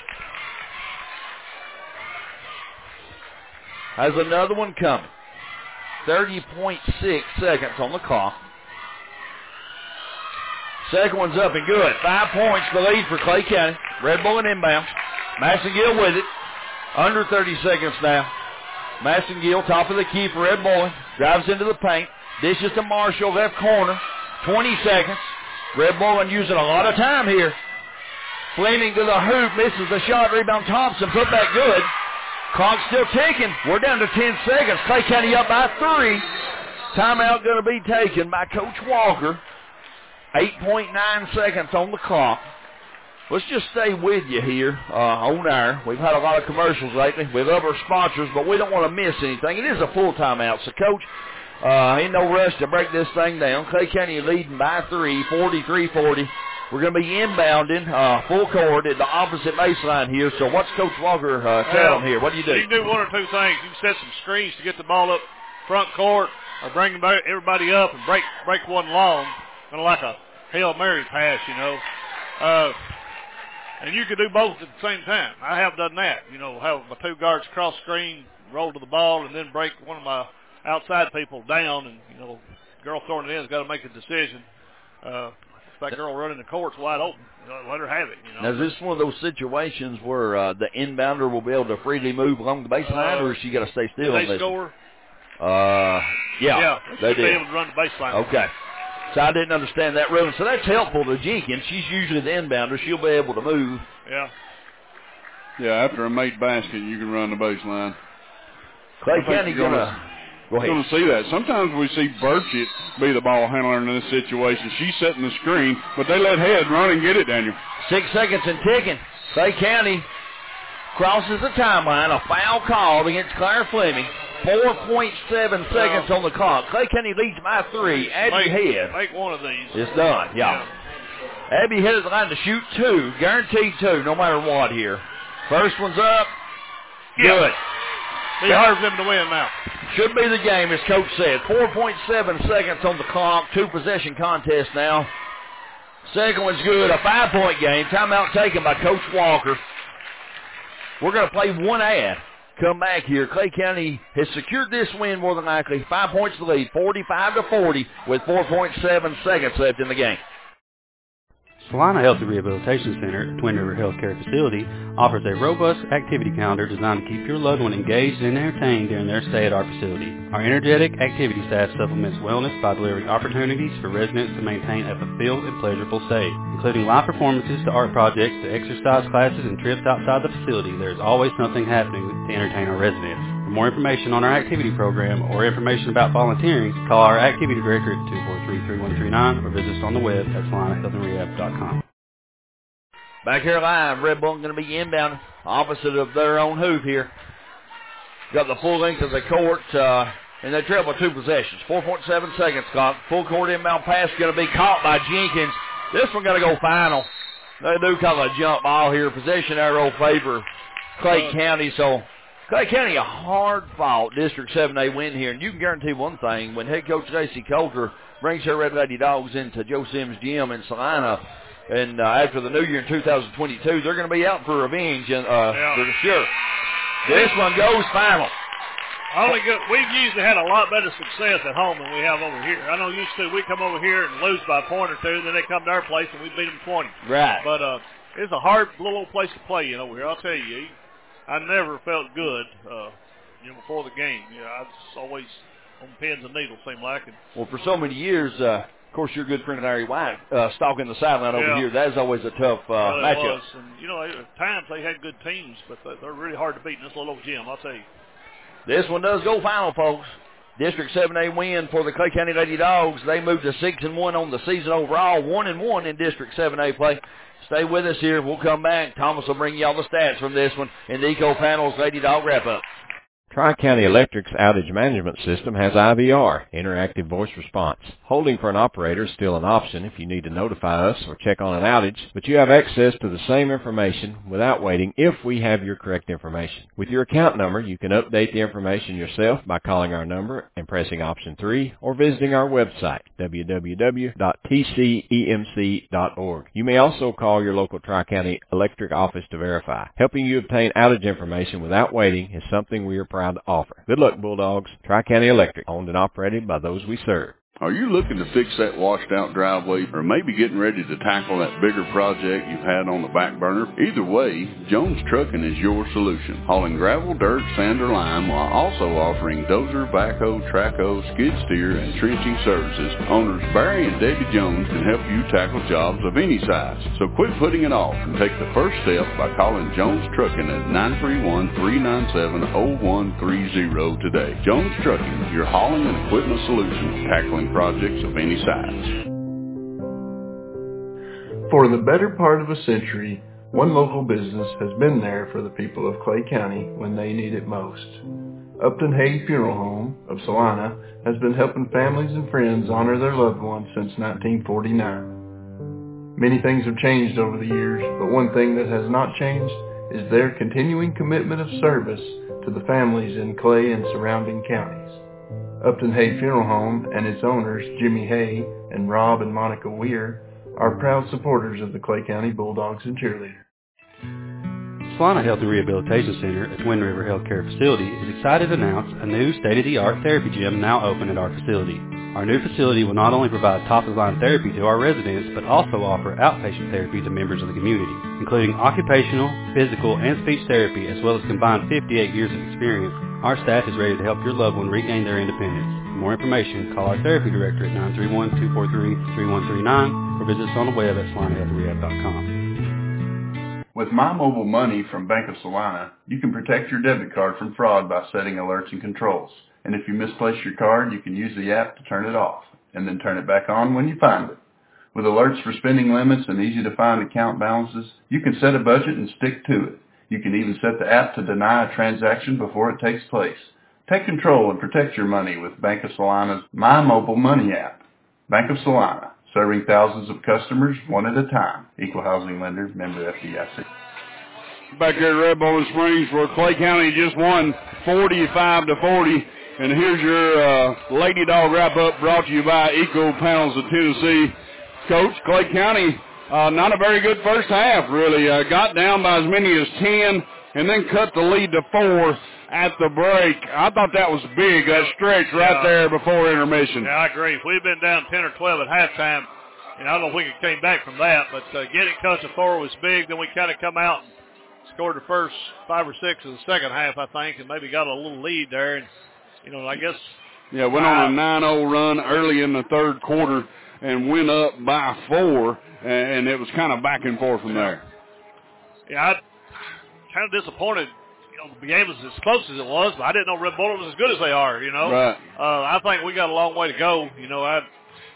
Has another one coming. thirty point six seconds on the clock. Second one's up and good. Five points the lead for Clay County. Red Bowling inbound. Massengill with it. Under thirty seconds now. Massengill, top of the key for Red Bowling. Drives into the paint. Dishes to Marshall, left corner. twenty seconds. Red Bowling using a lot of time here. Fleming to the hoop. Misses the shot. Rebound Thompson. Put back good. Clock still ticking. We're down to ten seconds. Clay County up by three. Timeout going to be taken by Coach Walker. eight point nine seconds on the clock. Let's just stay with you here uh, on air. We've had a lot of commercials lately. We love our sponsors, but we don't want to miss anything. It is a full timeout. So, Coach, uh, ain't no rush to break this thing down. Clay County leading by three, forty-three forty. We're going to be inbounding uh, full court at the opposite baseline here. So what's Coach Walker uh, tell them here? What do you do? You can do one or two things. You can set some screens to get the ball up front court, or bring everybody up and break break one long, kind of like a Hail Mary pass, you know. Uh, and you can do both at the same time. I have done that. You know, have my two guards cross screen, roll to the ball, and then break one of my outside people down. And, you know, girl throwing it in has got to make a decision. Uh, if that girl running the court's wide open, you know, let her have it. You know? Now, is this one of those situations where uh, the inbounder will be able to freely move along the baseline, uh, or is she got to stay still? Did they score? Uh, yeah, yeah, they should did. be able to run the baseline. Okay. So I didn't understand that rule. So that's helpful to Jenkins. She's usually the inbounder. She'll be able to move. Yeah. Yeah, after a made basket, you can run the baseline. Clay County going to go ahead. Going to see that. Sometimes we see Burchett be the ball handler in this situation. She's setting the screen, but they let Head run and get it, Daniel. Six seconds and ticking. Clay County crosses the timeline. A foul called against Claire Fleming. four point seven seconds on the clock. Clay County leads by three. Abby make, Head. Make one of these. It's done, yeah. yeah. Abby Head is the line to shoot two. Guaranteed two, no matter what here. First one's up. Yeah. Good. Be hard for them to win now. Should be the game, as Coach said. four point seven seconds on the clock. Two possession contest now. Second one's good. A five-point game. Timeout taken by Coach Walker. We're going to play one ad. Come back here. Clay County has secured this win more than likely. Five points to lead, forty-five to forty, with four point seven seconds left in the game. Salina Health and Rehabilitation Center, a Twin River Healthcare facility, offers a robust activity calendar designed to keep your loved one engaged and entertained during their stay at our facility. Our energetic activity staff supplements wellness by delivering opportunities for residents to maintain a fulfilled and pleasurable stay. Including live performances to art projects to exercise classes and trips outside the facility, there is always something happening to entertain our residents. For more information on our activity program or information about volunteering, call our activity director at two four three, three one three nine or visit us on the web at salina health and rehab dot com. Back here live, Red Bull going to be inbound opposite of their own hoop here. Got the full length of the court, uh, and they trail by two possessions. four point seven seconds clock. Full court inbound pass going to be caught by Jenkins. This one got to go final. They do call a jump ball here. Possession arrow favor Clay County. So Clay County, a hard-fought District seven A win here. And you can guarantee one thing. When head coach J C Coulter brings her Red Lady Dogs into Joe Sims Gym in Salina, and uh, after the new year in two thousand twenty-two, they're going to be out for revenge and, uh, yeah. for sure. This one goes final. Only good, we've usually had a lot better success at home than we have over here. I know used to we come over here and lose by a point or two, then they come to our place and we beat them twenty. Right. But uh, it's a hard little old place to play in over here. I'll tell you, I never felt good, uh, you know, before the game. You know, I was always on pins and needles, seemed like. And, well, for so many years, uh, of course, your good friend Larry White uh, stalking the sideline over yeah. here. That is always a tough uh, well, matchup. Was. And, you know, at times they had good teams, but they're really hard to beat in this little old gym, I'll tell you. This one does go final, folks. District seven A win for the Clay County Lady Dogs. They moved to six and one on the season overall, one and one in District seven A play. Stay with us here. We'll come back. Thomas will bring you all the stats from this one in the Eco Panels Lady Dog wrap-up. Tri-County Electric's outage management system has I V R, interactive voice response. Holding for an operator is still an option if you need to notify us or check on an outage, but you have access to the same information without waiting if we have your correct information. With your account number, you can update the information yourself by calling our number and pressing option three or visiting our website, w w w dot t c e m c dot org. You may also call your local Tri-County Electric office to verify. Helping you obtain outage information without waiting is something we are proud to offer. Good luck, Bulldogs. Tri-County Electric, owned and operated by those we serve. Are you looking to fix that washed-out driveway or maybe getting ready to tackle that bigger project you've had on the back burner? Either way, Jones Trucking is your solution. Hauling gravel, dirt, sand, or lime while also offering dozer, backhoe, trackhoe, skid steer, and trenching services. Owners Barry and Debbie Jones can help you tackle jobs of any size. So quit putting it off and take the first step by calling Jones Trucking at nine three one, three nine seven, zero one three zero today. Jones Trucking, your hauling and equipment solution, tackling projects of any size. For the better part of a century, one local business has been there for the people of Clay County when they need it most. Upton Hague Funeral Home of Salina has been helping families and friends honor their loved ones since nineteen forty-nine. Many things have changed over the years, but one thing that has not changed is their continuing commitment of service to the families in Clay and surrounding counties. Upton Hay Funeral Home and its owners, Jimmy Hay and Rob and Monica Weir, are proud supporters of the Clay County Bulldogs and Cheerleaders. Salina Health and Rehabilitation Center, a Twin River Healthcare facility, is excited to announce a new state-of-the-art therapy gym now open at our facility. Our new facility will not only provide top-of-the-line therapy to our residents, but also offer outpatient therapy to members of the community, including occupational, physical, and speech therapy, as well as combined fifty-eight years of experience. Our staff is ready to help your loved one regain their independence. For more information, call our therapy director at nine three one, two four three, three one three nine or visit us on the web at salina health rehab dot com. With My Mobile Money from Bank of Salina, you can protect your debit card from fraud by setting alerts and controls. And if you misplace your card, you can use the app to turn it off, and then turn it back on when you find it. With alerts for spending limits and easy-to-find account balances, you can set a budget and stick to it. You can even set the app to deny a transaction before it takes place. Take control and protect your money with Bank of Salina's My Mobile Money app. Bank of Salina, serving thousands of customers one at a time. Equal housing lender, member F D I C. Back here at Red Bowling Springs, where Clay County just won forty-five to forty. And here's your uh, Lady Dog wrap-up brought to you by Eco Panels of Tennessee. Coach, Clay County, uh, not a very good first half, really. Uh, got down by as many as ten and then cut the lead to four at the break. I thought that was big, that stretch right yeah. there before intermission. Yeah, I agree. If we'd been down ten or twelve at halftime, and I don't know if we could came back from that, but uh, getting cut to four was big. Then we kind of come out and scored the first five or six of the second half, I think, and maybe got a little lead there. And you know, I guess. Yeah, went on a nine oh run early in the third quarter and went up by four, and it was kind of back and forth from there. Yeah, I kind of disappointed. You know, the game was as close as it was, but I didn't know Red Bull was as good as they are. You know, right? Uh, I think we got a long way to go. You know, I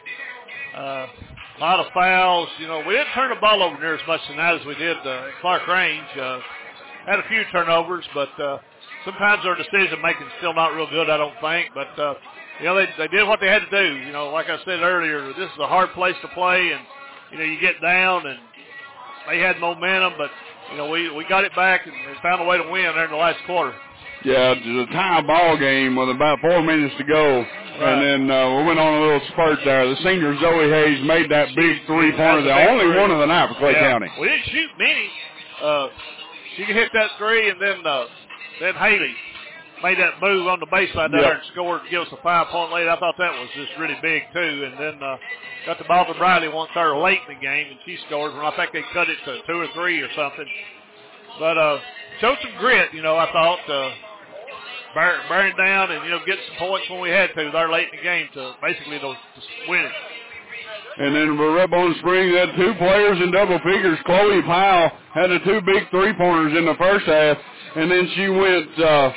uh, a lot of fouls. You know, we didn't turn the ball over near as much tonight as we did uh, at Clark Range. Uh, had a few turnovers, but. Uh, Sometimes their decision-making is still not real good, I don't think. But, uh, you know, they they did what they had to do. You know, like I said earlier, this is a hard place to play. And, you know, you get down, and they had momentum. But, you know, we, we got it back and found a way to win there in the last quarter. Yeah, it was a tie ball game with about four minutes to go. Right. And then uh, we went on a little spurt there. The senior Zoe Hayes made that big three-pointer, the only three. one of the night for Clay yeah. County. We didn't shoot many. Uh, she could hit that three, and then uh, – Then Haley made that move on the baseline there yep. and scored to give us a five-point lead. I thought that was just really big, too. And then uh, got the ball to Briley once there late in the game, and she scored. And I think they cut it to two or three or something. But uh, showed some grit, you know, I thought, uh, bear, bearing down and, you know, get some points when we had to there late in the game to basically to, to win it. And then for Red Bowling Springs, they had two players in double figures. Chloe Powell had the two big three-pointers in the first half. And then she went uh,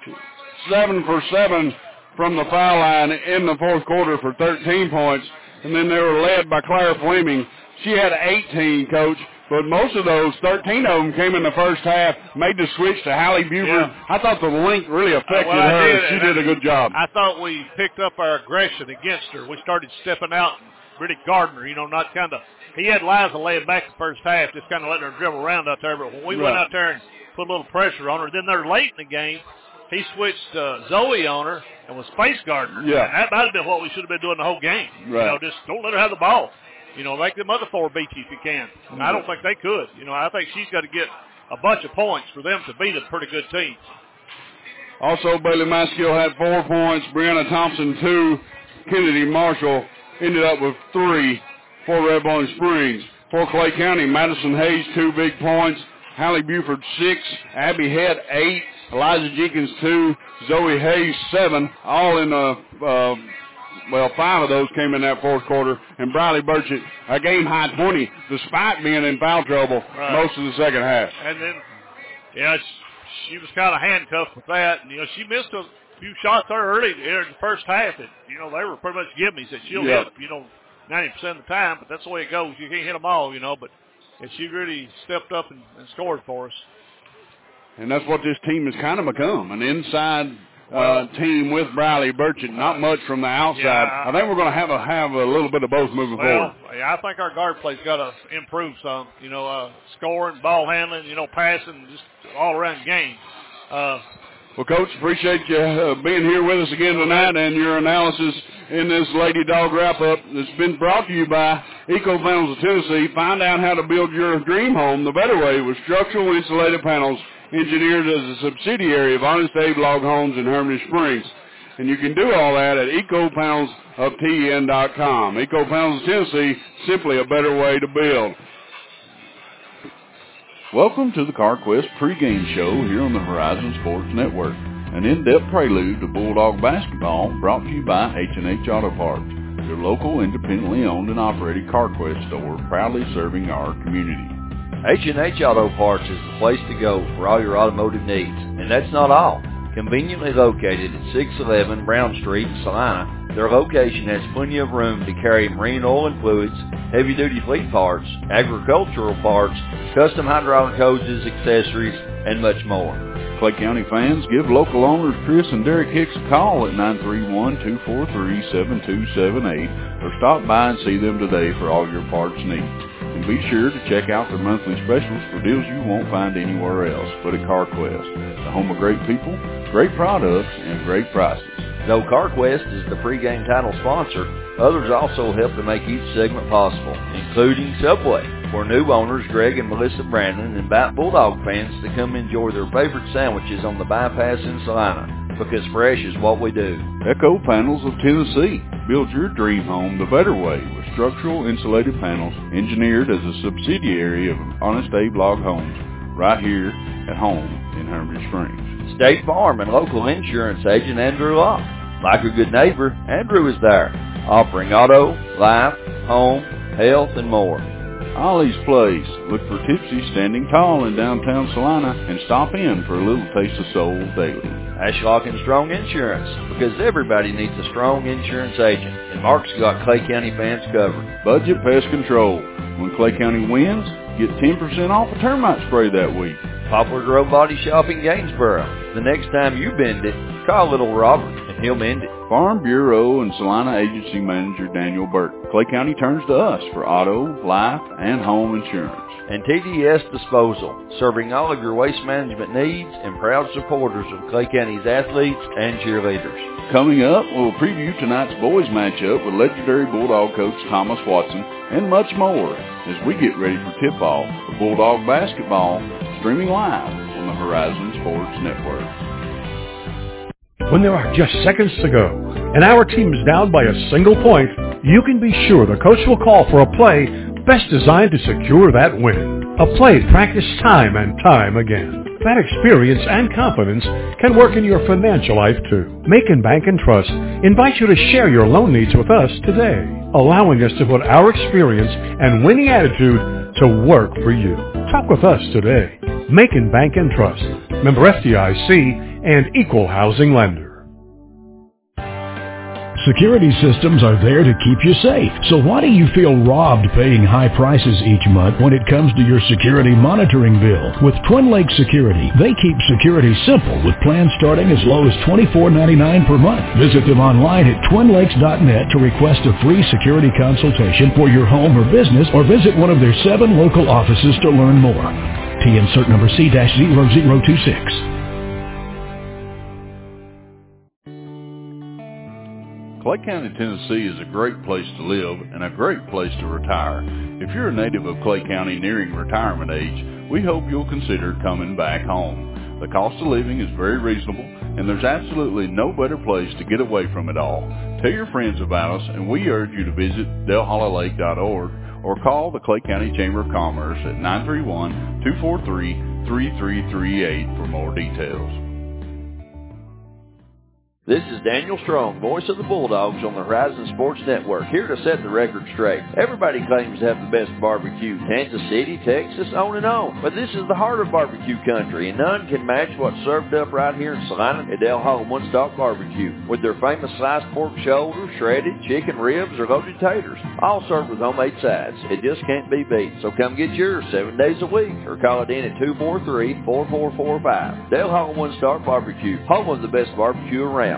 seven for seven from the foul line in the fourth quarter for thirteen points. And then they were led by Claire Fleming. She had eighteen, Coach, but most of those, thirteen of them came in the first half, made the switch to Hallie Buford. Yeah. I thought the length really affected uh, well, her. Did, she did I, a good job. I thought we picked up our aggression against her. We started stepping out, really guarding her, you know, not kind of, he had Liza laying back the first half, just kind of letting her dribble around out there. But when we right. went out there and put a little pressure on her. Then they're late in the game. He switched uh, Zoe on her and was face guarding her. Yeah. And that might have been what we should have been doing the whole game. Right. You know, just don't let her have the ball. You know, make them other four beat you if you can. And I don't think they could. You know, I think she's got to get a bunch of points for them to beat a pretty good team. Also, Bailey Maskill had four points. Brianna Thompson, two. Kennedy Marshall ended up with three for Red Bowling Springs. For Clay County, Madison Hayes, two big points. Hallie Buford, six. Abby Head, eight. Eliza Jenkins, two. Zoe Hayes, seven. All in the, uh, well, five of those came in that fourth quarter. And Briley Burchett, a game-high twenty, despite being in foul trouble right. most of the second half. And then, yeah, she, she was kind of handcuffed with that. And, you know, she missed a few shots there early in the first half. And, you know, they were pretty much giving me that she'll yep. hit, you know, ninety percent of the time. But that's the way it goes. You can't hit them all, you know, but. And she really stepped up and, and scored for us. And that's what this team has kind of become, an inside uh, team with Briley Burchett. Not much from the outside. Yeah, I think we're going to have a have a little bit of both moving well, forward. Yeah, I think our guard play's got to improve some. You know, uh, scoring, ball handling, you know, passing, just all around game. Uh, Well, Coach, appreciate you uh, being here with us again tonight and your analysis in this Lady Dog wrap-up. It's been brought to you by Eco Panels of Tennessee. Find out how to build your dream home the better way with structural insulated panels engineered as a subsidiary of Honest Abe Log Homes in Hermitage Springs. And you can do all that at eco panels of T N dot com. Eco Panels of Tennessee, simply a better way to build. Welcome to the CarQuest pregame show here on the Horizon Sports Network. An in-depth prelude to Bulldog basketball brought to you by H and H Auto Parts, your local independently owned and operated CarQuest store proudly serving our community. H and H Auto Parts is the place to go for all your automotive needs. And that's not all. Conveniently located at six eleven Brown Street in Salina, their location has plenty of room to carry marine oil and fluids, heavy-duty fleet parts, agricultural parts, custom hydraulic hoses, accessories, and much more. Clay County fans, give local owners Chris and Derek Hicks a call at nine three one, two four three, seven two seven eight or stop by and see them today for all your parts needs. And be sure to check out their monthly specials for deals you won't find anywhere else but at CarQuest, the home of great people, great products, and great prices. Though CarQuest is the pregame title sponsor, others also help to make each segment possible, including Subway, for new owners Greg and Melissa Brandon invite Bulldog fans to come enjoy their favorite sandwiches on the bypass in Salina, because fresh is what we do. Eco Panels of Tennessee. Build your dream home the better way with structural insulated panels engineered as a subsidiary of Honest Abe Log Homes right here at home in Hermitage Springs. State Farm and local insurance agent Andrew Locke. Like a good neighbor, Andrew is there, offering auto, life, home, health, and more. Ollie's Place. Look for Tipsy standing tall in downtown Salina and stop in for a little taste of soul daily. Ashlock and Strong Insurance, because everybody needs a strong insurance agent, and Mark's got Clay County fans covered. Budget Pest Control. When Clay County wins, get ten percent off a termite spray that week. Poplar Grove Body Shop in Gainsboro. The next time you bend it, call little Robert, and he'll mend it. Farm Bureau and Salina Agency Manager Daniel Burke. Clay County turns to us for auto, life, and home insurance. And T D S Disposal, serving all of your waste management needs and proud supporters of Clay County's athletes and cheerleaders. Coming up, we'll preview tonight's boys matchup with legendary Bulldog coach Thomas Watson and much more as we get ready for tip-off of Bulldog basketball, streaming live on the Horizon Sports Network. When there are just seconds to go and our team is down by a single point, you can be sure the coach will call for a play best designed to secure that win. A play practiced time and time again. That experience and confidence can work in your financial life too. Macon Bank and Trust invite you to share your loan needs with us today, allowing us to put our experience and winning attitude to work for you. Talk with us today. Macon Bank and Trust, member F D I C and equal housing lender. Security systems are there to keep you safe. So why do you feel robbed paying high prices each month when it comes to your security monitoring bill? With Twin Lakes Security, they keep security simple with plans starting as low as twenty-four ninety-nine per month. Visit them online at twin lakes dot net to request a free security consultation for your home or business, or visit one of their seven local offices to learn more. T N cert number C zero zero two six. Clay County, Tennessee is a great place to live and a great place to retire. If you're a native of Clay County nearing retirement age, we hope you'll consider coming back home. The cost of living is very reasonable, and there's absolutely no better place to get away from it all. Tell your friends about us, and we urge you to visit del hollow lake dot org or call the Clay County Chamber of Commerce at nine three one, two four three, three three three eight for more details. This is Daniel Strong, voice of the Bulldogs on the Horizon Sports Network, here to set the record straight. Everybody claims to have the best barbecue, Kansas City, Texas, on and on. But this is the heart of barbecue country, and none can match what's served up right here in Salina at Del Hall One Stop Barbecue, with their famous sliced pork shoulder, shredded chicken ribs, or loaded taters, all served with homemade sides. It just can't be beat. So come get yours seven days a week, or call it in at two four three, four four four five. Del Hall One Stop Barbecue, home of the best barbecue around.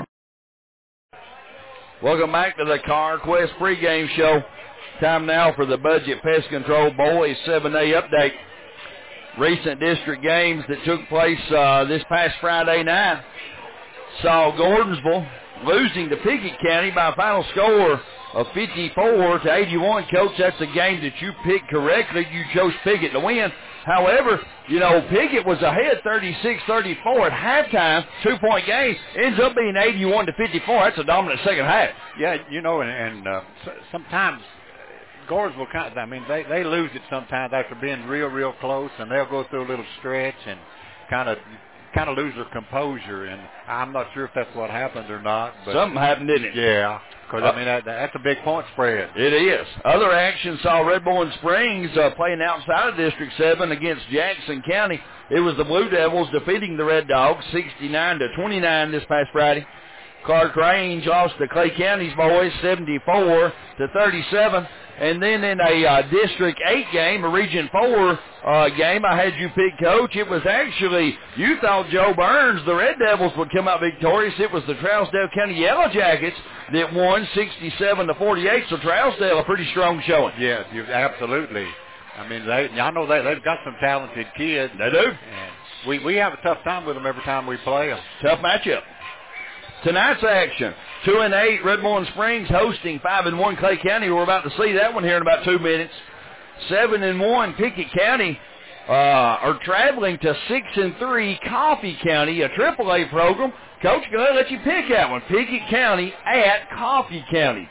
Welcome back to the CarQuest pregame show. Time now for the Budget Pest Control Boys seven A update. Recent district games that took place uh, this past Friday night saw Gordonsville losing to Pickett County by a final score of fifty-four to eighty-one. Coach, that's a game that you picked correctly. You chose Pickett to win. However, you know, Pickett was ahead thirty-six thirty-four at halftime, two-point game, ends up being eighty-one to fifty-four. That's a dominant second half. Yeah, you know, and, and uh, sometimes Gordonsville, kind of, I mean, they, they lose it sometimes after being real, real close, and they'll go through a little stretch and kind of kind of lose their composure, and I'm not sure if that's what happened or not. But something happened, didn't it? Yeah, because, uh, I mean, that, that's a big point spread. It is. Other action saw Red Bowling Springs uh, playing outside of District seven against Jackson County. It was the Blue Devils defeating the Red Dogs sixty-nine to twenty-nine this past Friday. Clark Range lost to Clay County's boys seventy-four to thirty-seven. And then in a uh, District eight game, a Region four uh, game, I had you pick, Coach. It was actually, you thought Joe Burns, the Red Devils, would come out victorious. It was the Trousdale County Yellow Jackets that won sixty-seven to forty-eight. So Trousdale, a pretty strong showing. Yeah, you, absolutely. I mean, they, I know they, they've got some talented kids. They do. And we, we have a tough time with them every time we play them. Tough matchup. Tonight's action, two and eight, Red Bowling Springs hosting five and one Clay County. We're about to see that one here in about two minutes. Seven and one Pickett County uh, are traveling to six and three Coffee County, a triple A program. Coach, going to let you pick that one. Pickett County at Coffee County.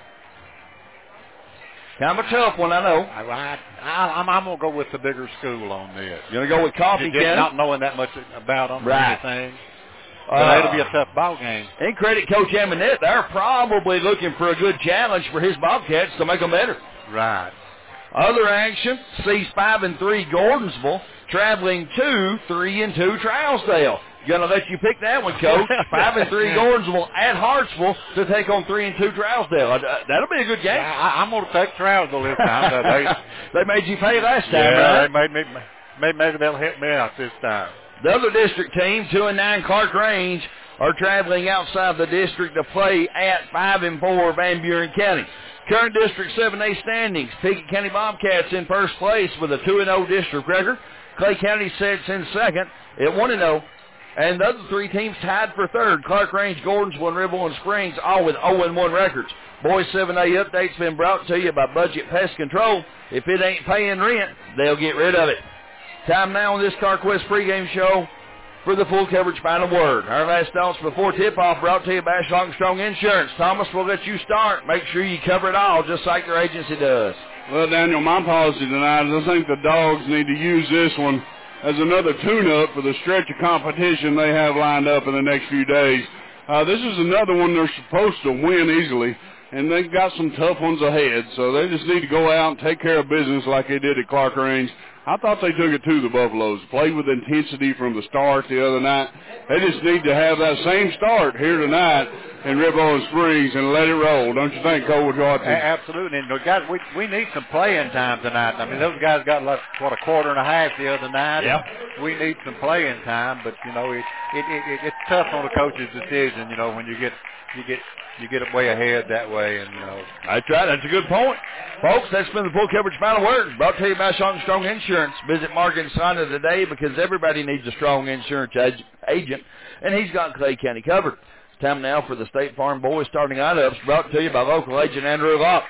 Kind of a tough one, I know. I, I, I'm, I'm going to go with the bigger school on this. You're going to go with Coffee Just County? Not knowing that much about them right. or anything. But Uh, it'll be a tough ball game. And credit Coach Amonette. They're probably looking for a good challenge for his Bobcats to make them better. Right. Other action sees five and three Gordonsville traveling to three and two Trousdale. Gonna let you pick that one, Coach. Five and three Gordonsville at Hartsville to take on three and two Trousdale. Uh, that'll be a good game. I, I'm gonna take Trousdale this time. they, they made you pay last time, yeah, right? they made me. Maybe, maybe they'll help me out this time. The other district team, two and nine Clark Range, are traveling outside the district to play at five and four Van Buren County. Current District seven A standings: Pickett County Bobcats in first place with a two and oh district record. Clay County sits in second at one and oh. And the other three teams tied for third: Clark Range, Gordonsville, and Red Bowling Springs, all with oh and one records. Boys seven A updates been brought to you by Budget Pest Control. If it ain't paying rent, they'll get rid of it. Time now on this CarQuest pregame show for the full coverage final word. Our last thoughts before tip-off brought to you by Armstrong Insurance. Thomas, we'll let you start. Make sure you cover it all just like your agency does. Well, Daniel, my policy tonight is I think the Dogs need to use this one as another tune-up for the stretch of competition they have lined up in the next few days. Uh, this is another one they're supposed to win easily, and they've got some tough ones ahead, so they just need to go out and take care of business like they did at Clark Range. I thought they took it to the Buffaloes, played with intensity from the start the other night. They just need to have that same start here tonight in Red Bowling Springs and let it roll. Don't you think, Coach Watson? Absolutely. And guys, we we need some playing time tonight. I mean, those guys got like what a quarter and a half the other night. Yeah. We need some playing time, but you know, it it, it it's tough on the coach's decision. You know, when you get you get. You get way ahead that way, and you know. That's right. That's a good point, folks. That's been the full coverage final word brought to you by Armstrong Insurance. Visit Mark and Sonda today because everybody needs a strong insurance agent, and he's got Clay County covered. It's time now for the State Farm Boys starting lineups brought to you by local agent Andrew Locke.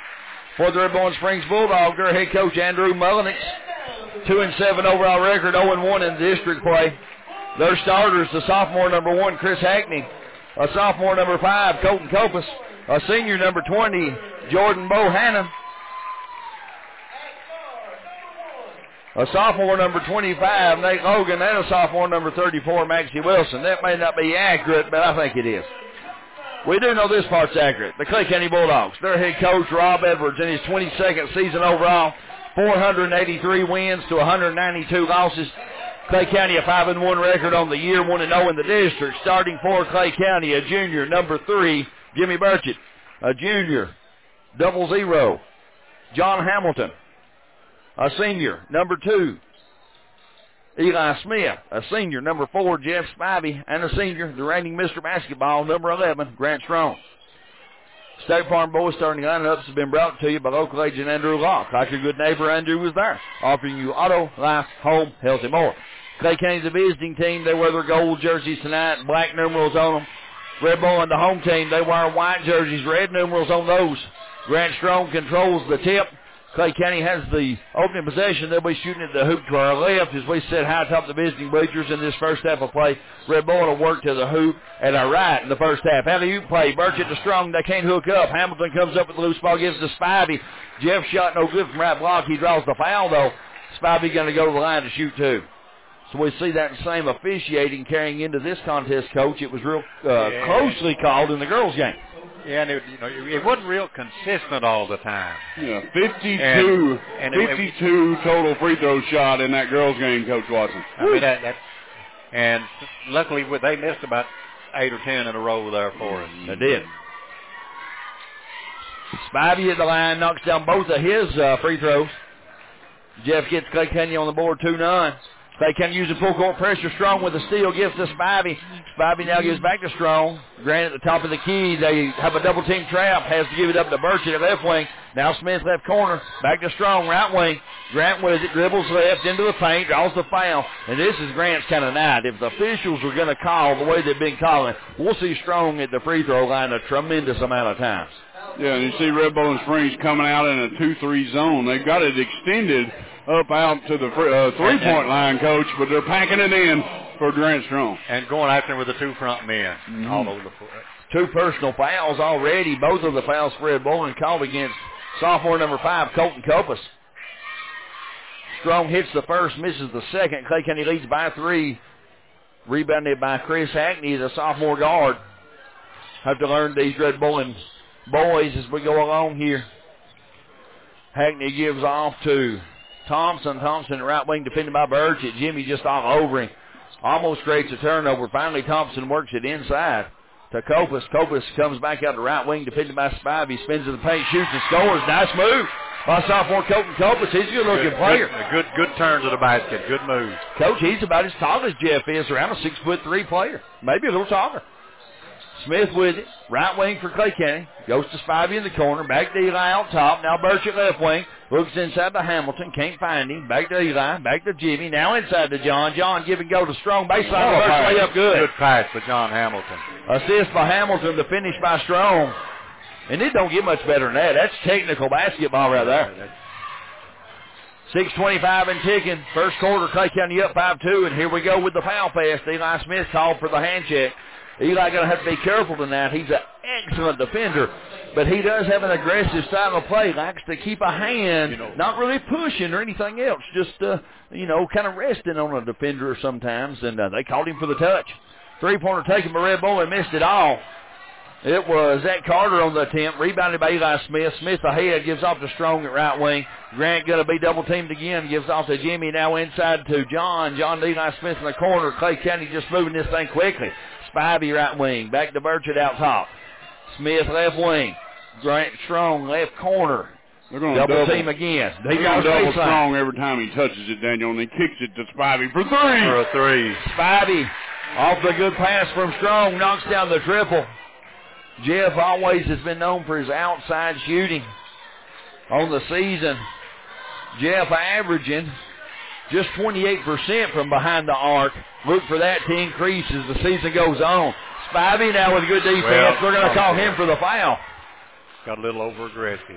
For the Red Bowling Springs Bulldogs, their head coach Andrew Mullenix, two and seven overall record, zero and one in district play. Their starters, the sophomore number one Chris Hackney. A sophomore, number five, Colton Copus. A senior, number twenty, Jordan Bohannon. A sophomore, number twenty-five, Nate Logan. And a sophomore, number thirty-four, Maxie Wilson. That may not be accurate, but I think it is. We do know this part's accurate. The Clay County Bulldogs, their head coach, Rob Edwards, in his twenty-second season overall, four hundred eighty-three wins to one hundred ninety-two losses. Clay County a five and one record on the year, one and oh in the district. Starting for Clay County, a junior, number three, Jimmy Burchett. A junior, double zero, John Hamilton. A senior, number two, Eli Smith. A senior, number four, Jeff Spivey. And a senior, the reigning Mister Basketball, number eleven, Grant Strong. State Farm Boys starting lineups has been brought to you by local agent Andrew Locke. Like your good neighbor, Andrew was there, offering you auto, life, home, health, and more. Clay County's a visiting team. They wear their gold jerseys tonight, black numerals on them. Red Bull and the home team, they wear white jerseys, red numerals on those. Grant Strong controls the tip. Clay County has the opening possession. They'll be shooting at the hoop to our left as we sit high atop the visiting bleachers in this first half of play. Red Bull will work to the hoop at our right in the first half. Alley-oop play. Burchett to Strong. They can't hook up. Hamilton comes up with the loose ball, gives to Spivey. Jeff shot no good from right block. He draws the foul, though. Spivey going to go to the line to shoot two. So we see that same officiating carrying into this contest, Coach. It was real uh, yeah. closely called in the girls' game. Yeah, and it, you know, it wasn't real consistent all the time. Yeah, fifty-two, and, and fifty-two it, total free throw shot in that girls' game, Coach Watson. I mean, that, that, and luckily they missed about eight or ten in a row there for us. They did. Spivey at the line, knocks down both of his uh, free throws. Jeff gets Clay County on the board, two none. Clay County using full court pressure. Strong with the steal, gives to Spivey. Spivey now gives back to Strong. Grant at the top of the key. They have a double team trap. Has to give it up to Burchett at left wing. Now Smith left corner. Back to Strong, right wing. Grant with it, dribbles left into the paint, draws the foul. And this is Grant's kind of night. If the officials are going to call the way they've been calling, we'll see Strong at the free throw line a tremendous amount of times. Yeah, and you see Red Bull and Springs coming out in a two three zone. They've got it extended up out to the uh, three-point line, Coach, but they're packing it in for Grant Strong. And going after him with the two front men mm-hmm. all over the floor. Two personal fouls already. Both of the fouls for Red Bull and called against sophomore number five, Colton Copas. Strong hits the first, misses the second. Clay County leads by three. Rebounded by Chris Hackney, the sophomore guard. Have to learn these Red Bull and boys as we go along here. Hackney gives off to Thompson. Thompson at right wing defended by Burchett. Jimmy just all over him. Almost creates a turnover. Finally, Thompson works it inside to Copas. Copas comes back out to right wing defended by Spivey. Spins in the paint, shoots and scores. Nice move by sophomore Colton Copas. He's a good-looking good, player. Good, good, good turn to the basket. Good move. Coach, he's about as tall as Jeff is. Around a six foot three player. Maybe a little taller. Smith with it. Right wing for Clay County. Goes to Spivey in the corner. Back to Eli out top. Now Burchett left wing. Looks inside to Hamilton. Can't find him. Back to Eli. Back to Jimmy. Now inside to John. John give and go to Strong. Baseline. Oh, first pass. layup good. Good pass for John Hamilton. Assist by Hamilton. The finish by Strong. And it don't get much better than that. That's technical basketball right there. six twenty-five and ticking. First quarter, Clay County up five two. And here we go with the foul pass. Eli Smith called for the hand check. Eli going to have to be careful tonight. He's an excellent defender, but he does have an aggressive style of play. Likes to keep a hand, you know, not really pushing or anything else, just, uh, you know, kind of resting on a defender sometimes, and uh, they called him for the touch. Three-pointer taken by Red Bull and missed it all. It was Zach Carter on the attempt, rebounded by Eli Smith. Smith ahead, gives off to Strong at right wing. Grant going to be double-teamed again, gives off to Jimmy, now inside to John. John to Eli Smith in the corner. Clay County just moving this thing quickly. Spivey right wing, back to Burchett out top. Smith left wing. Grant Strong left corner. They're going double, double team again. They got double Strong every time he touches it, Daniel, and he kicks it to Spivey for three. For a three. Spivey off the good pass from Strong, knocks down the triple. Jeff always has been known for his outside shooting on the season. Jeff averaging just twenty-eight percent from behind the arc. Look for that to increase as the season goes on. Spivey now with good defense. Well, They're going to call him for the foul. Got a little over-aggressive.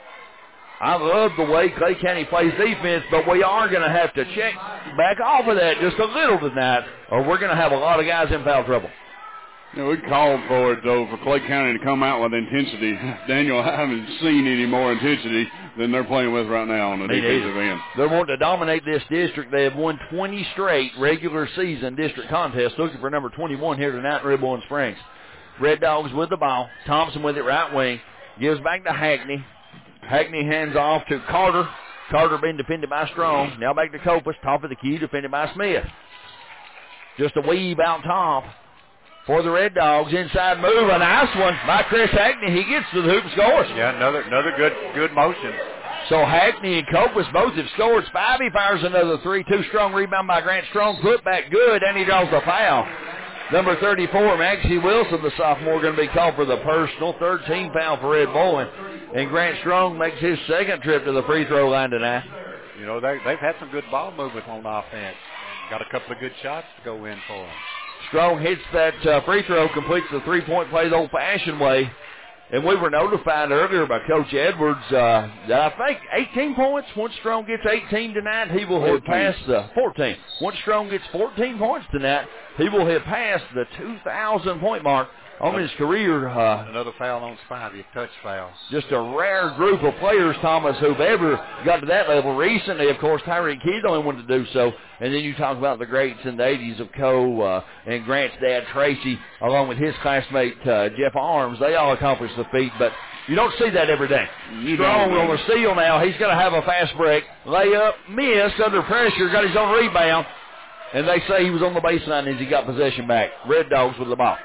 I love the way Clay County plays defense, but we are going to have to check back off of that just a little tonight, or we're going to have a lot of guys in foul trouble. You know, we called for it, though, for Clay County to come out with intensity. Daniel, I haven't seen any more intensity than they're playing with right now on the they defensive end. They're wanting to dominate this district. They have won twenty straight regular season district contests, looking for number twenty-one here tonight in Red Bull and Springs. Red Dogs with the ball. Thompson with it right wing. Gives back to Hackney. Hackney hands off to Carter. Carter being defended by Strong. Now back to Copas. Top of the key, defended by Smith. Just a weave out top for the Red Dogs. Inside move. A nice one by Chris Hackney. He gets to the hoop and scores. Yeah, another another good good motion. So Hackney and Copas both have scored. Spivey fires another three. Two Strong rebound by Grant Strong. Put back good, and he draws the foul. Number thirty-four, Maxie Wilson, the sophomore, going to be called for the personal. thirteen foul for Red Bowen. And Grant Strong makes his second trip to the free throw line tonight. You know, they, they've had some good ball movement on offense. Got a couple of good shots to go in for them. Strong hits that uh, free throw, completes the three-point play the old-fashioned way. And we were notified earlier by Coach Edwards uh, that I think eighteen points. Once Strong gets eighteen tonight, he will hit past the fourteen. Once Strong gets fourteen points tonight, he will hit past the two thousand point mark on his career. Uh, Another foul on Spivey, a touch foul. Just a rare group of players, Thomas, who've ever got to that level. Recently, of course, Tyreek Key the only one to do so. And then you talk about the greats in the eighties of Coe uh, and Grant's dad, Tracy, along with his classmate, uh, Jeff Arms. They all accomplished the feat, but you don't see that every day. You Strong on the steal now. He's going to have a fast break. Layup, missed, under pressure, got his own rebound. And they say he was on the baseline as he got possession back. Red Dogs with the ball.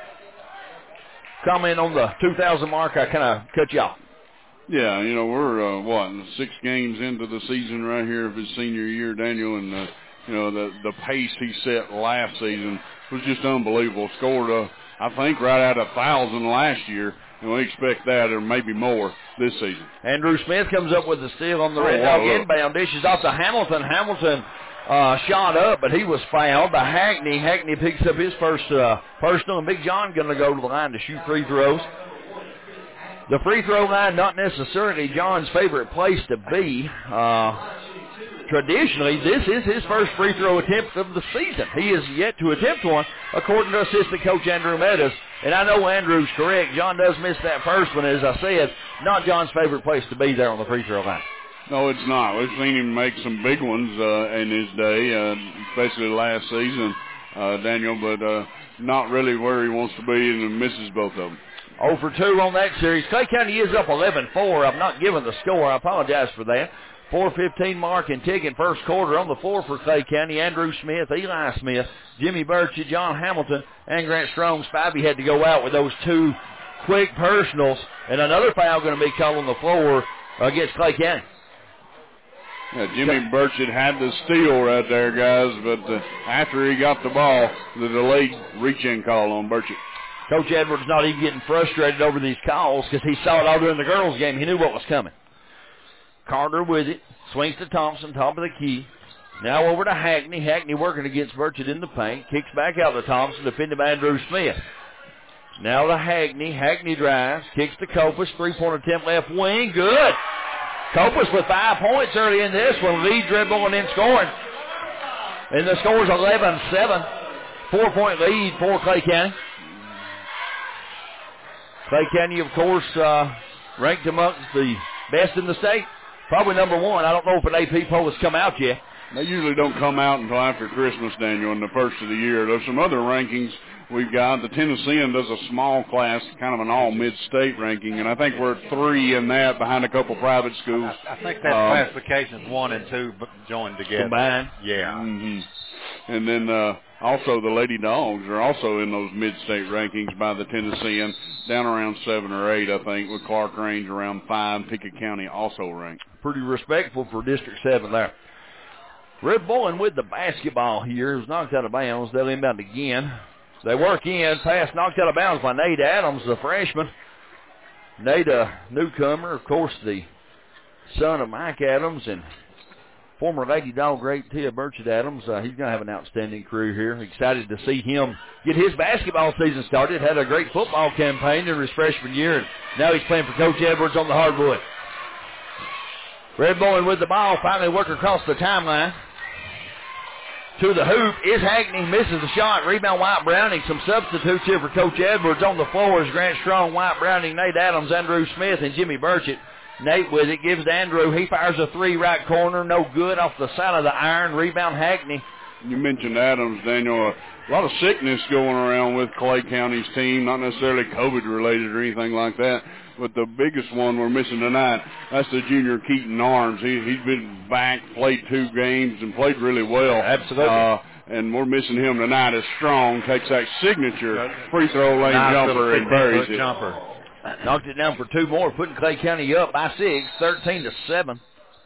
Comment on the two thousand mark. I kind of cut you off. Yeah, you know, we're, uh, what, six games into the season right here of his senior year, Daniel, and, uh, you know, the the pace he set last season was just unbelievable. Scored, uh, I think, right at a thousand last year, and we expect that or maybe more this season. Andrew Smith comes up with the steal on the Red oh, Dog wow, inbound. Dishes off to Hamilton. Hamilton uh, shot up, but he was fouled by Hackney. Hackney picks up his first uh, personal, and Big John going to go to the line to shoot free throws. The free throw line, not necessarily John's favorite place to be. Uh, traditionally, this is his first free throw attempt of the season. He is yet to attempt one, according to assistant coach Andrew Meadows. And I know Andrew's correct. John does miss that first one, as I said. Not John's favorite place to be there on the free throw line. No, it's not. We've seen him make some big ones uh, in his day, uh, especially last season, uh, Daniel, but uh, not really where he wants to be, and misses both of them. oh for two on that series. Clay County is up eleven four. I'm not giving the score. I apologize for that. four fifteen mark and ticking first quarter on the floor for Clay County. Andrew Smith, Eli Smith, Jimmy Burchett, John Hamilton, and Grant Strong. Spivey had to go out with those two quick personals, and another foul going to be called on the floor against Clay County. Yeah, Jimmy Burchett had the steal right there, guys, but uh, after he got the ball, the delayed reach-in call on Burchett. Coach Edwards not even getting frustrated over these calls because he saw it all during the girls' game. He knew what was coming. Carter with it. Swings to Thompson, top of the key. Now over to Hackney. Hackney working against Burchett in the paint. Kicks back out to Thompson, defended by Andrew Smith. Now to Hackney. Hackney drives. Kicks to Copas. Three-point attempt left wing. Good. Copas with five points early in this one. Lead dribble and then scoring. And the score's eleven seven. Four-point lead for Clay County. Clay County, of course, uh, ranked amongst the best in the state. Probably number one. I don't know if an A P poll has come out yet. They usually don't come out until after Christmas, Daniel, in the first of the year. There's some other rankings we've got. The Tennessean does a small class, kind of an all-mid-state ranking, and I think we're three in that behind a couple private schools. I, I think that um, classifications one and two joined together. Combined? Yeah. Mm-hmm. And then uh, also the Lady Dogs are also in those mid-state rankings by the Tennessean, down around seven or eight, I think, with Clark Range around five. Pickett County also ranked. Pretty respectful for District seven there. Red Bowen with the basketball here. It was knocked out of bounds. They'll inbound again. They work in. Pass knocked out of bounds by Nate Adams, the freshman. Nate, a newcomer, of course, the son of Mike Adams and former Lady Dog great Tia Burchett Adams. Uh, he's going to have an outstanding career here. Excited to see him get his basketball season started. Had a great football campaign in his freshman year, and now he's playing for Coach Edwards on the hardwood. Red Bowen with the ball, finally work across the timeline. To the hoop is Hackney, misses the shot. Rebound, White Browning. Some substitutes here for Coach Edwards. On the floor is Grant Strong, White Browning, Nate Adams, Andrew Smith, and Jimmy Burchett. Nate with it, gives to Andrew. He fires a three right corner, no good, off the side of the iron. Rebound, Hackney. You mentioned Adams, Daniel. A lot of sickness going around with Clay County's team, not necessarily COVID-related or anything like that, but the biggest one we're missing tonight, that's the junior Keaton Arms. He, he's been back, played two games, and played really well. Absolutely. Uh, and we're missing him tonight as Strong takes that signature free throw lane nice jumper and buries it. Jumper. Knocked it down for two more, putting Clay County up by six, thirteen to seven.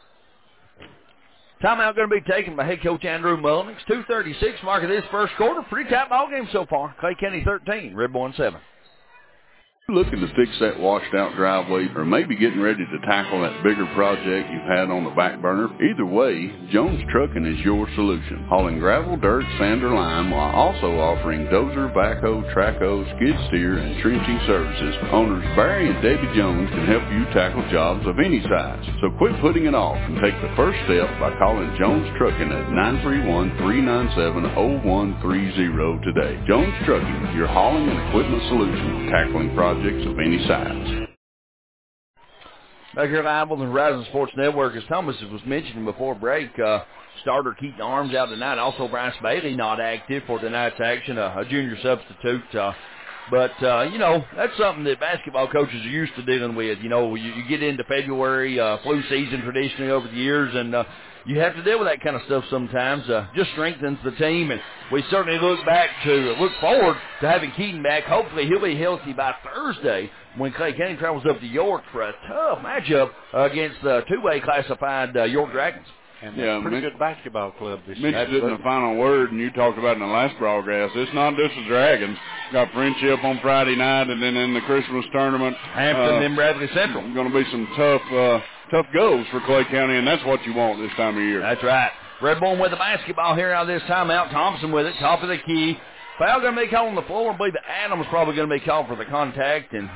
Timeout going to be taken by head coach Andrew Mullings. two thirty-six mark of this first quarter. Pretty tight ball game so far. Clay County thirteen, Red Bull seven. Looking to fix that washed-out driveway or maybe getting ready to tackle that bigger project you've had on the back burner? Either way, Jones Trucking is your solution. Hauling gravel, dirt, sand, or lime while also offering dozer, backhoe, trackhoe, skid steer, and trenching services. Owners Barry and Debbie Jones can help you tackle jobs of any size. So quit putting it off and take the first step by calling Jones Trucking at nine three one, three nine seven, zero one three zero today. Jones Trucking, your hauling and equipment solution, tackling projects of any size. Back here at Ivel and Horizon Sports Network, as Thomas was mentioning before break, uh, starter Keaton Arms out tonight. Also, Bryce Bailey not active for tonight's action, uh, a junior substitute. Uh, but, uh, you know, that's something that basketball coaches are used to dealing with. You know, you, you get into February, uh, flu season traditionally over the years, and uh, you have to deal with that kind of stuff sometimes. Uh, just strengthens the team, and we certainly look back to, look forward to having Keaton back. Hopefully he'll be healthy by Thursday when Clay County travels up to York for a tough matchup against the two-way classified uh, York Dragons. And yeah, a pretty good basketball club this year. Mentioned it in the final word, and you talked about it in the last broadcast. It's not just the Dragons. Got Friendship on Friday night, and then in the Christmas tournament. Hampton uh, and Bradley Central. Going to be some tough uh, tough goals for Clay County, and that's what you want this time of year. That's right. Red Bull with the basketball here out of this timeout. Thompson with it, top of the key. Foul going to be called on the floor. I believe Adams probably going to be called for the contact, and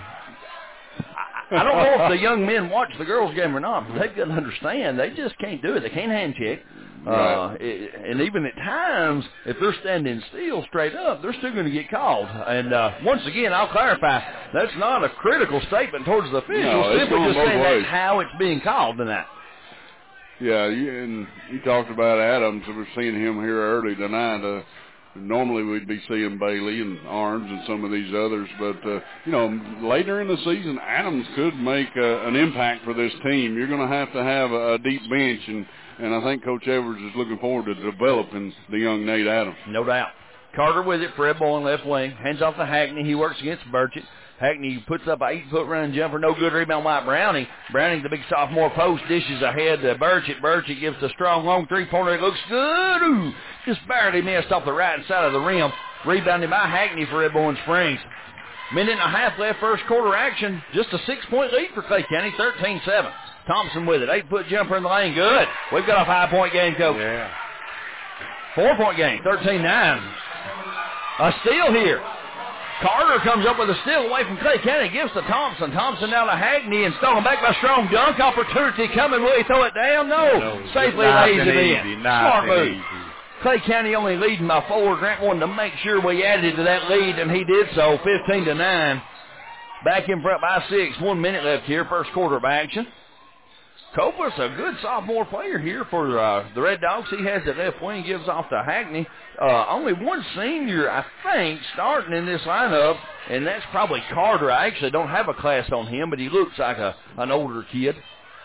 I don't know if the young men watch the girls' game or not, but they've got to understand they just can't do it. They can't hand check. Right. Uh, it, and even at times, if they're standing still straight up, they're still going to get called. And uh, once again, I'll clarify, that's not a critical statement towards the officials. No, simply just saying ways. that's how it's being called tonight. Yeah, you, and you talked about Adams. We're seeing him here early tonight. Uh, Normally we'd be seeing Bailey and Arms and some of these others, but, uh, you know, later in the season, Adams could make uh, an impact for this team. You're going to have to have a, a deep bench, and, and I think Coach Edwards is looking forward to developing the young Nate Adams. No doubt. Carter with it, Fred Bowen left wing. Hands off to Hackney. He works against Burchett. Hackney puts up an eight-foot run jumper. No good rebound by Browning. Browning, the big sophomore post, dishes ahead to Burchett. Burchett gives the strong long three-pointer. It looks good. Ooh, just barely missed off the right side of the rim. Rebounded by Hackney for Red Bowen Springs. Minute and a half left first quarter action. Just a six-point lead for Clay County, thirteen seven. Thompson with it. Eight-foot jumper in the lane. Good. We've got a five-point game, Coach. Yeah. Four-point game, thirteen nine. A steal here. Carter comes up with a steal away from Clay County. Gives to Thompson. Thompson down to Hackney and stolen back by Strong. Dunk opportunity coming. Will he throw it down? No. no Safely lays it easy, in. Nice Smart move. Easy. Clay County only leading by four. Grant wanted to make sure we added to that lead, and he did so, fifteen to nine. Back in front by six. One minute left here, first quarter of action. Copa's a good sophomore player here for uh, the Red Dogs. He has the left wing, gives off to Hackney. Uh, only one senior, I think, starting in this lineup, and that's probably Carter. I actually don't have a class on him, but he looks like a, an older kid.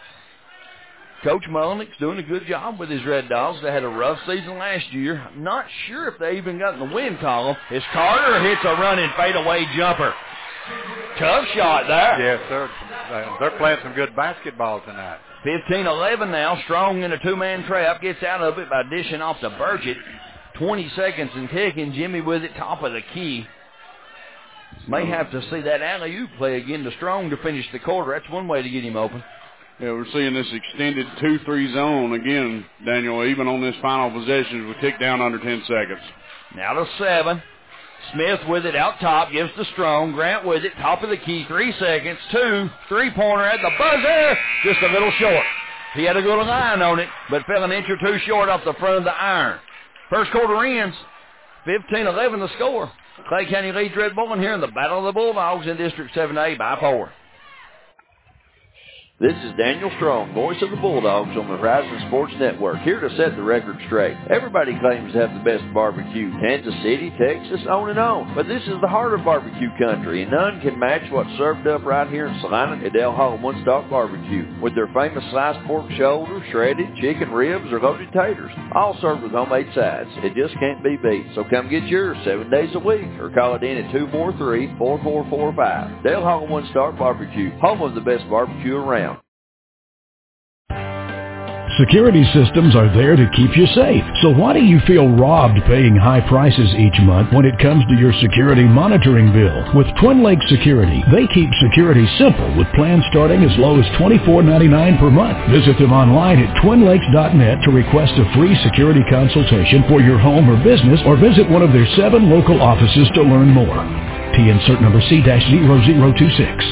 Coach Mullenix doing a good job with his Red Dogs. They had a rough season last year. I'm not sure if they even got in the win column. As Carter hits a running fadeaway jumper. Tough shot there. Yes, sir. They're playing some good basketball tonight. fifteen eleven now. Strong in a two-man trap. Gets out of it by dishing off to Burchett. twenty seconds and kicking. Jimmy with it, top of the key. May have to see that alley-oop play again to Strong to finish the quarter. That's one way to get him open. Yeah, we're seeing this extended two three zone again, Daniel, even on this final possession. We tick down under ten seconds. Now to seven. Smith with it out top, gives to Strong. Grant with it, top of the key, three seconds, two, three-pointer at the buzzer, just a little short. He had a good line on it, but fell an inch or two short off the front of the iron. First quarter ends, fifteen eleven the score. Clay County leads Red Bull here in the Battle of the Bulldogs in District seven A by four. This is Daniel Strong, voice of the Bulldogs on the Horizon Sports Network, here to set the record straight. Everybody claims to have the best barbecue, Kansas City, Texas, on and on. But this is the heart of barbecue country, and none can match what's served up right here in Salina at Del Hall One Stop Barbecue, with their famous sliced pork shoulder, shredded chicken ribs, or loaded taters, all served with homemade sides. It just can't be beat. So come get yours seven days a week, or call it in at two four three, four four four five. Del Hall One Stop Barbecue, home of the best barbecue around. Security systems are there to keep you safe. So why do you feel robbed paying high prices each month when it comes to your security monitoring bill? With Twin Lakes Security, they keep security simple with plans starting as low as twenty-four ninety-nine per month. Visit them online at twin lakes dot net to request a free security consultation for your home or business, or visit one of their seven local offices to learn more. T insert number C zero zero two six.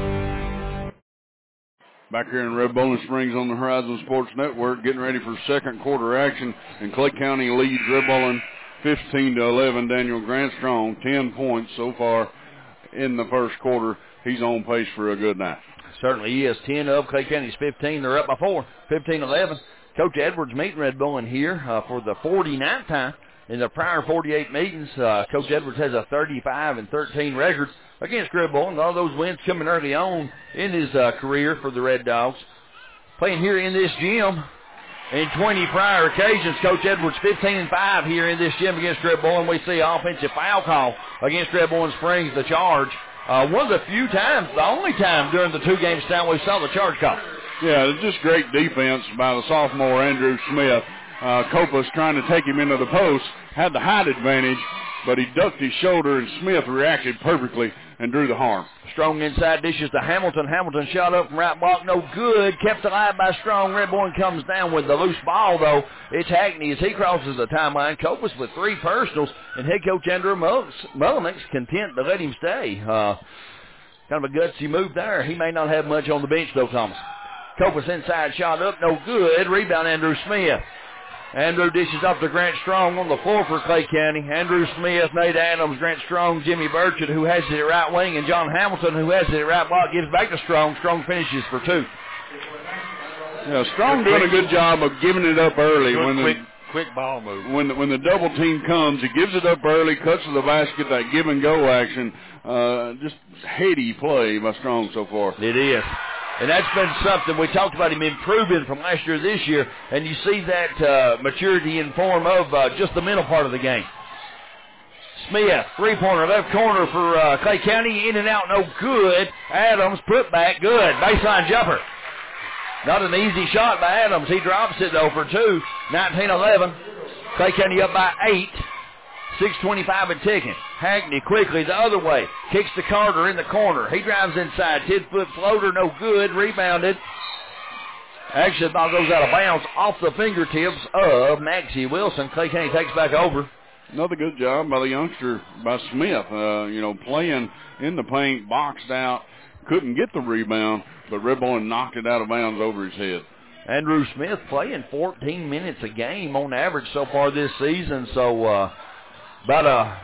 Back here in Red Bowling Springs on the Horizon Sports Network, getting ready for second quarter action, and Clay County leads Red Bowling fifteen to eleven. Daniel Grant Strong, ten points so far in the first quarter. He's on pace for a good night. Certainly he is. ten of Clay County's fifteen. They're up by four, fifteen eleven. Coach Edwards meeting Red Bowling here uh, for the forty-ninth time. In the prior forty-eight meetings, uh, Coach Edwards has a thirty-five and thirteen record against Red Bowling. All those wins coming early on in his uh, career for the Red Dogs. Playing here in this gym in twenty prior occasions, Coach Edwards fifteen and five here in this gym against Red Bowling. We see offensive foul call against Red Bowling Springs, the charge. Uh, one of the few times, the only time during the two games time we saw the charge call. Yeah, it's just great defense by the sophomore Andrew Smith. Uh, Copas trying to take him into the post, had the height advantage, but he ducked his shoulder, and Smith reacted perfectly and drew the harm. Strong inside dishes to Hamilton. Hamilton shot up from right block, no good. Kept alive by Strong. Red Bowling comes down with the loose ball, though. It's Hackney as he crosses the timeline. Copas with three personals, and head coach Andrew Mullenix content to let him stay. Uh, kind of a gutsy move there. He may not have much on the bench, though, Thomas. Copas inside shot up, no good. Rebound, Andrew Smith. Andrew dishes off to Grant Strong on the floor for Clay County. Andrew Smith, Nate Adams, Grant Strong, Jimmy Burchett, who has it at right wing, and John Hamilton, who has it at right block, gives back to Strong. Strong finishes for two. Yeah, Strong doing a good job of giving it up early. Good, when quick, the, quick ball move. When the, when the double team comes, he gives it up early, cuts to the basket, that give and go action. Uh, just heady play by Strong so far. It is. And that's been something we talked about him improving from last year to this year, and you see that uh, maturity in form of uh, just the mental part of the game. Smith, three-pointer, left corner for uh, Clay County, in and out, no good. Adams, put back, good. Baseline jumper. Not an easy shot by Adams. He drops it, though, for two. nineteen eleven. Clay County up by eight. six twenty-five and ticking. Hackney quickly the other way. Kicks to Carter in the corner. He drives inside. ten-foot floater, no good. Rebounded. Actually, the ball goes out of bounds off the fingertips of Maxie Wilson. Clay County takes back over. Another good job by the youngster, by Smith. Uh, you know, playing in the paint, boxed out. Couldn't get the rebound, but Red Bowling knocked it out of bounds over his head. Andrew Smith playing fourteen minutes a game on average so far this season, so uh, about a,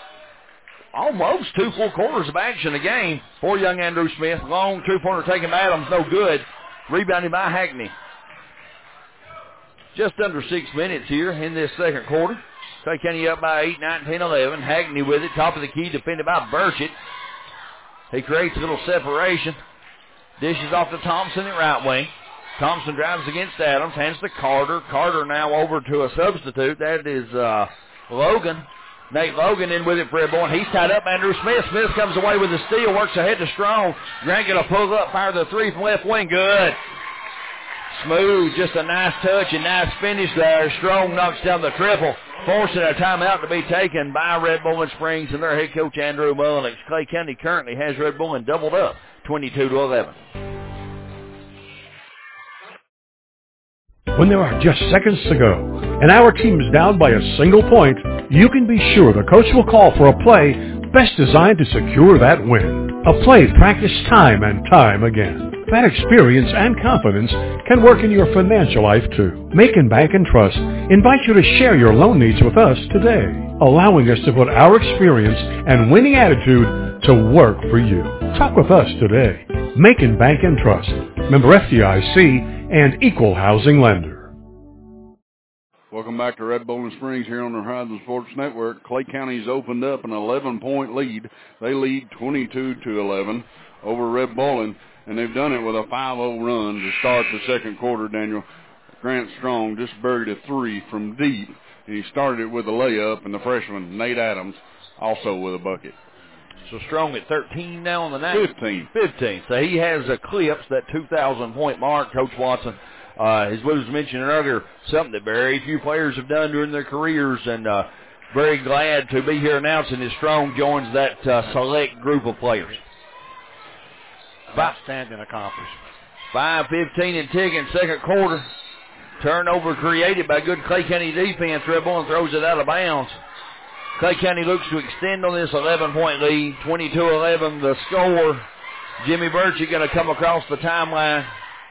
almost two full quarters of action a game for young Andrew Smith. Long two-pointer taken by Adams, no good. Rebounded by Hackney. Just under six minutes here in this second quarter. Clay County up by eight, nineteen eleven. Hackney with it, top of the key, defended by Burchett. He creates a little separation. Dishes off to Thompson at right wing. Thompson drives against Adams, hands to Carter. Carter now over to a substitute. That is uh, Logan. Nate Logan in with it for Red Bowling. He's tied up. Andrew Smith. Smith comes away with the steal, works ahead to Strong. Grant going to pull up, fire the three from left wing. Good. Smooth, just a nice touch and nice finish there. Strong knocks down the triple, forcing a timeout to be taken by Red Bowling Springs and their head coach Andrew Mullenix. Clay County currently has Red Bowling doubled up, twenty-two to eleven. When there are just seconds to go and our team is down by a single point, you can be sure the coach will call for a play best designed to secure that win. A play practiced time and time again. That experience and confidence can work in your financial life too. Macon Bank and Trust invite you to share your loan needs with us today, allowing us to put our experience and winning attitude to work for you. Talk with us today. Macon Bank and Trust, member F D I C, and equal housing lender. Welcome back to Red Bowling Springs here on the Horizon Sports Network. Clay County's opened up an eleven-point lead. They lead twenty-two to eleven over Red Bowling, and they've done it with a five oh run to start the second quarter, Daniel. Grant Strong just buried a three from deep, and he started it with a layup, and the freshman, Nate Adams, also with a bucket. So Strong at thirteen now on the night? fifteen. fifteen. So he has eclipsed that two thousand point mark, Coach Watson. Uh, as we was mentioning earlier, something that very few players have done during their careers, and uh, very glad to be here announcing that Strong joins that uh, select group of players. Outstanding accomplishment. five fifteen and ticking, second quarter. Turnover created by good Clay County defense. Red Bowling throws it out of bounds. Clay County looks to extend on this eleven-point lead. twenty-two eleven the score. Jimmy Burchett going to come across the timeline.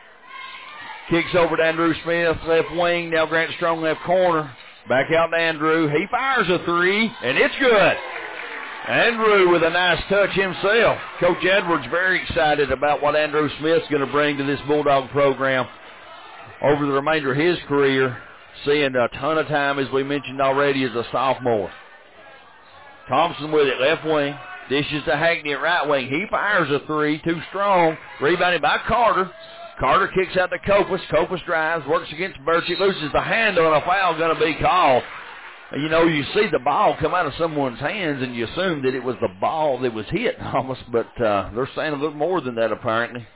Kicks over to Andrew Smith, left wing. Now Grant Strong, left corner. Back out to Andrew. He fires a three, and it's good. Andrew with a nice touch himself. Coach Edwards very excited about what Andrew Smith's going to bring to this Bulldog program over the remainder of his career, seeing a ton of time, as we mentioned already, as a sophomore. Thompson with it, left wing. Dishes to Hackney at right wing. He fires a three, too strong. Rebounded by Carter. Carter kicks out to Copas. Copas drives, works against Burchett, loses the handle, and a foul going to be called. You know, you see the ball come out of someone's hands, and you assume that it was the ball that was hit almost, but uh, they're saying a little more than that apparently.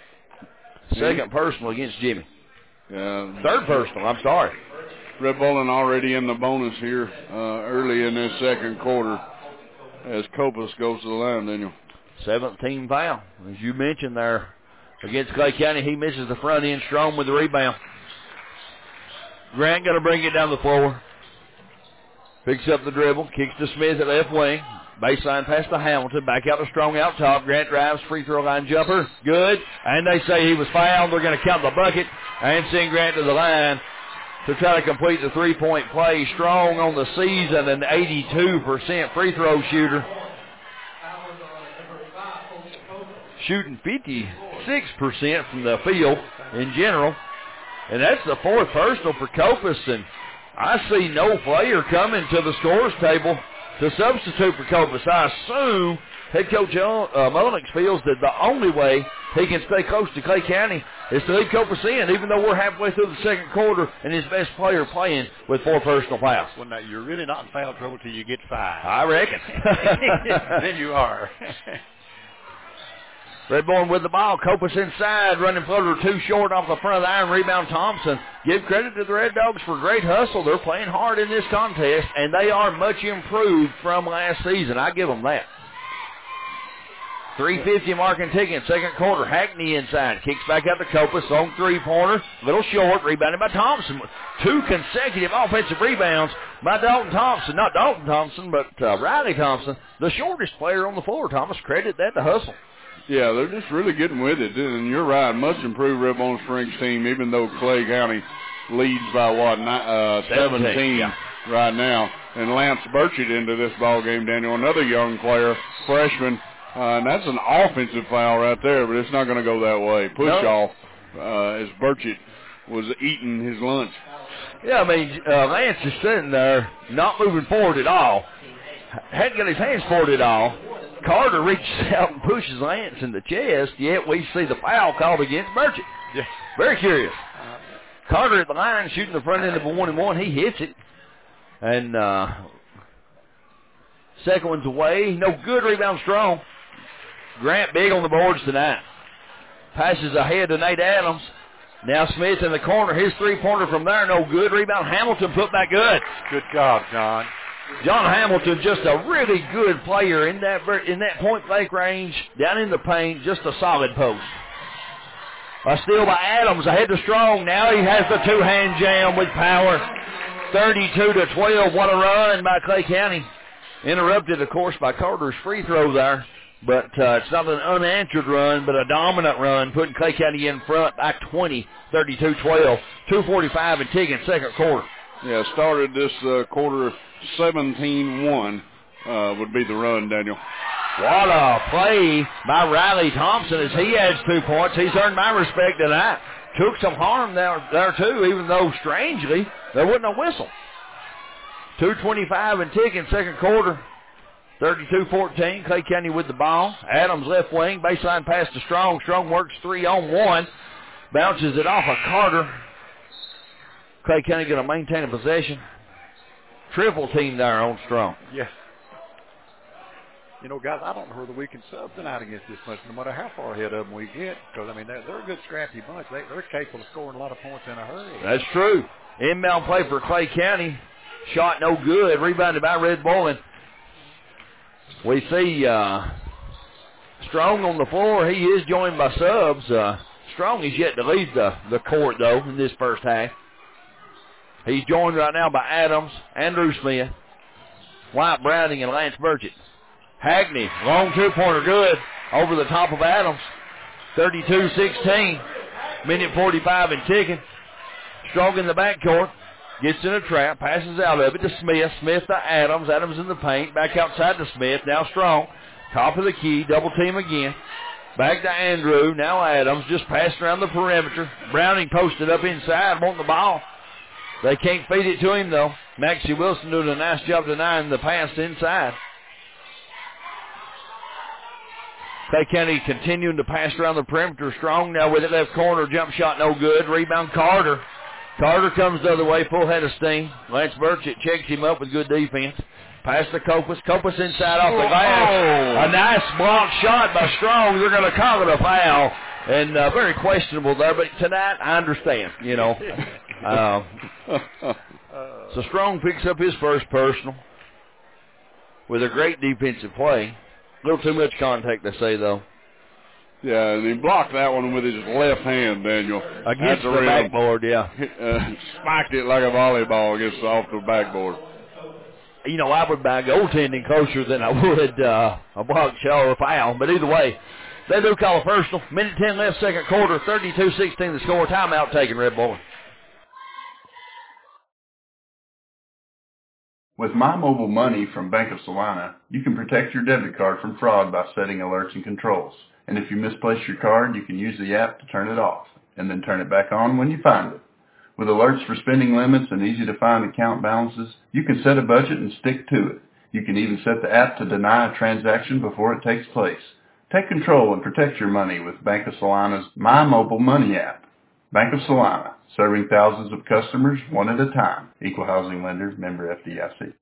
Second personal against Jimmy. Uh, Third personal, I'm sorry. Red Bowling already in the bonus here uh, early in this second quarter as Copas goes to the line, Daniel. seventeen foul. As you mentioned there, against Clay County, he misses the front end. Strong with the rebound. Grant going to bring it down the floor. Picks up the dribble, kicks to Smith at left wing. Baseline pass to Hamilton, back out to Strong out top. Grant drives, free throw line jumper, good. And they say he was fouled. They're going to count the bucket and send Grant to the line to try to complete the three-point play. Strong on the season, an eighty-two percent free throw shooter. Shooting fifty-six percent from the field in general. And that's the fourth personal for Copas, and I see no player coming to the scorers table to substitute for Copas. I assume head coach uh, Mullins feels that the only way he can stay close to Clay County is to leave Copas in, even though we're halfway through the second quarter and his best player playing with four personal fouls. Well, now, you're really not in foul trouble till you get five. I reckon. Then you are. Red Bowling with the ball. Copas inside, running floater too short off the front of the iron. Rebound Thompson. Give credit to the Red Dogs for great hustle. They're playing hard in this contest, and they are much improved from last season. I give them that. three fifty marking ticket, second quarter. Hackney inside. Kicks back out to Copas on three-pointer. Little short. Rebounded by Thompson. Two consecutive offensive rebounds by Dalton Thompson. Not Dalton Thompson, but uh, Riley Thompson. The shortest player on the floor, Thomas. Credit that to hustle. Yeah, they're just really getting with it. And you're right, much improved Red Bowling Springs team, even though Clay County leads by, what, uh, seventeen yeah. right now. And Lance Burchett into this ball game, Daniel, another young player, freshman. Uh, and that's an offensive foul right there, but it's not going to go that way. Push nope. off uh, as Burchett was eating his lunch. Yeah, I mean, uh, Lance is sitting there not moving forward at all. Hadn't got his hands forward at all. Carter reaches out and pushes Lance in the chest, yet we see the foul called against Burchett. Yeah. Very curious. Carter at the line shooting the front end of a one and one. He hits it. And uh, second one's away. No good. Rebound Strong. Grant big on the boards tonight. Passes ahead to Nate Adams. Now Smith in the corner. His three-pointer from there. No good. Rebound Hamilton put back good. Good job, John. John Hamilton, just a really good player in that in that point-blank range, down in the paint, just a solid post. A steal by Adams, ahead to Strong. Now he has the two-hand jam with power. thirty-two to twelve, what a run by Clay County. Interrupted, of course, by Carter's free throw there. But uh, it's not an unanswered run, but a dominant run, putting Clay County in front by twenty, thirty-two twelve. two forty-five and ticking, second quarter. Yeah, started this uh, quarter seventeen one uh, would be the run, Daniel. What a play by Riley Thompson as he adds two points. He's earned my respect tonight. Took some harm there, there too, even though, strangely, there wasn't a whistle. two twenty-five and ticking, second quarter. thirty-two fourteen, Clay County with the ball. Adams left wing, baseline pass to Strong. Strong works three on one. Bounces it off of Carter. Clay County going to maintain a possession. Triple team there on Strong. Yes. You know, guys, I don't know whether we can sub tonight against this bunch, no matter how far ahead of them we get, because, I mean, they're, they're a good, scrappy bunch. They, they're capable of scoring a lot of points in a hurry. That's true. Inbound play for Clay County. Shot no good. Rebounded by Red Bull. We see uh, Strong on the floor. He is joined by subs. Uh, Strong is yet to leave the, the court, though, in this first half. He's joined right now by Adams, Andrew Smith, White Browning, and Lance Burchett. Hackney, long two-pointer, good, over the top of Adams. thirty-two sixteen, minute forty-five and ticking. Strong in the backcourt, gets in a trap, passes out of it to Smith. Smith to Adams. Adams in the paint, back outside to Smith. Now Strong, top of the key, double team again. Back to Andrew, now Adams, just passed around the perimeter. Browning posted up inside, wanting the ball. They can't feed it to him, though. Maxie Wilson doing a nice job denying the pass inside. Clay County continuing to pass around the perimeter. Strong now with it left corner. Jump shot no good. Rebound Carter. Carter comes the other way. Full head of steam. Lance Burchett checks him up with good defense. Pass to Copas. Copas inside off the glass. Oh. A nice block shot by Strong. They're going to call it a foul. And uh, very questionable there. But tonight, I understand, you know. Uh, so Strong picks up his first personal with a great defensive play. A little too much contact, they say, though. Yeah, and he blocked that one with his left hand, Daniel. Against the, the backboard, yeah. Uh, spiked it like a volleyball against off the backboard. You know, I would buy goaltending closer than I would uh, a block shot or a foul. But either way, they do call a personal. Minute ten left, second quarter, thirty-two sixteen the score. Timeout taken, Red Bull. With My Mobile Money from Bank of Salina, you can protect your debit card from fraud by setting alerts and controls. And if you misplace your card, you can use the app to turn it off, and then turn it back on when you find it. With alerts for spending limits and easy-to-find account balances, you can set a budget and stick to it. You can even set the app to deny a transaction before it takes place. Take control and protect your money with Bank of Salina's My Mobile Money app. Bank of Salina, serving thousands of customers one at a time. Equal housing lender, member F D I C.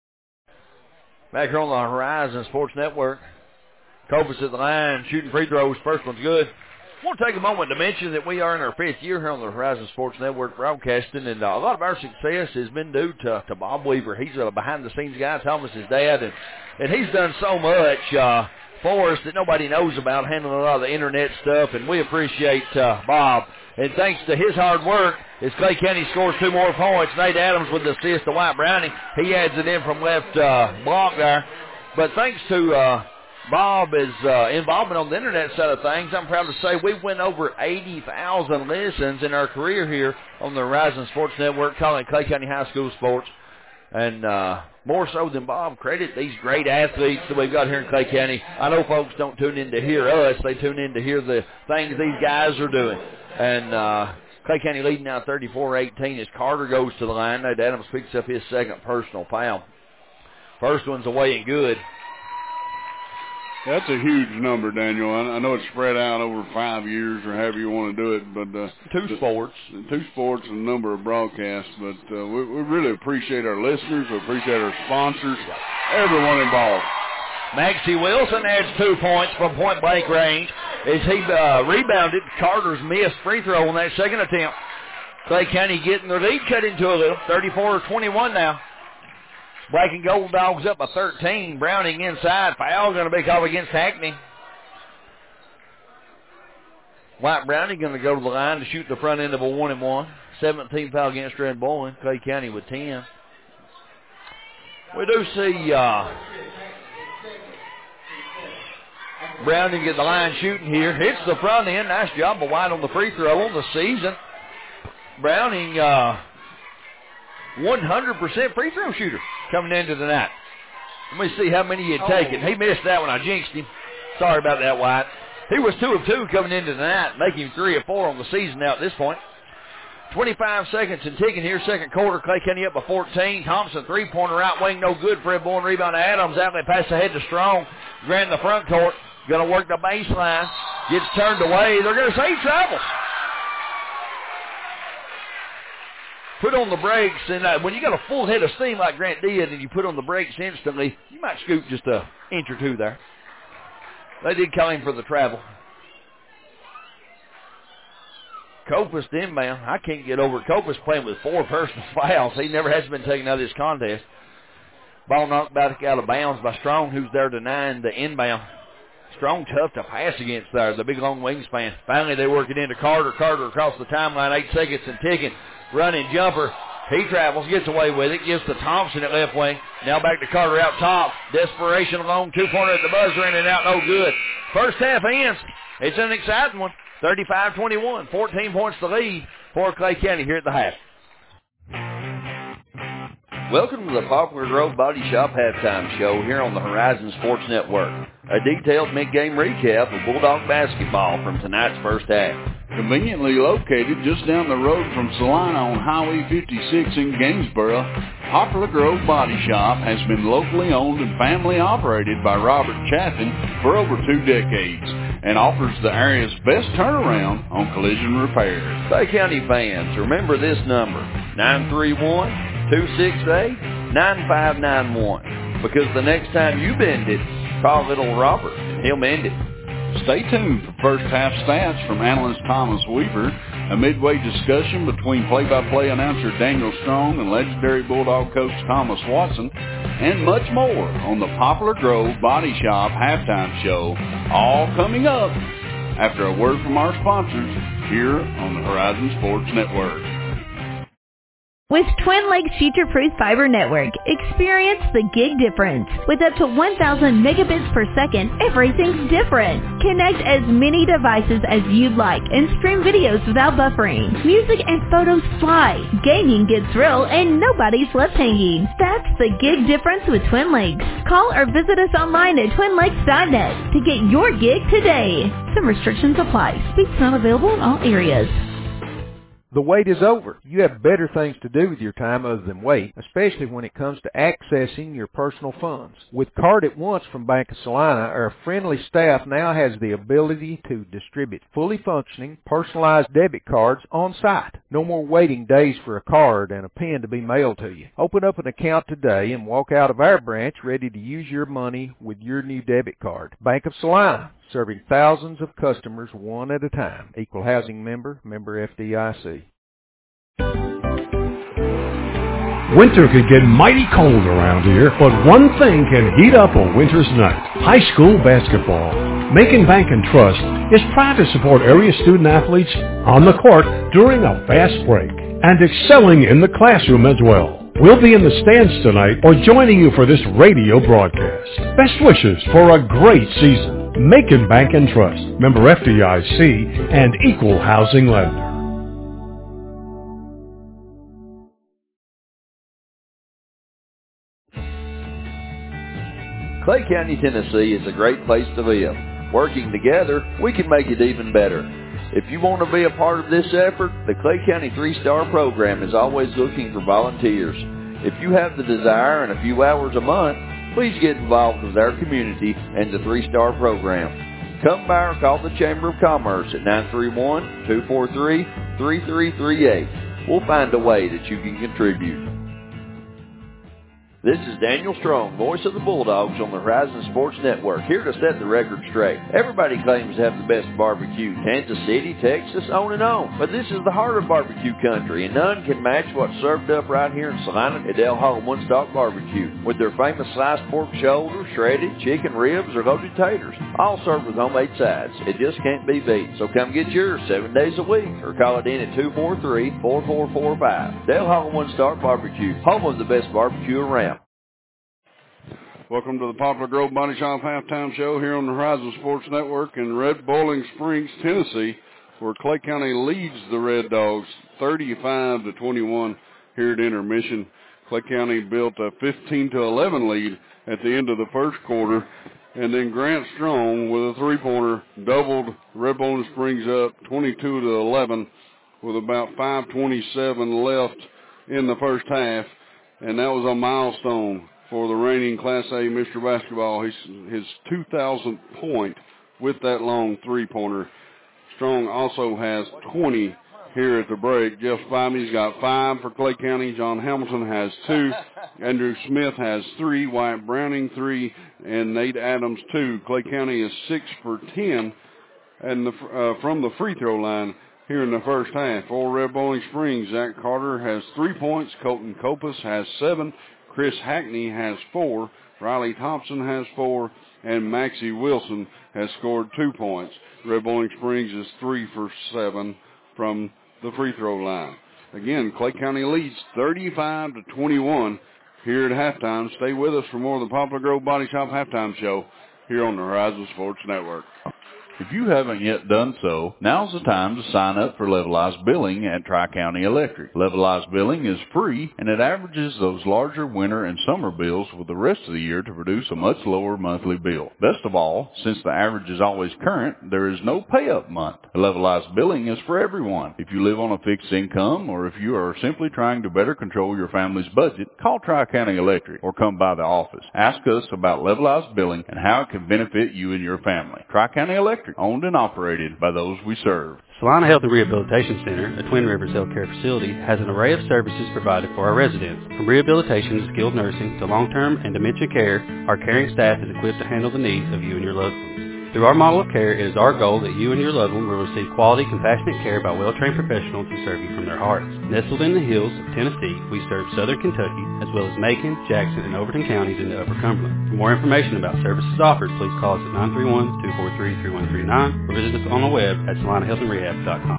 Back here on the Horizon Sports Network. Copas at the line, shooting free throws. First one's good. I want to take a moment to mention that we are in our fifth year here on the Horizon Sports Network broadcasting, and uh, a lot of our success has been due to, to Bob Weaver. He's a behind-the-scenes guy, Thomas's dad, and, and he's done so much uh, for us that nobody knows about, handling a lot of the internet stuff, and we appreciate uh, Bob. And thanks to his hard work, as Clay County scores two more points, Nate Adams with the assist to White Browning. He adds it in from left uh, block there. But thanks to uh, Bob's uh, involvement on the internet side of things, I'm proud to say we went over eighty thousand listens in our career here on the Horizon Sports Network, calling Clay County High School sports. And uh, more so than Bob, credit these great athletes that we've got here in Clay County. I know folks don't tune in to hear us. They tune in to hear the things these guys are doing. And uh, Clay County leading now thirty-four eighteen as Carter goes to the line. Nate Adams picks up his second personal foul. First one's away and good. That's a huge number, Daniel. I know it's spread out over five years or however you want to do it, but uh, two the, sports, two sports, and a number of broadcasts. But uh, we, we really appreciate our listeners. We appreciate our sponsors, everyone involved. Maxie Wilson adds two points from point blank range as he uh, rebounded Carter's missed free throw on that second attempt. Clay County getting their lead cut into a little, thirty-four twenty-one now. Black and Gold Dogs up by thirteen. Browning inside. Foul going to be called against Hackney. White Browning going to go to the line to shoot the front end of a one and one. seventeen foul against Red Bull. Clay County with ten. We do see uh, Browning at the line shooting here. Hits the front end. Nice job by White on the free throw on the season. Browning, uh, one hundred percent free throw shooter coming into the night. Let me see how many he had taken. He missed that one. I jinxed him. Sorry about that, White. He was two of two coming into the night, making him three of four on the season now at this point. twenty-five seconds and ticking here, second quarter. Clay County up by fourteen. Thompson, three-pointer right wing, no good. Fred Bourne rebound to Adams. Outlet pass ahead to Strong. Grant in the front court. Going to work the baseline. Gets turned away. They're going to save travel. Put on the brakes, and uh, when you got a full head of steam like Grant did and you put on the brakes instantly, you might scoop just an inch or two there. They did call him for the travel. Copus to inbound. I can't get over it. Copus playing with four personal fouls. He never has been taken out of this contest. Ball knocked back out of bounds by Strong, who's there denying the inbound. Strong tough to pass against there, the big long wingspan. Finally, they work it into Carter. Carter across the timeline, eight seconds and ticking. Running jumper. He travels, gets away with it, gives to Thompson at left wing. Now back to Carter out top. Desperation alone, two-pointer at the buzzer, in and out, no good. First half ends. It's an exciting one. thirty-five twenty-one, fourteen points to lead for Clay County here at the half. Welcome to the Poplar Grove Body Shop halftime show here on the Horizon Sports Network. A detailed mid-game recap of Bulldog basketball from tonight's first half. Conveniently located just down the road from Salina on Highway fifty-six in Gainesboro, Poplar Grove Body Shop has been locally owned and family operated by Robert Chaffin for over two decades and offers the area's best turnaround on collision repairs. Clay County fans, remember this number, nine three one, two six eight, nine five nine one, because the next time you bend it, call little Robert and he'll mend it. Stay tuned for first half stats from analyst Thomas Weaver, a midway discussion between play-by-play announcer Daniel Strong and legendary Bulldog coach Thomas Watson, and much more on the Poplar Grove Body Shop halftime show, all coming up after a word from our sponsors here on the Horizon Sports Network. With Twin Lakes Future-Proof Fiber Network, experience the gig difference. With up to one thousand megabits per second, everything's different. Connect as many devices as you'd like and stream videos without buffering. Music and photos fly, gaming gets real, and nobody's left hanging. That's the gig difference with Twin Lakes. Call or visit us online at twin lakes dot net to get your gig today. Some restrictions apply. Speeds not available in all areas. The wait is over. You have better things to do with your time other than wait, especially when it comes to accessing your personal funds. With Card at Once from Bank of Salina, our friendly staff now has the ability to distribute fully functioning, personalized debit cards on site. No more waiting days for a card and a pen to be mailed to you. Open up an account today and walk out of our branch ready to use your money with your new debit card. Bank of Salina, serving thousands of customers one at a time. Equal housing member, member F D I C. Winter can get mighty cold around here, but one thing can heat up a winter's night. High school basketball. Macon Bank and Trust is proud to support area student athletes on the court during a fast break and excelling in the classroom as well. We'll be in the stands tonight or joining you for this radio broadcast. Best wishes for a great season. Macon Bank and Trust, member F D I C and equal housing lender. Clay County, Tennessee is a great place to live. Working together, we can make it even better. If you want to be a part of this effort, the Clay County three-star program is always looking for volunteers. If you have the desire and a few hours a month, please get involved with our community and the three-star program. Come by or call the Chamber of Commerce at nine three one, two four three, three three three eight. We'll find a way that you can contribute. This is Daniel Strong, voice of the Bulldogs on the Horizon Sports Network, here to set the record straight. Everybody claims to have the best barbecue, Kansas City, Texas, on and on. But this is the heart of barbecue country, and none can match what's served up right here in Salina at Del Hall One Stop Barbecue, with their famous sliced pork shoulder, shredded chicken ribs, or loaded taters, all served with homemade sides. It just can't be beat. So come get yours seven days a week, or call it in at two four three, four four four five. Del Hall One Stop Barbecue, home of the best barbecue around. Welcome to the Poplar Grove Body Shop halftime show here on the Horizon Sports Network in Red Bowling Springs, Tennessee, where Clay County leads the Red Dogs thirty-five to twenty-one here at intermission. Clay County built a fifteen to eleven lead at the end of the first quarter, and then Grant Strong with a three-pointer doubled Red Bowling Springs up twenty-two to eleven with about five twenty-seven left in the first half, and that was a milestone for the reigning Class A Mister Basketball. His, his two thousandth point with that long three-pointer. Strong also has twenty here at the break. Jeff Spivey's got five for Clay County. John Hamilton has two. Andrew Smith has three. Wyatt Browning three. And Nate Adams two. Clay County is six for ten and the, uh, from the free throw line here in the first half. For Red Bowling Springs, Zach Carter has three points. Colton Kopus has seven. Chris Hackney has four. Riley Thompson has four. And Maxie Wilson has scored two points. Red Bowling Springs is three for seven from the free throw line. Again, Clay County leads thirty-five to twenty-one here at halftime. Stay with us for more of the Poplar Grove Body Shop halftime show here on the Horizon Sports Network. If you haven't yet done so, now's the time to sign up for Levelized Billing at Tri-County Electric. Levelized Billing is free, and it averages those larger winter and summer bills with the rest of the year to produce a much lower monthly bill. Best of all, since the average is always current, there is no pay-up month. Levelized Billing is for everyone. If you live on a fixed income, or if you are simply trying to better control your family's budget, call Tri-County Electric or come by the office. Ask us about Levelized Billing and how it can benefit you and your family. Tri-County Electric, owned and operated by those we serve. Salina Health and Rehabilitation Center, a Twin Rivers healthcare facility, has an array of services provided for our residents. From rehabilitation to skilled nursing to long-term and dementia care, our caring staff is equipped to handle the needs of you and your loved ones. Through our model of care, it is our goal that you and your loved one will receive quality, compassionate care by well-trained professionals who serve you from their hearts. Nestled in the hills of Tennessee, we serve southern Kentucky, as well as Macon, Jackson, and Overton counties in the Upper Cumberland. For more information about services offered, please call us at nine three one, two four three, three one three nine or visit us on the web at salina health and rehab dot com.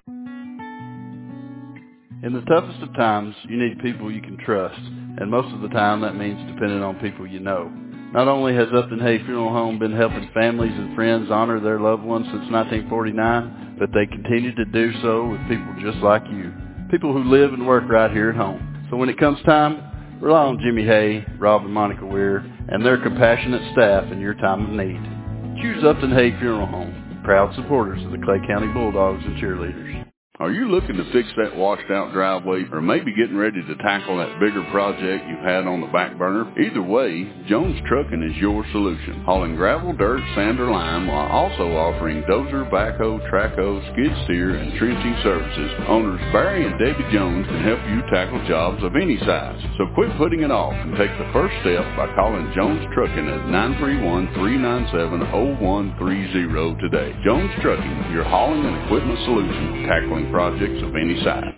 In the toughest of times, you need people you can trust, and most of the time that means depending on people you know. Not only has Upton Hay Funeral Home been helping families and friends honor their loved ones since nineteen forty-nine, but they continue to do so with people just like you, people who live and work right here at home. So when it comes time, rely on Jimmy Hay, Rob and Monica Weir, and their compassionate staff in your time of need. Choose Upton Hay Funeral Home, proud supporters of the Clay County Bulldogs and cheerleaders. Are you looking to fix that washed out driveway, or maybe getting ready to tackle that bigger project you've had on the back burner? Either way, Jones Trucking is your solution. Hauling gravel, dirt, sand, or lime, while also offering dozer, backhoe, trackhoe, skid steer, and trenching services. Owners Barry and Debbie Jones can help you tackle jobs of any size. So quit putting it off and take the first step by calling Jones Trucking at nine three one, three nine seven, zero one three zero today. Jones Trucking, your hauling and equipment solution, tackling projects of any size.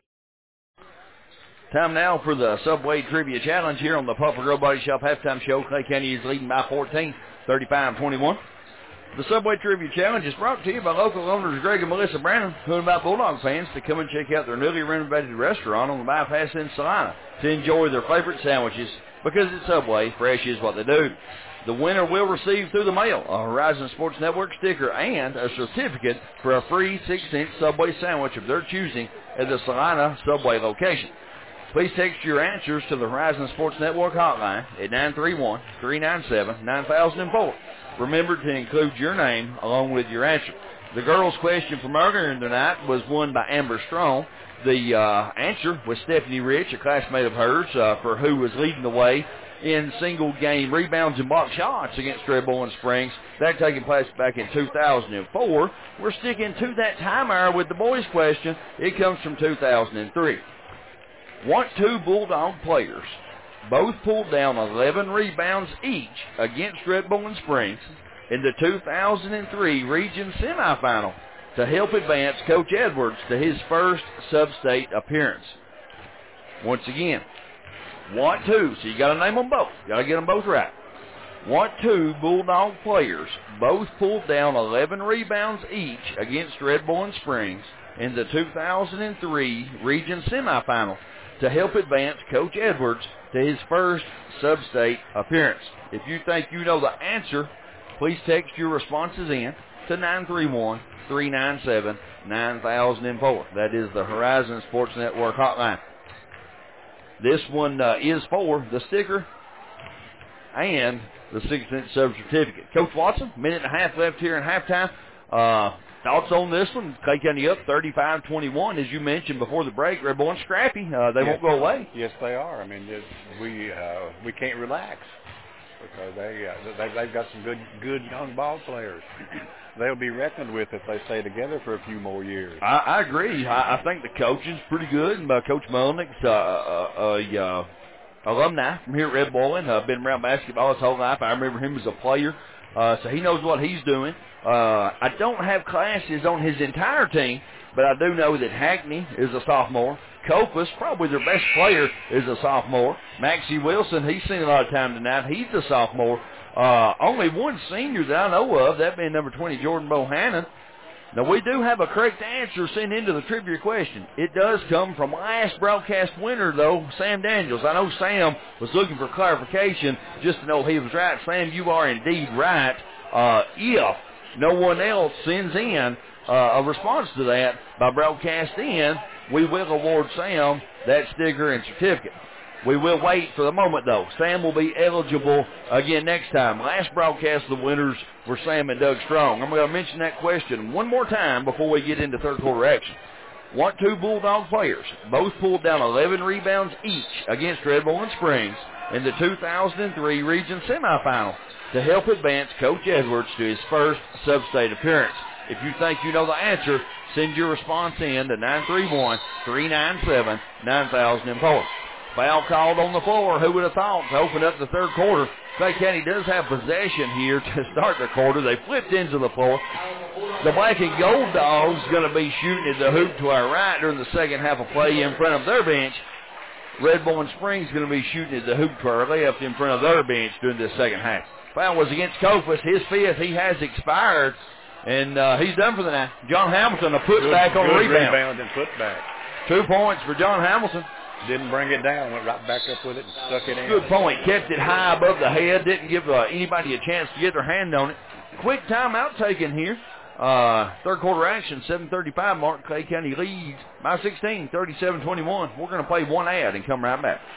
Time now for the Subway Trivia Challenge here on the Poplar Grove Body Shop halftime show. Clay County is leading by fourteen, thirty-five twenty-one. The Subway Trivia Challenge is brought to you by local owners Greg and Melissa Brannon, who invite Bulldog fans to come and check out their newly renovated restaurant on the bypass in Salina to enjoy their favorite sandwiches, because at Subway, fresh is what they do. The winner will receive through the mail a Horizon Sports Network sticker and a certificate for a free six-inch Subway sandwich of their choosing at the Salina Subway location. Please text your answers to the Horizon Sports Network hotline at nine three one, three nine seven, nine thousand four. Remember to include your name along with your answer. The girls' question from earlier in the night was won by Amber Strong. The uh, answer was Stephanie Rich, a classmate of hers, uh, for who was leading the way in single-game rebounds and block shots against Red Bowling Springs. That taking place back in two thousand four. We're sticking to that time hour with the boys' question. It comes from two thousand three. What two Bulldog players both pulled down eleven rebounds each against Red Bowling Springs in the two thousand three region semifinal to help advance Coach Edwards to his first sub-state appearance? Once again, what two? So you got to name them both. You got to get them both right. What two Bulldog players both pulled down eleven rebounds each against Red Bowling Springs in the two thousand three region semifinal to help advance Coach Edwards to his first sub-state appearance? If you think you know the answer, please text your responses in to nine three one, three nine seven, nine thousand four. That is the Horizon Sports Network hotline. This one uh, is for the sticker and the six-inch sub certificate. Coach Watson, minute and a half left here in halftime. Uh, thoughts on this one? Clay County up thirty-five twenty-one, as you mentioned before the break. Red Bull and scrappy. Uh, they yes, won't go away. Yes, they are. I mean, it, we uh, we can't relax because they, uh, they they've got some good good young ball players. They'll be reckoned with if they stay together for a few more years. I, I agree. I, I think the coaching's pretty good. And, uh, Coach Mulnick's uh, uh, uh, uh, alumni from here at Red Bull, and uh, been around basketball his whole life. I remember him as a player, uh, so he knows what he's doing. Uh, I don't have classes on his entire team, but I do know that Hackney is a sophomore. Copus, probably their best player, is a sophomore. Maxie Wilson, he's seen a lot of time tonight. He's a sophomore. Uh, only one senior that I know of, that being number twenty, Jordan Bohannon. Now, we do have a correct answer sent into the trivia question. It does come from last broadcast winner, though, Sam Daniels. I know Sam was looking for clarification just to know he was right. Sam, you are indeed right. Uh, if no one else sends in uh, a response to that by broadcast in, we will award Sam that sticker and certificate. We will wait for the moment, though. Sam will be eligible again next time. Last broadcast, the winners were Sam and Doug Strong. I'm going to mention that question one more time before we get into third quarter action. Want two Bulldog players. Both pulled down eleven rebounds each against Red Bull and Springs in the two thousand three region semifinal to help advance Coach Edwards to his first sub-state appearance. If you think you know the answer, send your response in to nine three one, three nine seven, nine thousand four. Foul called on the floor. Who would have thought to open up the third quarter? Clay County does have possession here to start the quarter. They flipped into the floor. The Black and Gold Dogs going to be shooting at the hoop to our right during the second half of play in front of their bench. Red Bull and Springs going to be shooting at the hoop to our left in front of their bench during this second half. Foul was against Copus. His fifth. He has expired, and uh, he's done for the night. John Hamilton, a putback on good rebound. rebound and putback. Two points for John Hamilton. Didn't bring it down, went right back up with it and stuck it in. Good point. Kept it high above the head. Didn't give uh, anybody a chance to get their hand on it. Quick timeout taken here. Uh, third quarter action, seven thirty-five mark. Clay County leads by sixteen, thirty-seven twenty-one. We're going to play one ad and come right back.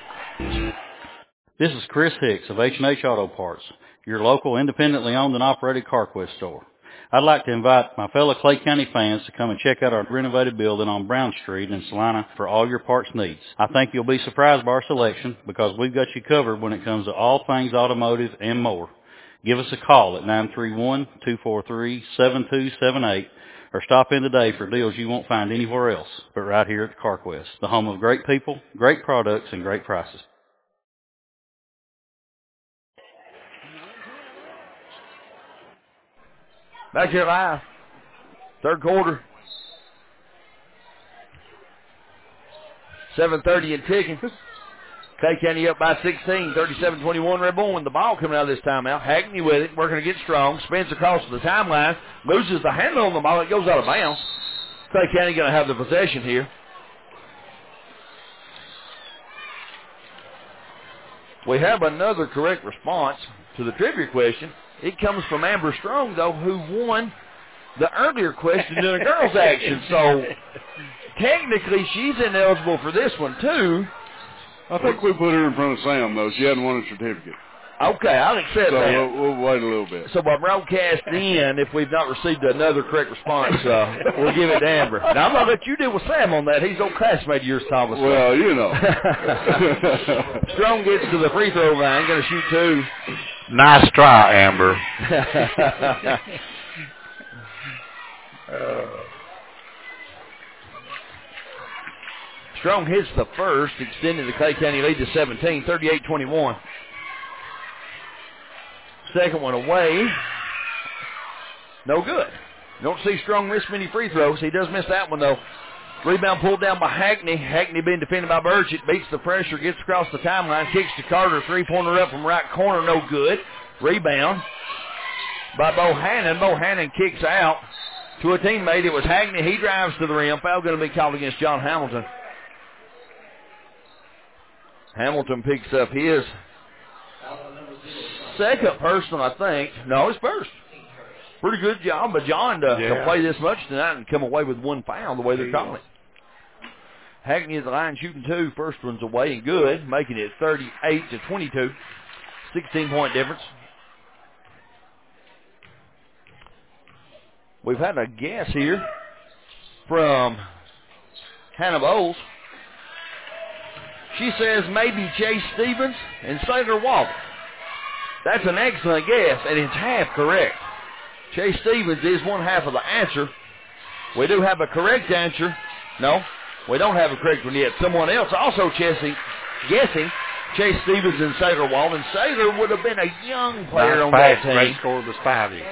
This is Chris Hicks of H and H Auto Parts, your local independently owned and operated CarQuest store. I'd like to invite my fellow Clay County fans to come and check out our renovated building on Brown Street in Salina for all your parts needs. I think you'll be surprised by our selection because we've got you covered when it comes to all things automotive and more. Give us a call at nine three one, two four three, seven two seven eight or stop in today for deals you won't find anywhere else but right here at CarQuest, the home of great people, great products, and great prices. Back here live. Third quarter. seven thirty and ticking. Clay County up by sixteen, thirty-seven twenty-one. Red Bull with the ball coming out of this timeout. Hackney with it, working to get strong. Spins across the timeline. Loses the handle on the ball. It goes out of bounds. Clay County going to have the possession here. We have another correct response to the trivia question. It comes from Amber Strong, though, who won the earlier question in the girls' action. So, technically, she's ineligible for this one, too. I think we put her in front of Sam, though. She hadn't won a certificate. Okay, I'll accept so that. We'll, we'll wait a little bit. So, by broadcast in, if we've not received another correct response, uh, we'll give it to Amber. Now, I'm going to let you deal with Sam on that. He's old classmate of yours, Thomas. Well, you know. Strong gets to the free throw line. Going to shoot two. Nice try, Amber. uh, Strong hits the first, extending the Clay County lead to seventeen, thirty-eight twenty-one. Second one away. No good. Don't see Strong miss many free throws. He does miss that one, though. Rebound pulled down by Hackney. Hackney being defended by Burchett. Beats the pressure, gets across the timeline, kicks to Carter. Three-pointer up from right corner, no good. Rebound by Bohannon. Bohannon kicks out to a teammate. It was Hackney. He drives to the rim. Foul going to be called against John Hamilton. Hamilton picks up his second personal, I think. No, his first. Pretty good job by John to, yeah. to play this much tonight and come away with one foul the way they're calling it. Hackney at the line shooting two. First one's away and good, making it thirty-eight to twenty-two. sixteen-point difference. We've had a guess here from Hannah Bowles. She says maybe Chase Stevens and Sailor Walden. That's an excellent guess, and it's half correct. Chase Stevens is one half of the answer. We do have a correct answer. No, we don't have a correct one yet. Someone else also chessing, guessing Chase Stevens and Sailor Walden. Sailor would have been a young player on that team. Great score was Spivey.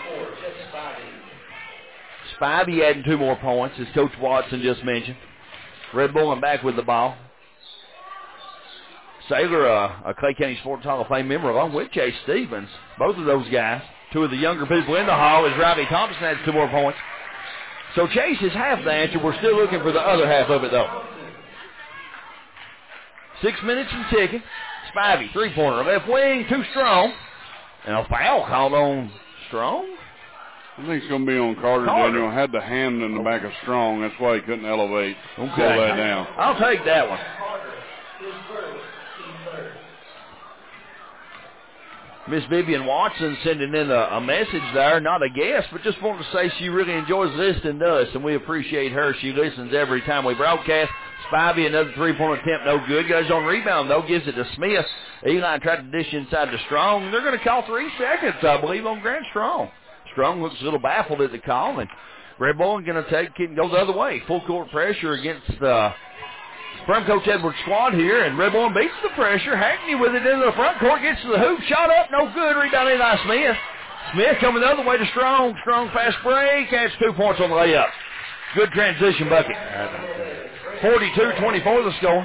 Spivey adding two more points, as Coach Watson just mentioned. Red Bull back with the ball. Sailor, uh, a Clay County Sports Hall of Fame member, along with Chase Stevens. Both of those guys, two of the younger people in the hall, as Robbie Thompson adds two more points. So Chase is half the answer. We're still looking for the other half of it, though. Six minutes and ticking. Spivey, three-pointer, left wing, too strong. And a foul called on Strong. I think it's going to be on Carter, Carter. Daniel. Had the hand in the back of Strong. That's why he couldn't elevate. Okay. Pull that down. I'll take that one. Miss Vivian Watson sending in a, a message there, not a guess, but just wanted to say she really enjoys listening to us, and we appreciate her. She listens every time we broadcast. Spivey, another three-point attempt, no good. Goes on rebound, though, gives it to Smith. Eli tried to dish inside to Strong. They're going to call three seconds, I believe, on Grant Strong. Strong looks a little baffled at the call, and Red Bull going to take it and go the other way. Full court pressure against uh, from Coach Edwards' squad here, and Red Bull beats the pressure. Hackney with it into the front court, gets to the hoop, shot up, no good. Rebound Eli Smith. Smith coming the other way to Strong. Strong fast break, adds two points on the layup. Good transition bucket. forty-two twenty-four the score.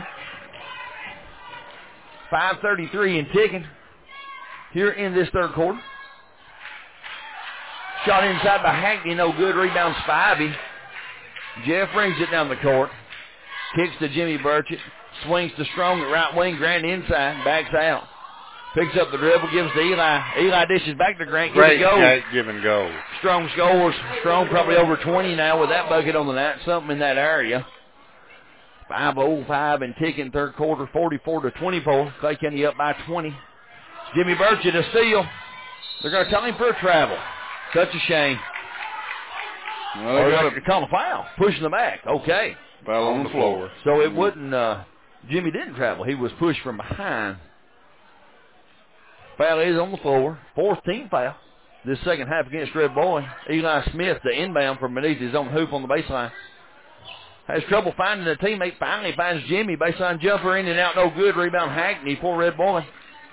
five thirty-three and ticking here in this third quarter. Shot inside by Hackney, no good. Rebound Spivey. Jeff brings it down the court. Kicks to Jimmy Burchett. Swings to Strong at right wing. Grant inside. Backs out. Picks up the dribble. Gives to Eli. Eli dishes back to Grant. Give Great it go. Great give and go. Strong scores. Strong probably over twenty now with that bucket on the night. Something in that area. five oh five and ticking third quarter. forty-four to twenty-four. Clay County up by twenty. Jimmy Burchett a steal. They're going to tell him for a travel. Such a shame. Well, they got to call a foul. Pushing the back. Okay. Foul on the floor. So it wouldn't, uh, Jimmy didn't travel. He was pushed from behind. Foul is on the floor. Fourth team foul. This second half against Red Boy. Eli Smith, the inbound from beneath his own hoop on the baseline. Has trouble finding a teammate. Finally finds Jimmy. Baseline jumper in and out. No good. Rebound Hackney for Red Boy.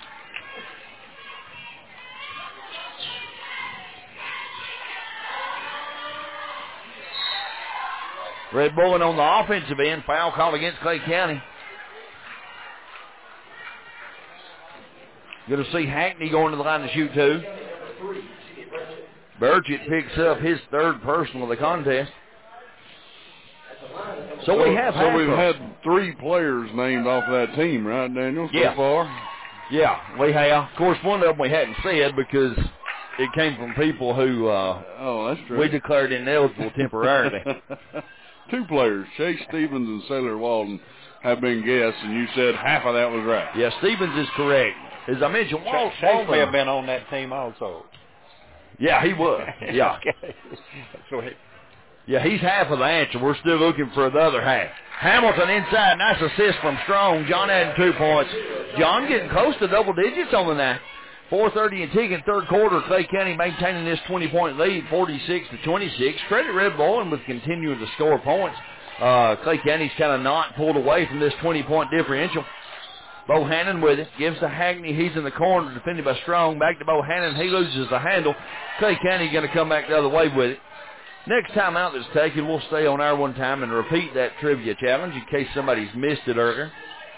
Red Bull on the offensive end. Foul call against Clay County. Going to see Hackney going to the line to shoot two. Burchett picks up his third personal of the contest. So, so we have so we've had three players named off that team, right, Daniel, so yeah. far? Yeah, we have. Of course, one of them we hadn't said because it came from people who uh, oh, that's true. we declared ineligible temporarily. Two players, Chase Stevens and Sailor Walden, have been guessed, and you said half of that was right. Yeah, Stevens is correct. As I mentioned, Wal- Chase Walden may have been on that team also. Yeah, he was. Yeah. So he, yeah, he's half of the answer. We're still looking for the other half. Hamilton inside. Nice assist from Strong. John adding two points. John getting close to double digits on the night. four thirty and ticking third quarter. Clay County maintaining this twenty-point lead, forty-six to twenty-six. Credit Red Bull with continuing to score points. Uh, Clay County's kind of not pulled away from this twenty-point differential. Bohannon with it. Gives to Hackney. He's in the corner, defended by Strong. Back to Bohannon. He loses the handle. Clay County going to come back the other way with it. Next time out that's taken, we'll stay on air one time and repeat that trivia challenge in case somebody's missed it earlier.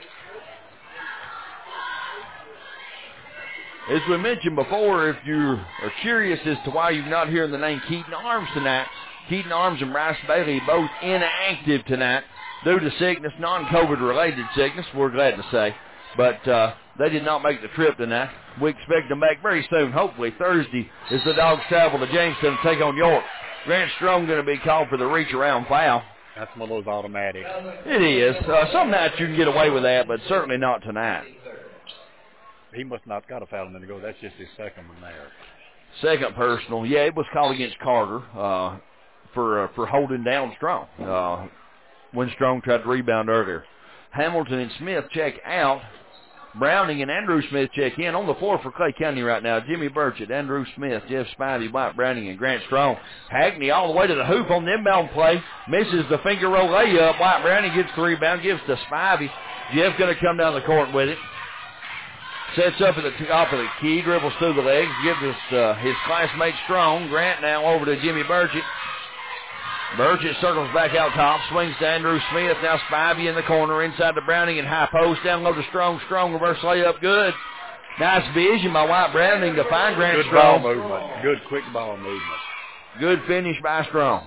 As we mentioned before, if you are curious as to why you're not hearing the name Keaton Arms tonight, Keaton Arms and Bryce Bailey both inactive tonight due to sickness, non-COVID related sickness, we're glad to say. But uh, they did not make the trip tonight. We expect them back very soon, hopefully Thursday, as the Dogs travel to Jamestown to take on York. Grant Strong going to be called for the reach-around foul. That's one of those automatics. It is. Uh, some nights you can get away with that, but certainly not tonight. He must not got a foul a minute ago. That's just his second one there. Second personal. Yeah, it was called against Carter uh, for uh, for holding down Strong uh, when Strong tried to rebound earlier. Hamilton and Smith check out. Browning and Andrew Smith check in. On the floor for Clay County right now, Jimmy Burchett, Andrew Smith, Jeff Spivey, White Browning, and Grant Strong. Hackney all the way to the hoop on the inbound play. Misses the finger roll layup. White Browning gets the rebound, gives to Spivey. Jeff going to come down the court with it. Sets up at the top of the key, dribbles through the legs, gives us uh, his classmate Strong. Grant now over to Jimmy Burchett. Burgess circles back out top, swings to Andrew Smith. Now Spivey in the corner, inside to Browning and high post, down low to Strong. Strong reverse layup, good. Nice vision by White Browning to find Grant good Strong. Good ball movement. Good quick ball movement. Good finish by Strong.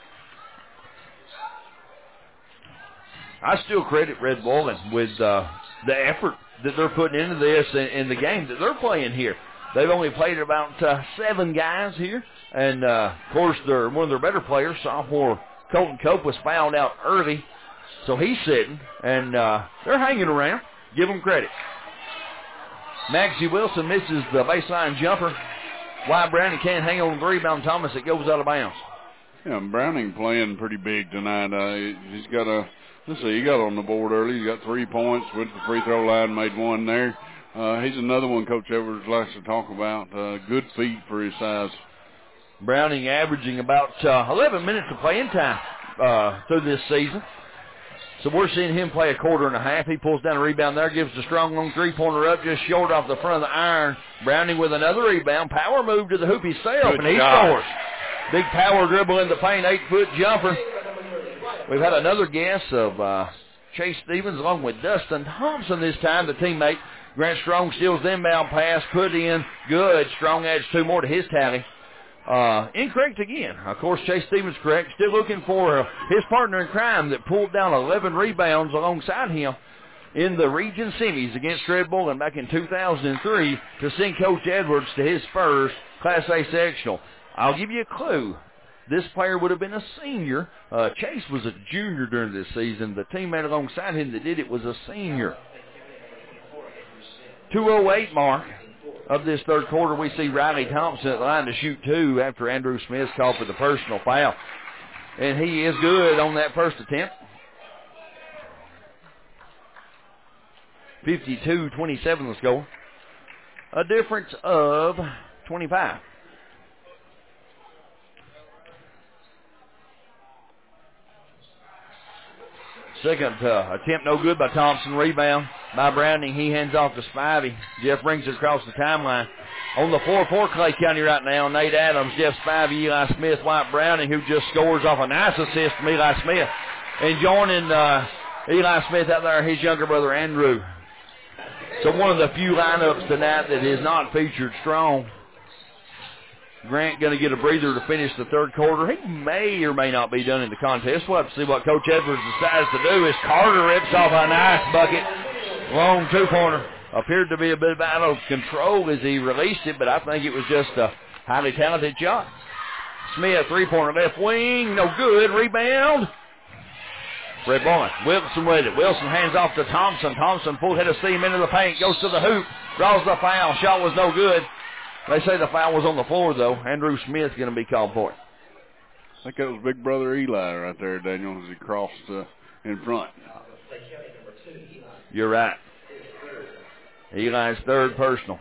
I still credit Red Bull with uh, the effort that they're putting into this and, and the game that they're playing here. They've only played about uh, seven guys here. And, uh, of course, they're one of their better players, sophomore Colton Cope, was fouled out early. So he's sitting, and uh, they're hanging around. Give them credit. Maxie Wilson misses the baseline jumper. White Browning can't hang on the rebound. Thomas, it goes out of bounds. Yeah, Browning playing pretty big tonight. Uh, he's got a, let's see, he got on the board early. He got three points, went to the free throw line, made one there. Uh, he's another one Coach Edwards likes to talk about. Uh, good feet for his size. Browning averaging about uh, eleven minutes of playing time uh, through this season. So we're seeing him play a quarter and a half. He pulls down a rebound there, gives the Strong long three-pointer up, just short off the front of the iron. Browning with another rebound. Power move to the hoop himself, Good and he job. scores. Big power dribble in the paint, eight-foot jumper. We've had another guess of uh, Chase Stevens along with Dustin Thompson this time, the teammate. Grant Strong steals the inbound pass, put in, good. Strong adds two more to his tally. Uh, incorrect again. Of course, Chase Stevens correct. Still looking for uh, his partner in crime that pulled down eleven rebounds alongside him in the region semis against Red Bull and back in two thousand three to send Coach Edwards to his first Class A sectional. I'll give you a clue. This player would have been a senior. Uh, Chase was a junior during this season. The teammate alongside him that did it was a senior. two oh eight mark of this third quarter. We see Riley Thompson at the line to shoot two after Andrew Smith's called for the personal foul. And he is good on that first attempt. fifty-two twenty-seven the score. A difference of twenty-five. Second uh, attempt no good by Thompson. Rebound by Browning. He hands off to Spivey. Jeff brings it across the timeline. On the floor for Clay County right now, Nate Adams, Jeff Spivey, Eli Smith, White Browning, who just scores off a nice assist from Eli Smith. And joining uh, Eli Smith out there, his younger brother Andrew. So one of the few lineups tonight that is not featured Strong. Grant going to get a breather to finish the third quarter. He may or may not be done in the contest. We'll have to see what Coach Edwards decides to do as Carter rips off a nice bucket. Long two-pointer. Appeared to be a bit out of control as he released it, but I think it was just a highly talented shot. Smith, three-pointer left wing. No good. Rebound. Red Bull. Wilson with it. Wilson hands off to Thompson. Thompson full head of steam into the paint. Goes to the hoop. Draws the foul. Shot was no good. They say the foul was on the floor, though. Andrew Smith's going to be called for it. I think that was big brother Eli right there, Daniel, as he crossed uh, in front. You're right. Eli's third personal.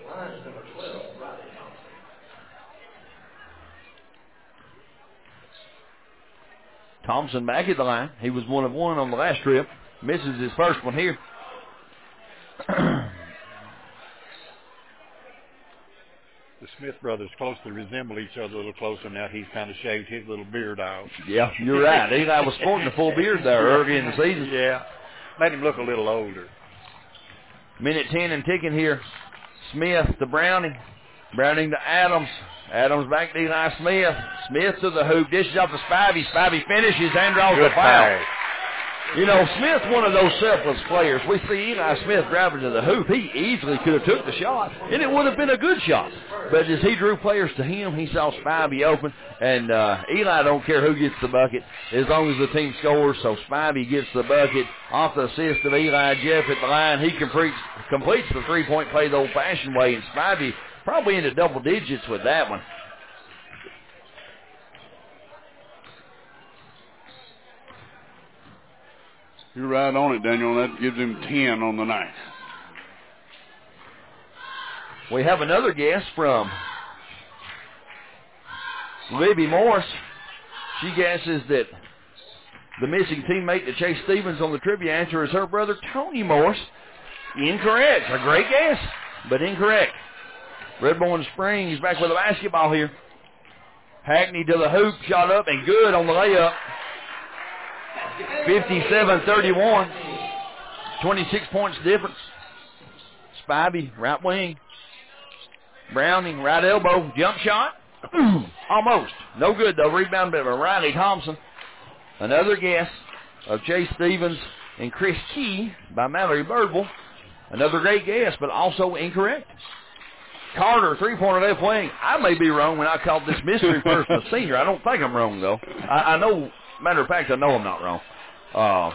Thompson back at the line. He was one of one on the last trip. Misses his first one here. The Smith brothers closely resemble each other a little closer now. He's kind of shaved his little beard out. Yeah, you're right. Eli was sporting a full beard there early in the season. Yeah, made him look a little older. Minute ten and ticking here. Smith to Browning. Browning to Adams. Adams back to Eli Smith. Smith to the hoop. Dishes off to Spivey. Spivey finishes and draws Good the foul. pass. You know, Smith's one of those selfless players. We see Eli Smith driving to the hoop. He easily could have took the shot, and it would have been a good shot. But as he drew players to him, he saw Spivey open, and uh, Eli don't care who gets the bucket as long as the team scores. So Spivey gets the bucket off the assist of Eli. Jeff at the line. He completes, completes the three-point play the old-fashioned way, and Spivey probably into double digits with that one. You're right on it, Daniel. That gives him ten on the night. We have another guess from Libby Morris. She guesses that the missing teammate to Chase Stevens on the trivia answer is her brother Tony Morris. Incorrect. A great guess, but incorrect. Red Bull Springs back with the basketball here. Hackney to the hoop, shot up and good on the layup. fifty-seven thirty-one. twenty-six points difference. Spivey, right wing. Browning, right elbow. Jump shot. Almost. No good, though. Rebound by Riley Thompson. Another guess of Chase Stevens and Chris Key by Mallory Birdwell. Another great guess, but also incorrect. Carter, three-pointer left wing. I may be wrong when I called this mystery person a senior. I don't think I'm wrong, though. I, I know, matter of fact, I know I'm not wrong. Uh,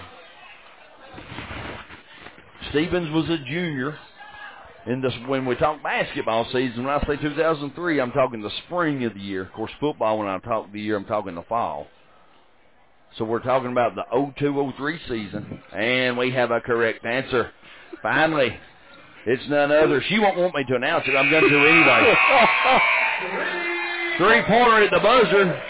Stevens was a junior in this, when we talk basketball season. When I say two thousand three, I'm talking the spring of the year. Of course, football, when I talk the year, I'm talking the fall. So we're talking about the oh two oh three season, and we have a correct answer. Finally, it's none other. She won't want me to announce it. I'm going to anyway. Three-pointer at the buzzer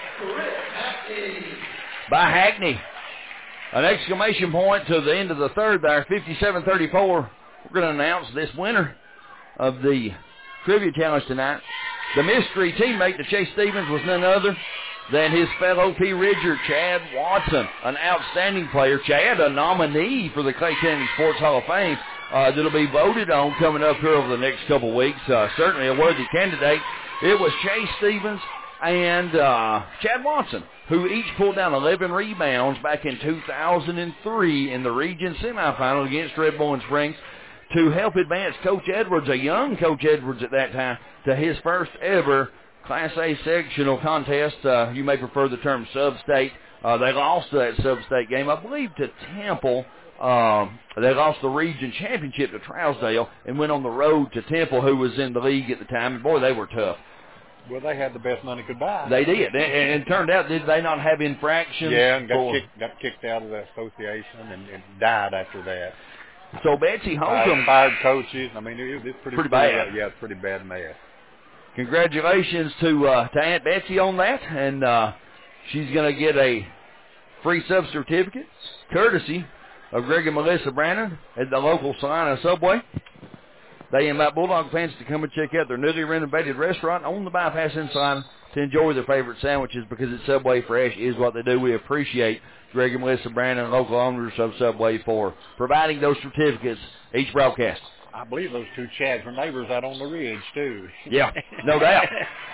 by Hackney. An exclamation point to the end of the third there, fifty-seven thirty-four. We're going to announce this winner of the Trivia Challenge tonight. The mystery teammate to Chase Stevens was none other than his fellow P. Ridger, Chad Watson, an outstanding player. Chad, a nominee for the Clay County Sports Hall of Fame uh, that'll be voted on coming up here over the next couple of weeks. Uh, certainly a worthy candidate. It was Chase Stevens and uh, Chad Watson, who each pulled down eleven rebounds back in two thousand three in the region semifinal against Red Bull Springs to help advance Coach Edwards, a young Coach Edwards at that time, to his first ever Class A sectional contest. Uh, you may prefer the term sub-state. Uh, they lost that sub-state game, I believe, to Temple. Um, they lost the region championship to Trousdale and went on the road to Temple, who was in the league at the time. And, boy, they were tough. Well, they had the best money could buy. They did. And, and it turned out, did they not have infractions? Yeah, and got, for, kicked, got kicked out of the association and, and died after that. So Betsy Holcomb. Uh, fired coaches. I mean, it, it's pretty, pretty bad. Uh, yeah, it's pretty bad mess. Congratulations to uh, to Aunt Betsy on that, and uh, she's going to get a free sub certificate, courtesy of Greg and Melissa Brannon at the local Salina Subway. They invite Bulldog fans to come and check out their newly renovated restaurant on the bypass in Salina to enjoy their favorite sandwiches, because it's Subway Fresh is what they do. We appreciate Greg and Melissa Brannon, local owners of Subway, for providing those certificates each broadcast. I believe those two Chads were neighbors out on the ridge, too. Yeah, no doubt.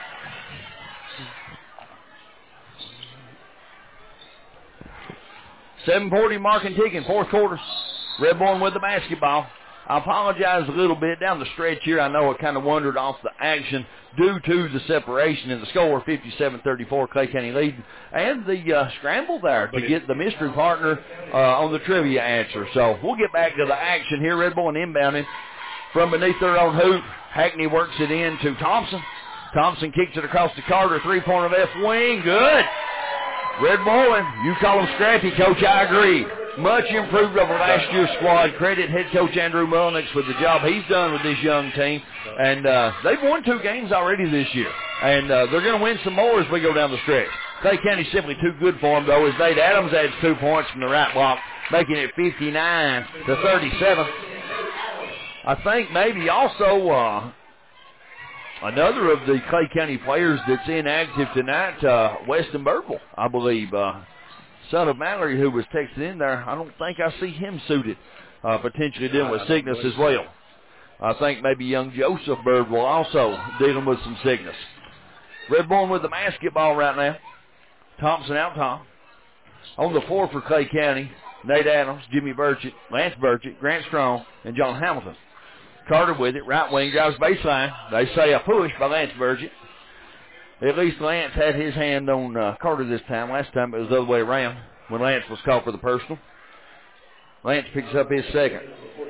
seven forty mark and ticking, fourth quarter. Red Bull with the basketball. I apologize a little bit down the stretch here. I know I kind of wandered off the action due to the separation in the score, fifty-seven thirty-four, Clay County leading, and the uh, scramble there to get the mystery partner uh, on the trivia answer. So we'll get back to the action here. Red Bull and inbounding from beneath their own hoop. Hackney works it in to Thompson. Thompson kicks it across to Carter, three-pointer left wing, good. Red Bull, you call him scrappy, Coach, I agree. Much improved over last year's squad. Credit head coach Andrew Mullenix for the job he's done with this young team. And uh, they've won two games already this year. And uh, they're going to win some more as we go down the stretch. Clay County's simply too good for them, though, as Nate Adams adds two points from the right block, making it fifty-nine to thirty-seven. I think maybe also uh, another of the Clay County players that's inactive tonight, uh, Weston Birdwell, I believe. Uh, son of Mallory, who was texted in there. I don't think I see him suited, uh, potentially dealing with sickness as well. I think maybe young Joseph Birdwell also dealing with some sickness. Red Bull with the basketball right now. Thompson out top. On the floor for Clay County Nate Adams, Jimmy Burchett, Lance Burchett, Grant Strong, and John Hamilton. Carter with it, right wing, drives baseline. They say a push by Lance Burchett. At least Lance had his hand on uh, Carter this time. Last time it was the other way around when Lance was called for the personal. Lance picks up his second.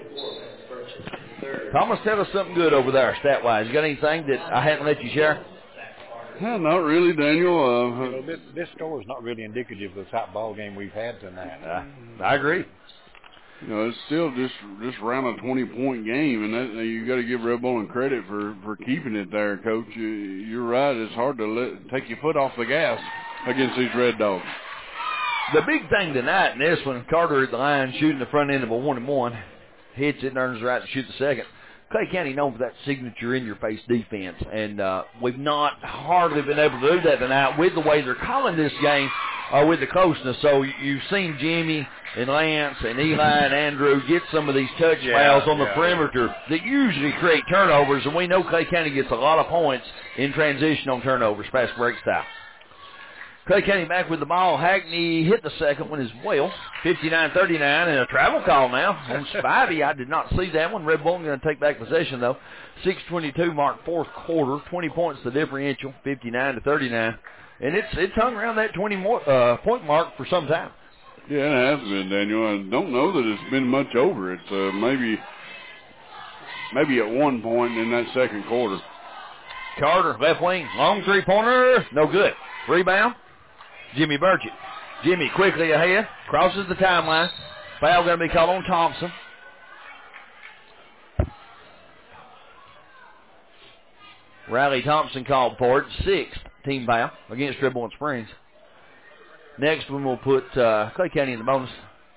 Thomas, tell us something good over there, stat-wise. You got anything that I hadn't let you share? Well, not really, Daniel. Uh, you know, this, this score is not really indicative of the type ball game we've had tonight. Uh, I agree. You know, it's still just just around a twenty-point game, and that, you got to give Red Bowling credit for, for keeping it there, Coach. You, you're right. It's hard to let take your foot off the gas against these Red Dogs. The big thing tonight in this one, Carter at the line shooting the front end of a one and one, hits it and earns the right to shoot the second. Clay County known for that signature in-your-face defense, and uh, we've not hardly been able to do that tonight with the way they're calling this game, uh, with the closeness. So you've seen Jimmy and Lance and Eli and Andrew get some of these touch yeah, fouls on the yeah, perimeter yeah. that usually create turnovers, and we know Clay County gets a lot of points in transition on turnovers, fast break style. Clay County back with the ball. Hackney hit the second one as well. fifty-nine thirty-nine, and a travel call now on Spivey. I did not see that one. Red Bull going to take back possession, though. six twenty-two mark, fourth quarter. twenty points the differential, fifty-nine to thirty-nine. And it's it's hung around that twenty more, uh, point mark for some time. Yeah, it has been, Daniel. I don't know that it's been much over. It's uh, maybe maybe at one point in that second quarter. Carter, left wing, long three-pointer, no good. Rebound. Jimmy Burchett. Jimmy quickly ahead, crosses the timeline. Foul going to be called on Thompson. Riley Thompson called for it. Sixth team foul against Red Bowling Springs. Next one we'll put uh, Clay County in the bonus.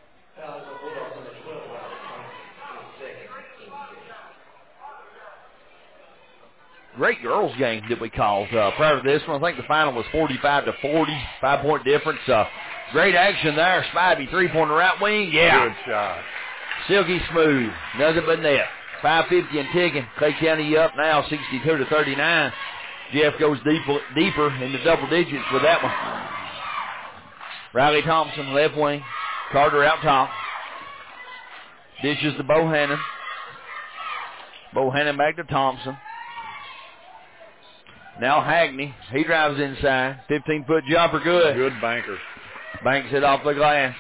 Great girls game that we called uh, prior to this one. I think the final was forty-five to forty, five-point difference. Uh, great action there. Spivey, three-pointer right wing. Yeah. Good shot. Silky smooth. Nothing but net. five fifty and ticking. Clay County up now, sixty-two to thirty-nine. Jeff goes deeper, deeper in the double digits with that one. Riley Thompson, left wing. Carter out top. Dishes to Bohannon. Bohannon back to Thompson. Now Hackney. He drives inside. fifteen-foot jumper, good. Good banker. Banks it off the glass.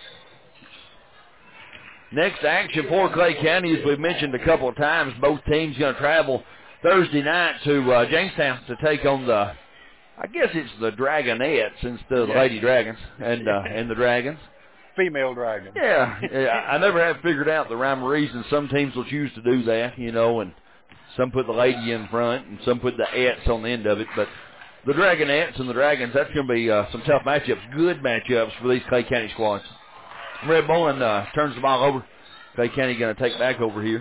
Next action for Clay County, as we've mentioned a couple of times, both teams going to travel Thursday night to uh, Jamestown to take on the, I guess it's the Dragonettes instead of the Yeah. Lady Dragons and uh, and the Dragons. Female dragon. Yeah, yeah, I never have figured out the rhyme or reason. Some teams will choose to do that, you know, and some put the lady in front and some put the ets on the end of it. But the Dragonettes and the Dragons, that's going to be uh, some tough matchups, good matchups for these Clay County squads. Red Bowling uh, turns the ball over. Clay County going to take back over here.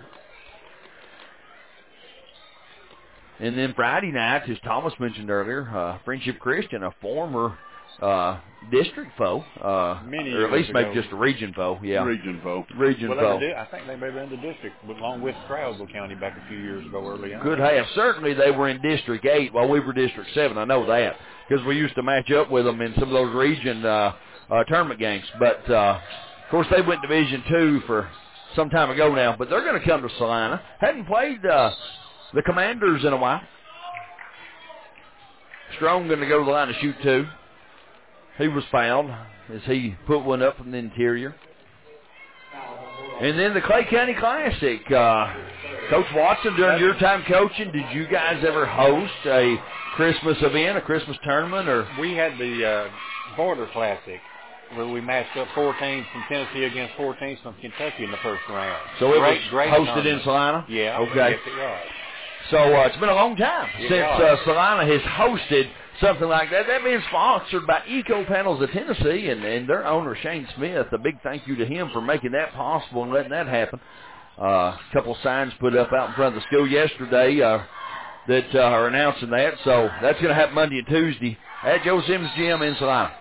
And then Friday night, as Thomas mentioned earlier, uh, Friendship Christian, a former uh, district foe, uh, Many or at years least maybe ago. just a region foe. Yeah, Region foe. Region Well, foe. they did, I think they may be in the district, but along with Stroudville County back a few years ago early on. Could have. Certainly they were in District eight while we were District seven. I know that because we used to match up with them in some of those region uh, uh, tournament games. But, uh, of course, they went Division two for some time ago now. But they're going to come to Salina. Hadn't played uh, the Commanders in a while. Strong going to go to the line to shoot two. He was fouled as he put one up from the interior. And then the Clay County Classic. Uh, Coach Watson, during your time coaching, did you guys ever host a Christmas event, a Christmas tournament? Or We had the uh, Border Classic where we matched up four teams from Tennessee against four teams from Kentucky in the first round. So it great, was great hosted tournament. in Salina? Yeah. Okay. Yes, it was. So uh, it's been a long time It since was. uh, Salina has hosted something like that. That being sponsored by Eco Panels of Tennessee and, and their owner, Shane Smith. A big thank you to him for making that possible and letting that happen. Uh, a couple signs put up out in front of the school yesterday uh, that uh, are announcing that. So that's going to happen Monday and Tuesday at Joe Sims Gym in Salina.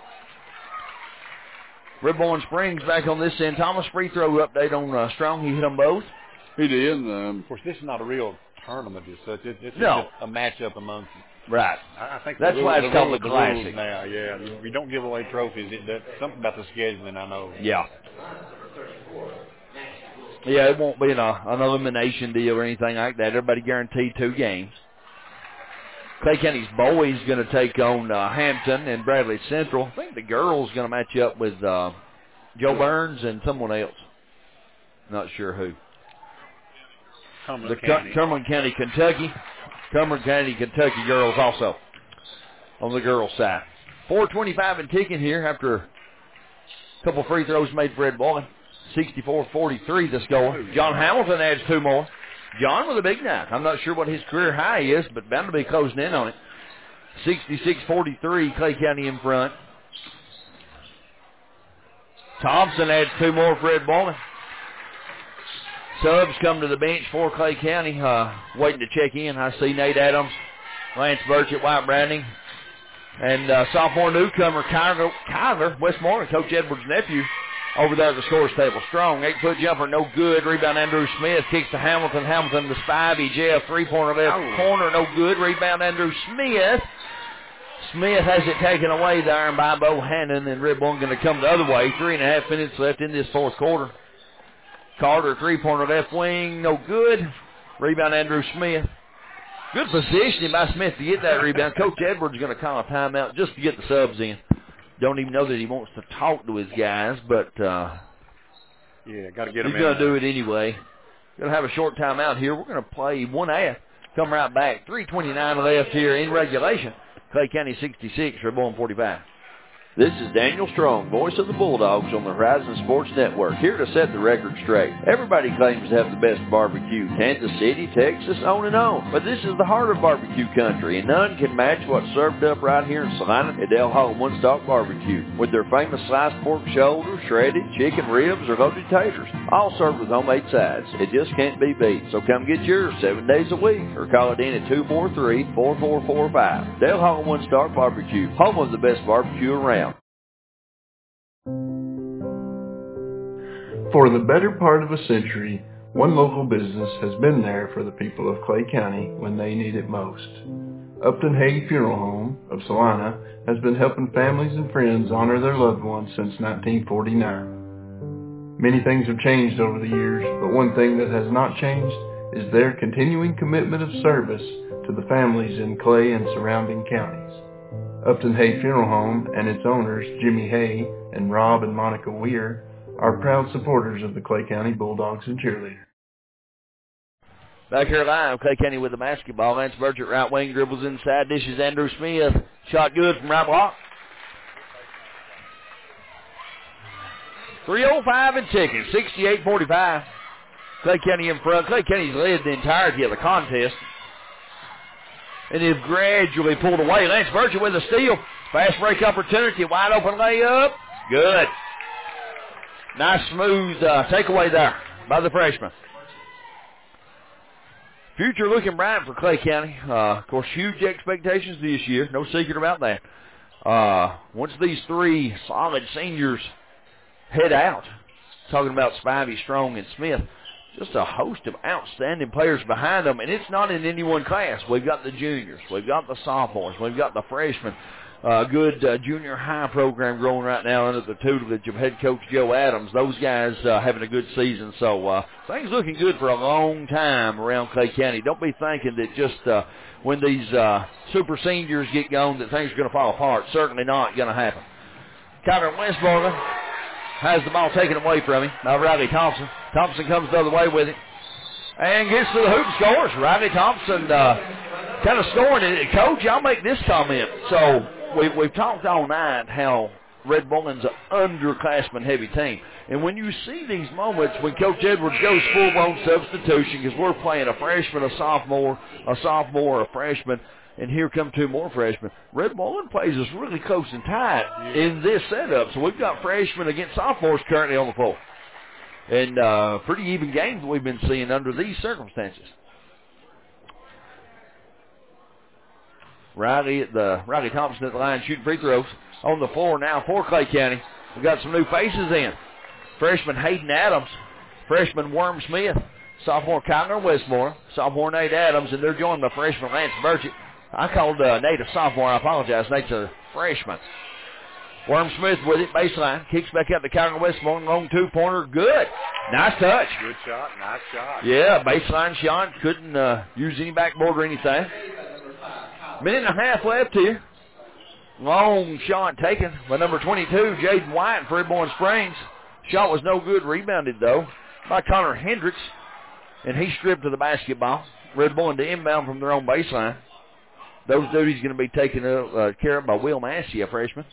Red Bowling Springs back on this end. Thomas, free throw update on uh, Strong. He hit them both. He did. Um, Of course, this is not a real tournament as such. It, it's No. just a matchup among Right. I I think That's the why rules, it's called rules, the rules Classic. now. Yeah, you don't give away trophies. It, that, something about the scheduling, I know. Yeah. Yeah, it won't be an, uh, an elimination deal or anything like that. Everybody guaranteed two games. Clay County's boys going to take on uh, Hampton and Bradley Central. I think the girls going to match up with uh, Joe Burns and someone else. Not sure who. Cumberland the County. C- Cumberland County, Kentucky. Cumberland County, Kentucky girls also on the girls' side. four twenty-five and ticking here after a couple free throws made for Red Boy. sixty-four forty-three the score. John Hamilton adds two more. John with a big night. I'm not sure what his career high is, but bound to be closing in on it. sixty-six forty-three, Clay County in front. Thompson adds two more for Red Bowling. Subs come to the bench for Clay County, uh, waiting to check in. I see Nate Adams, Lance Burchett, White Branding, and uh, sophomore newcomer Kyler, Kyler Westmoreland, Coach Edwards' nephew, over there at the scores table. Strong, eight-foot jumper, no good. Rebound, Andrew Smith. Kicks to Hamilton. Hamilton to Spivey. Jeff, three-pointer left oh. corner, no good. Rebound, Andrew Smith. Smith has it taken away there by Bohannon, and Red Bull going to come the other way. Three and a half minutes left in this fourth quarter. Carter, three-pointer left wing, no good. Rebound, Andrew Smith. Good positioning by Smith to get that rebound. Coach Edwards is going to call a timeout just to get the subs in. Don't even know that he wants to talk to his guys, but uh, yeah, got to get him he's going to do it anyway. Going to have a short timeout here. We're going to play one half. Come right back. three twenty-nine left here in regulation. Clay County sixty-six, Red Bull forty-five. This is Daniel Strong, voice of the Bulldogs on the Horizon Sports Network, here to set the record straight. Everybody claims to have the best barbecue, Kansas City, Texas, on and on. But this is the heart of barbecue country, and none can match what's served up right here in Salina at Del Hall One Stop Barbecue, with their famous sliced pork shoulder, shredded chicken ribs, or loaded taters, all served with homemade sides. It just can't be beat. So come get yours seven days a week, or call it in at two four three, four four four five. Del Hall One Stop Barbecue, home of the best barbecue around. For the better part of a century, one local business has been there for the people of Clay County when they need it most. Upton Hay Funeral Home of Salina has been helping families and friends honor their loved ones since nineteen forty-nine. Many things have changed over the years, but one thing that has not changed is their continuing commitment of service to the families in Clay and surrounding counties. Upton Hay Funeral Home and its owners, Jimmy Hay and Rob and Monica Weir, are proud supporters of the Clay County Bulldogs and Cheerleaders. Back here live, Clay County with the basketball. Lance Burchett, right wing, dribbles inside, dishes Andrew Smith. Shot good from right block. three oh five and ticking, sixty-eight forty-five. Clay County in front. Clay County's led the entirety of the contest. And they've gradually pulled away. Lance Burchett with a steal. Fast break opportunity, wide open layup. Good. Nice smooth uh, takeaway there by the freshman. Future looking bright for Clay County. Uh, of course, huge expectations this year. No secret about that. Uh, once these three solid seniors head out, talking about Spivey, Strong, and Smith, just a host of outstanding players behind them, and it's not in any one class. We've got the juniors. We've got the sophomores. We've got the freshmen. A uh, good uh, junior high program growing right now under the tutelage of head coach Joe Adams. Those guys uh, having a good season. So uh, things looking good for a long time around Clay County. Don't be thinking that just uh, when these uh, super seniors get going that things are going to fall apart. Certainly not going to happen. Kyler Westmoreland has the ball taken away from him by Riley Thompson. Thompson comes the other way with it and gets to the hoop, scores. Riley Thompson uh, kind of scoring it. Coach, I'll make this comment. So We've, we've talked all night how Red Bowling's an underclassman heavy team. And when you see these moments when Coach Edwards goes full-blown substitution because we're playing a freshman, a sophomore, a sophomore, a freshman, and here come two more freshmen, Red Bowling plays us really close and tight in this setup. So we've got freshmen against sophomores currently on the floor. And uh, pretty even games we've been seeing under these circumstances. Riley at the Riley Thompson at the line shooting free throws on the floor now for Clay County. We've got some new faces in. Freshman Hayden Adams, freshman Worm Smith, sophomore Kyler Westmore, sophomore Nate Adams, and they're joined by freshman Lance Burchett. I called uh, Nate a sophomore. I apologize. Nate's a freshman. Worm Smith with it, baseline. Kicks back out to Kyler Westmoreland. Long two-pointer. Good. Nice touch. Good shot. Nice shot. Yeah, baseline shot. Couldn't uh, use any backboard or anything. Minute and a half left here. Long shot taken by number twenty-two, Jaden White for Red Bourne Springs. Shot was no good. Rebounded, though, by Connor Hendricks. And he stripped to the basketball. Red Bourne to inbound from their own baseline. Those duties going to be taken uh, care of by Will Massey, a freshman.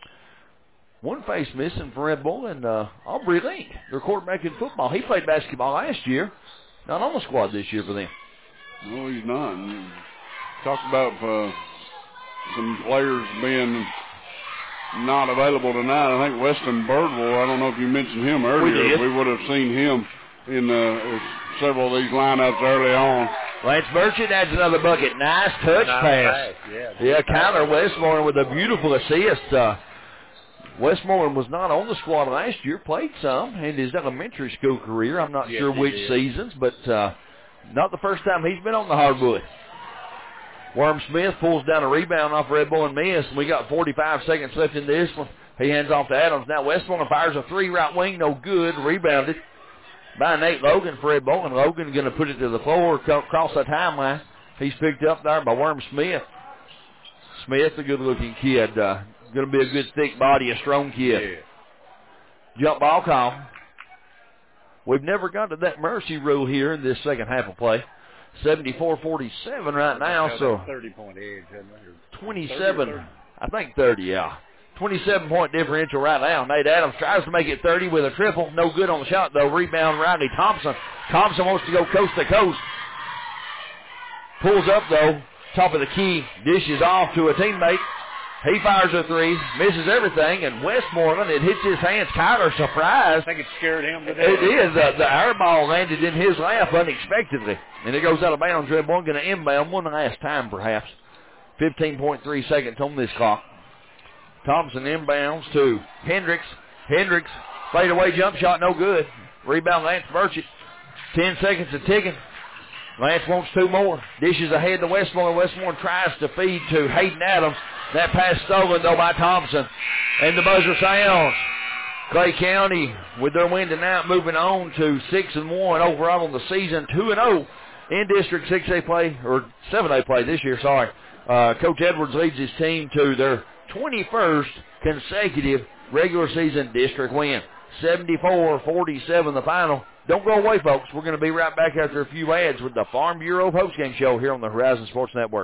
One face missing for Red Bull, and uh, Aubrey Link, their quarterback in football. He played basketball last year. Not on the squad this year for them. No, he's not. Talk about uh, some players being not available tonight. I think Weston Birdwell, I don't know if you mentioned him earlier. We, we would have seen him in uh, several of these lineups early on. Lance Burchett adds another bucket. Nice touch nice pass. pass. Yeah, yeah Kyler Westmoreland with a beautiful assist. Uh, Westmoreland was not on the squad last year, played some in his elementary school career. I'm not yes, sure which did. seasons, but uh, not the first time he's been on the hardwood. Worm Smith pulls down a rebound off Red Bull and miss. We got forty-five seconds left in this one. He hands off to Adams. Now Westmoreland fires a three right wing, no good. Rebounded by Nate Logan for Red Bull, and Logan going to put it to the floor across the timeline. He's picked up there by Worm Smith. Smith, a good-looking kid. Uh, going to be a good thick body, a strong kid. Yeah. Jump ball call. We've never got to that mercy rule here in this second half of play. seventy-four forty-seven right now, so thirty-point edge, hasn't it? twenty-seven, I think thirty, yeah. twenty-seven-point differential right now. Nate Adams tries to make it thirty with a triple. No good on the shot, though. Rebound, Riley Thompson. Thompson wants to go coast to coast. Pulls up, though. Top of the key. Dishes off to a teammate. He fires a three, misses everything, and Westmoreland, it hits his hands. Kyler surprised. I think it scared him to death. It is. The, the air ball landed in his lap unexpectedly, and it goes out of bounds. Red Bull going to inbound one last time, perhaps. fifteen point three seconds on this clock. Thompson inbounds to Hendricks. Hendricks, fadeaway jump shot, no good. Rebound, Lance Burchett. Ten seconds of ticking. Lance wants two more. Dishes ahead to Westmoreland. Westmoreland tries to feed to Hayden Adams. That pass stolen, though, by Thompson. And the buzzer sounds. Clay County, with their win tonight, moving on to six and one overall on the season, two and oh in District six A play, or seven A play this year, sorry. Uh, Coach Edwards leads his team to their twenty-first consecutive regular season district win. seventy-four forty-seven the final. Don't go away, folks. We're going to be right back after a few ads with the Farm Bureau postgame show here on the Horizon Sports Network.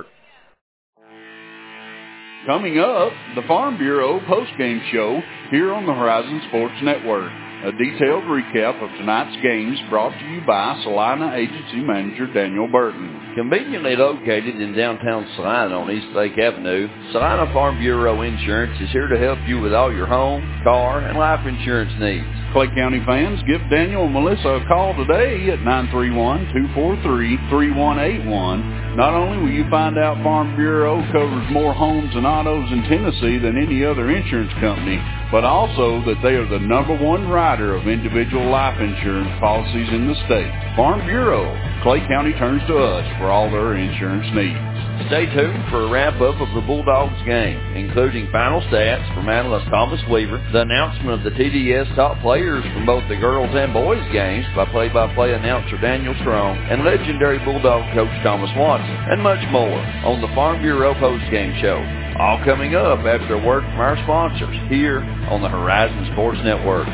Coming up, the Farm Bureau postgame show here on the Horizon Sports Network. A detailed recap of tonight's games brought to you by Salina Agency Manager Daniel Burton. Conveniently located in downtown Salina on East Lake Avenue, Salina Farm Bureau Insurance is here to help you with all your home, car, and life insurance needs. Clay County fans, give Daniel and Melissa a call today at nine three one, two four three, three one eight one. Not only will you find out Farm Bureau covers more homes and autos in Tennessee than any other insurance company, but also that they are the number one writer of individual life insurance policies in the state. Farm Bureau, Clay County turns to us for all their insurance needs. Stay tuned for a wrap-up of the Bulldogs game, including final stats from analyst Thomas Weaver, the announcement of the T D S top players from both the girls and boys games by play-by-play announcer Daniel Strong, and legendary Bulldog coach Thomas Watson, and much more on the Farm Bureau postgame show. All coming up after a word from our sponsors here on the Horizon Sports Network.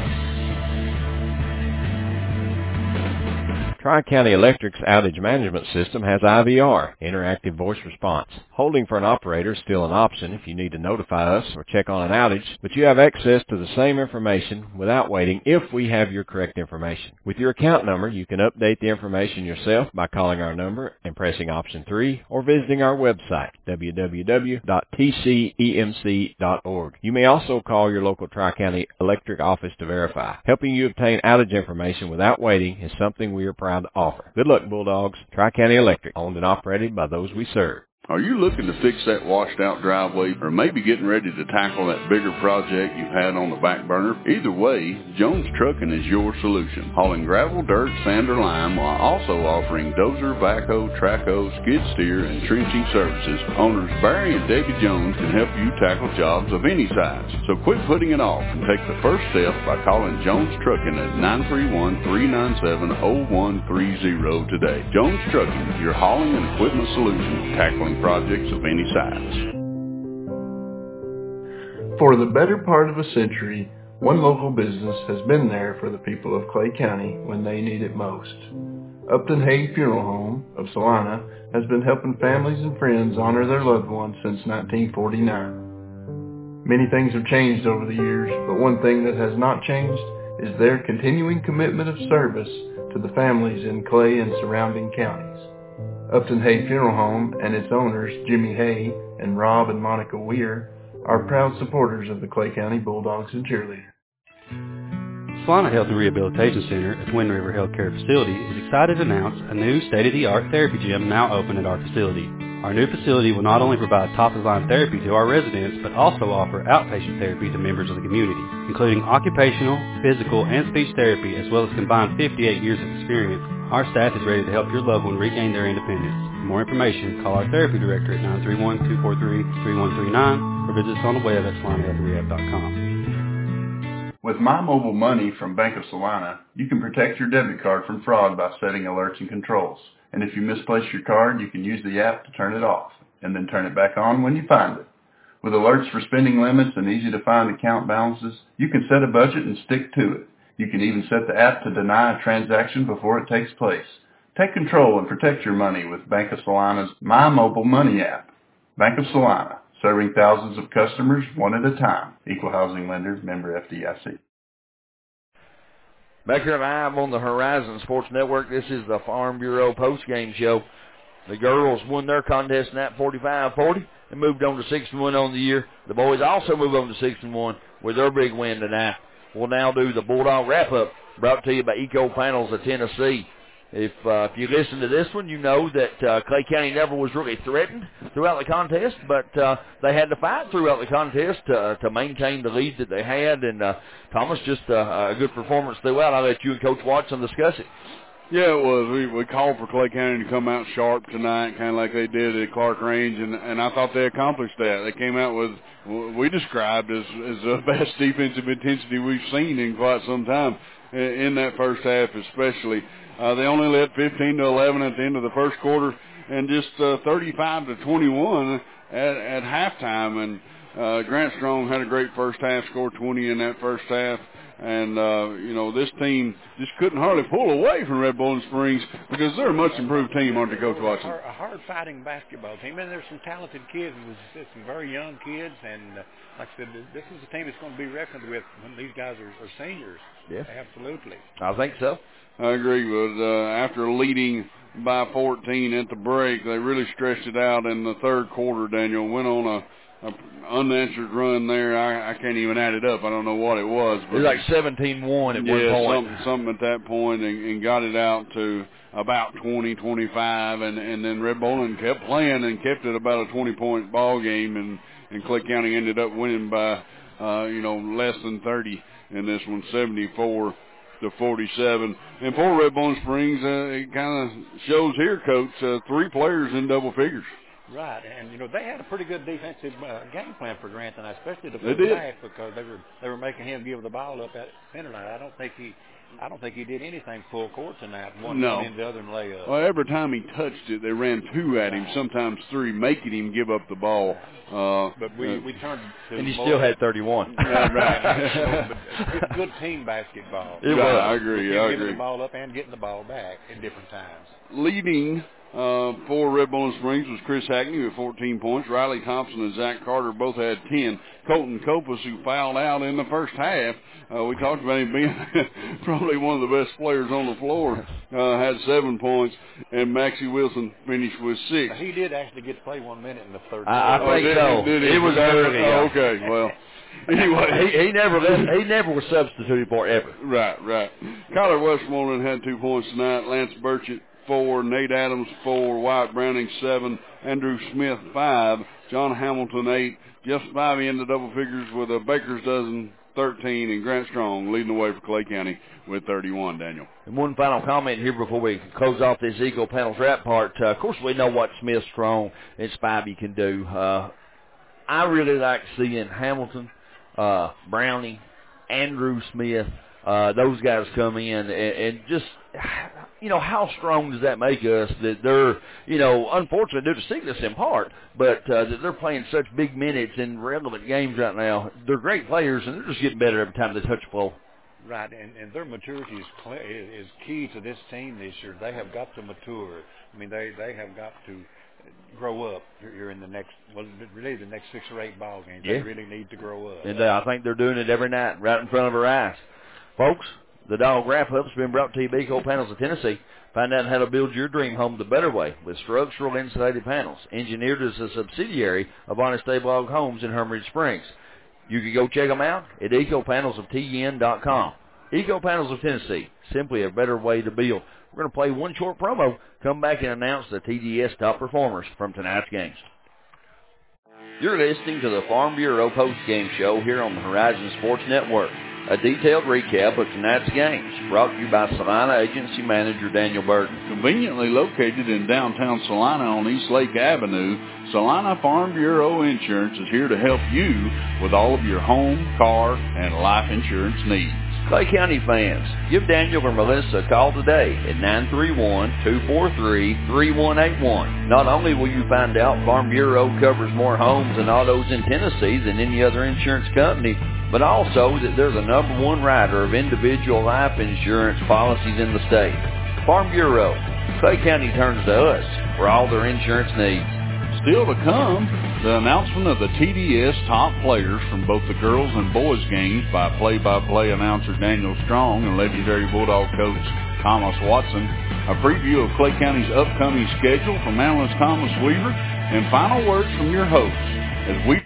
Tri-County Electric's outage management system has I V R, interactive voice response. Holding for an operator is still an option if you need to notify us or check on an outage, but you have access to the same information without waiting if we have your correct information. With your account number, you can update the information yourself by calling our number and pressing option three or visiting our website, w w w dot t c e m c dot org. You may also call your local Tri-County Electric office to verify. Helping you obtain outage information without waiting is something we are proud to offer. Good luck, Bulldogs. Tri-County Electric, owned and operated by those we serve. Are you looking to fix that washed-out driveway or maybe getting ready to tackle that bigger project you've had on the back burner? Either way, Jones Trucking is your solution. Hauling gravel, dirt, sand, or lime while also offering dozer, backhoe, trackhoe, skid steer, and trenching services. Owners Barry and Debbie Jones can help you tackle jobs of any size. So quit putting it off and take the first step by calling Jones Trucking at nine three one, three nine seven, zero one three zero today. Jones Trucking, your hauling and equipment solution, tackling projects of any size. For the better part of a century, one local business has been there for the people of Clay County when they need it most. Upton Hay Funeral Home of Salina has been helping families and friends honor their loved ones since nineteen forty-nine. Many things have changed over the years, but one thing that has not changed is their continuing commitment of service to the families in Clay and surrounding counties. Upton Hay Funeral Home and its owners, Jimmy Hay and Rob and Monica Weir, are proud supporters of the Clay County Bulldogs and Cheerleaders. Salina Health and Rehabilitation Center at Twin River Healthcare Facility is excited to announce a new state-of-the-art therapy gym now open at our facility. Our new facility will not only provide top-of-the-line therapy to our residents, but also offer outpatient therapy to members of the community, including occupational, physical, and speech therapy, as well as combined fifty-eight years of experience. Our staff is ready to help your loved one regain their independence. For more information, call our therapy director at nine three one, two four three, three one three nine or visit us on the web at salina health rehab dot com. With My Mobile Money from Bank of Salina, you can protect your debit card from fraud by setting alerts and controls. And if you misplace your card, you can use the app to turn it off, and then turn it back on when you find it. With alerts for spending limits and easy-to-find account balances, you can set a budget and stick to it. You can even set the app to deny a transaction before it takes place. Take control and protect your money with Bank of Salina's My Mobile Money app. Bank of Salina, serving thousands of customers one at a time. Equal housing lender, member F D I C. Back here live on the Horizon Sports Network, this is the Farm Bureau postgame show. The girls won their contest in that forty-five forty and moved on to six and one on the year. The boys also move on to six and one with their big win tonight. We'll now do the Bulldog wrap-up, brought to you by Eco Panels of Tennessee. If uh, if you listen to this one, you know that uh, Clay County never was really threatened throughout the contest, but uh, they had to fight throughout the contest to, to maintain the lead that they had. And uh, Thomas, just uh, a good performance throughout. I'll let you and Coach Watson discuss it. Yeah, it was. We, we called for Clay County to come out sharp tonight, kind of like they did at Clark Range, and, and I thought they accomplished that. They came out with what we described as, as the best defensive intensity we've seen in quite some time in, in that first half especially. Uh, they only led fifteen to eleven at the end of the first quarter and just uh, thirty-five to twenty-one at, at halftime. And uh, Grant Strong had a great first half, scored twenty in that first half. And, uh, you know, this team just couldn't hardly pull away from Red Bowling Springs because they're a much improved team, aren't they, Coach Watson? A hard-fighting basketball team. And there's some talented kids, some very young kids. And, uh, like I said, this is a team that's going to be reckoned with when these guys are, are seniors. Yeah. Absolutely. I think so. I agree with uh, after leading by fourteen at the break, they really stretched it out in the third quarter, Daniel. Went on a A unanswered run there. I, I can't even add it up. I don't know what it was. But it was like seventeen one at yeah, one point. Something, something at that point, and, and got it out to about twenty, twenty-five, and, and then Red Bowling kept playing and kept it about a twenty-point ball game, and, and Clay County ended up winning by, uh, you know, less than thirty in this one, seventy-four to forty-seven. And for Red Bowling Springs, uh, it kind of shows here, Coach, uh, three players in double figures. Right, and you know they had a pretty good defensive uh, game plan for Grant tonight, especially the they first did. half, because they were they were making him give the ball up at center line. I don't think he, I don't think he did anything full court tonight. One no. in the other and lay up. Well, every time he touched it, they ran two at him, sometimes three, making him give up the ball. Uh, but we uh, we turned to and he more, still had thirty-one. Yeah, right. But good, good team basketball. It was. I agree. I giving agree. the ball up and getting the ball back at different times. Leading uh, for Red Bowling Springs was Chris Hackney with fourteen points. Riley Thompson and Zach Carter both had ten. Colton Copas, who fouled out in the first half, uh, we talked about him being probably one of the best players on the floor, uh, had seven points, and Maxie Wilson finished with six. He did actually get to play one minute in the third. I, I oh, think did so. He, did he? It was early. Oh, okay, well. Anyway, he, he never he never was substituted for ever. Right, right. Kyler Westmoreland had two points tonight. Lance Burchett four, Nate Adams four, Wyatt Browning seven, Andrew Smith five, John Hamilton eight, Jeff Spivey in the double figures with a baker's dozen thirteen, and Grant Strong leading the way for Clay County with thirty-one, Daniel. And one final comment here before we close off this Eagle Panels wrap part. Uh, of course, we know what Smith, Strong, and Spivey can do. Uh, I really like seeing Hamilton, uh, Browning, Andrew Smith, uh, those guys come in and, and just, you know, how strong does that make us that they're, you know, unfortunately due to sickness in part, but uh, that they're playing such big minutes in relevant games right now. They're great players, and they're just getting better every time they touch the floor. Right, and, and their maturity is, cl- is key to this team this year. They have got to mature. I mean, they, they have got to grow up here in the next, well, really the next six or eight ball games. Yeah. They really need to grow up. And uh, I think they're doing it every night right in front of our eyes. Folks, the Dog Wrap-Up's been brought to you by Eco Panels of Tennessee. Find out how to build your dream home the better way with structural insulated panels, engineered as a subsidiary of Honest Daybog Homes in Hermitage Springs. You can go check them out at eco panels of t n dot com. Eco Panels of Tennessee, simply a better way to build. We're going to play one short promo, come back and announce the T D S top performers from tonight's games. You're listening to the Farm Bureau post-game show here on the Horizon Sports Network. A detailed recap of tonight's games, brought to you by Salina Agency Manager Daniel Burton. Conveniently located in downtown Salina on East Lake Avenue, Salina Farm Bureau Insurance is here to help you with all of your home, car, and life insurance needs. Clay County fans, give Daniel or Melissa a call today at nine three one, two four three, three one eight one. Not only will you find out Farm Bureau covers more homes and autos in Tennessee than any other insurance company, but also that they're the number one writer of individual life insurance policies in the state. Farm Bureau, Clay County turns to us for all their insurance needs. Still to come, the announcement of the T D S top players from both the girls and boys games by play-by-play announcer Daniel Strong and legendary Bulldog coach Thomas Watson, a preview of Clay County's upcoming schedule from analyst Thomas Weaver, and final words from your hosts as we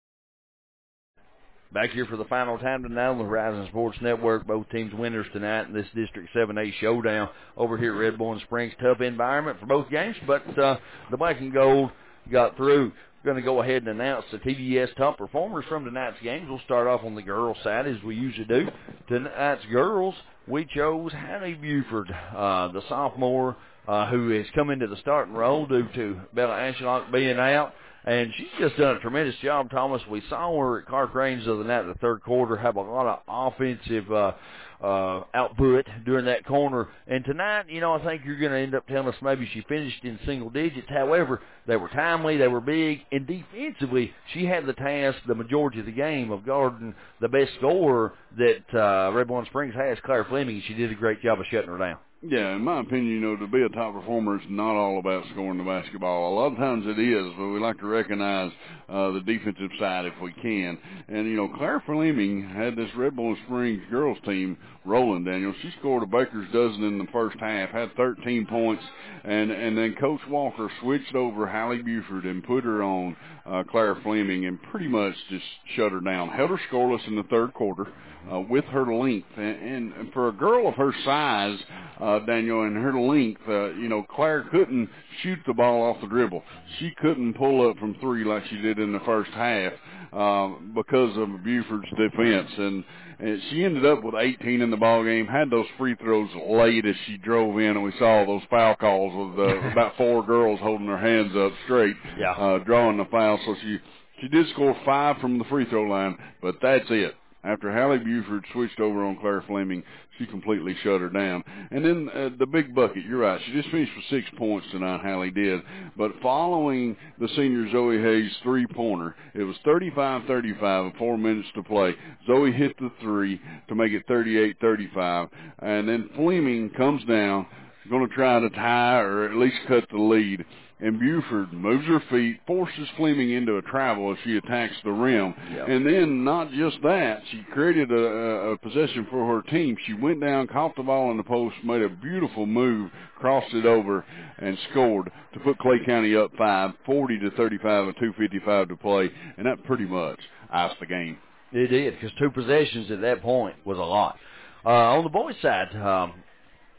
back here for the final time tonight on the Horizon Sports Network. Both teams winners tonight in this District seven A showdown over here at Red Bull Springs. Tough environment for both games, but uh, the black and gold got through. We're going to go ahead and announce the T D S top performers from tonight's games. We'll start off on the girls' side as we usually do. Tonight's girls, we chose Hallie Buford, uh, the sophomore uh, who has come into the starting role due to Bella Ashlock being out. And she's just done a tremendous job, Thomas. We saw her at Clark Range the other night in the third quarter have a lot of offensive uh, uh, output during that corner. And tonight, you know, I think you're going to end up telling us maybe she finished in single digits. However, they were timely, they were big, and defensively, she had the task the majority of the game of guarding the best scorer that uh, Red Bull Springs has, Claire Fleming. She did a great job of shutting her down. Yeah, in my opinion, you know, to be a top performer, it's not all about scoring the basketball. A lot of times it is, but we like to recognize uh, the defensive side if we can. And, you know, Claire Fleming had this Red Bull Springs girls team rolling, Daniel. She scored a baker's dozen in the first half, had thirteen points, and, and then Coach Walker switched over Hallie Buford and put her on uh, Claire Fleming and pretty much just shut her down. Held her scoreless in the third quarter uh, with her length. And, and for a girl of her size, Uh, Daniel, and her length, uh, you know, Claire couldn't shoot the ball off the dribble. She couldn't pull up from three like she did in the first half uh, because of Buford's defense. And, and she ended up with eighteen in the ball game, had those free throws late as she drove in, and we saw those foul calls with uh, about four girls holding their hands up straight, yeah. uh, drawing the foul. So she, she did score five from the free throw line, but that's it. After Hallie Buford switched over on Claire Fleming, she completely shut her down. And then uh, the big bucket, you're right, she just finished with six points tonight, Hallie did. But following the senior Zoe Hayes three-pointer, it was thirty-five thirty-five with four minutes to play. Zoe hit the three to make it thirty-eight thirty-five. And then Fleming comes down, going to try to tie or at least cut the lead. And Buford moves her feet, forces Fleming into a travel as she attacks the rim. Yep. And then not just that, she created a, a possession for her team. She went down, caught the ball in the post, made a beautiful move, crossed it over, and scored to put Clay County up five, forty to thirty-five with two fifty-five to play. And that pretty much iced the game. It did, because two possessions at that point was a lot. Uh, on the boys' side, um,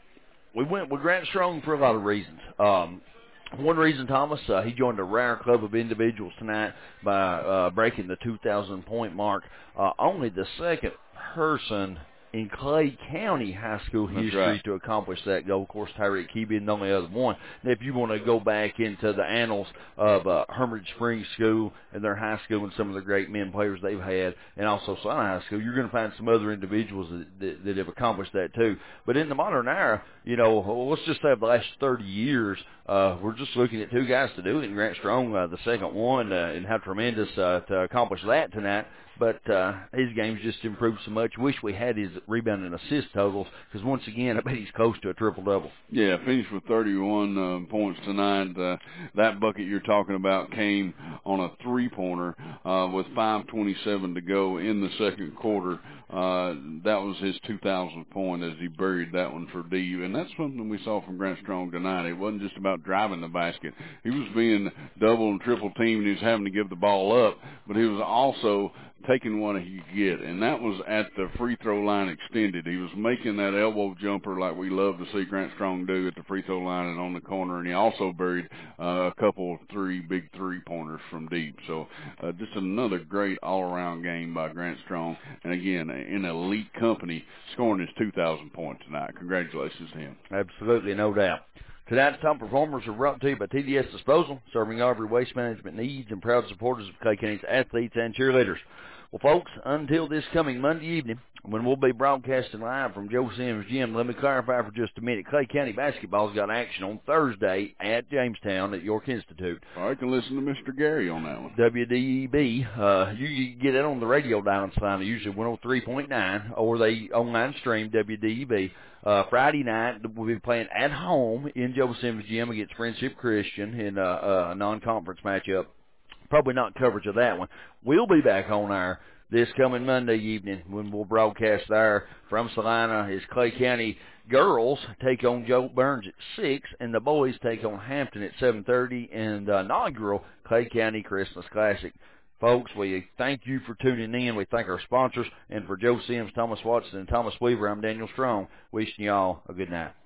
we went with Grant Strong for a lot of reasons. Um, One reason, Thomas, uh, he joined a rare club of individuals tonight by uh, breaking the two thousand point mark. Uh, only the second person in Clay County high school That's history right. to accomplish that goal. Of course, Tyreek Key being the only other one. And if you want to go back into the annals of uh, Hermitage Springs School and their high school and some of the great men players they've had, and also Salina High School, you're going to find some other individuals that, that, that have accomplished that too. But in the modern era, you know, let's just say the last thirty years, uh, we're just looking at two guys to do it. And Grant Strong, uh, the second one, uh, and how tremendous uh, to accomplish that tonight. But uh, his game's just improved so much. Wish we had his rebound and assist totals, because once again, I bet he's close to a triple-double. Yeah, finished with thirty-one uh, points tonight. Uh, that bucket you're talking about came on a three-pointer uh, with five twenty-seven to go in the second quarter. Uh, that was his two thousandth point as he buried that one for D U. And that's something we saw from Grant Strong tonight. It wasn't just about driving the basket. He was being double and triple teamed. He was having to give the ball up, but he was also taking what he could get, and that was at the free throw line extended. He was making that elbow jumper like we love to see Grant Strong do at the free throw line and on the corner, and he also buried uh, a couple of three big three-pointers from deep. So uh, just another great all-around game by Grant Strong, and again, in elite company, scoring his two thousand point tonight. Congratulations to him. Absolutely, no doubt. Tonight's top performers are brought to you by T D S Disposal, serving all of your waste management needs and proud supporters of Clay County's athletes and cheerleaders. Well, folks, until this coming Monday evening, when we'll be broadcasting live from Joe Sims Gym, let me clarify for just a minute. Clay County basketball's got action on Thursday at Jamestown at York Institute. All right, can listen to Mister Gary on that one. W D E B. Uh, you can get it on the radio dial sign, usually one oh three point nine, or they online stream W D E B. Uh, Friday night, we'll be playing at home in Joe Sims Gym against Friendship Christian in a, a non-conference matchup. Probably not coverage of that one. We'll be back on air this coming Monday evening when we'll broadcast there from Salina as Clay County girls take on Joe Burns at six, and the boys take on Hampton at seven thirty in the inaugural Clay County Christmas Classic. Folks, we thank you for tuning in. We thank our sponsors. And for Joe Sims, Thomas Watson, and Thomas Weaver, I'm Daniel Strong, wishing you all a good night.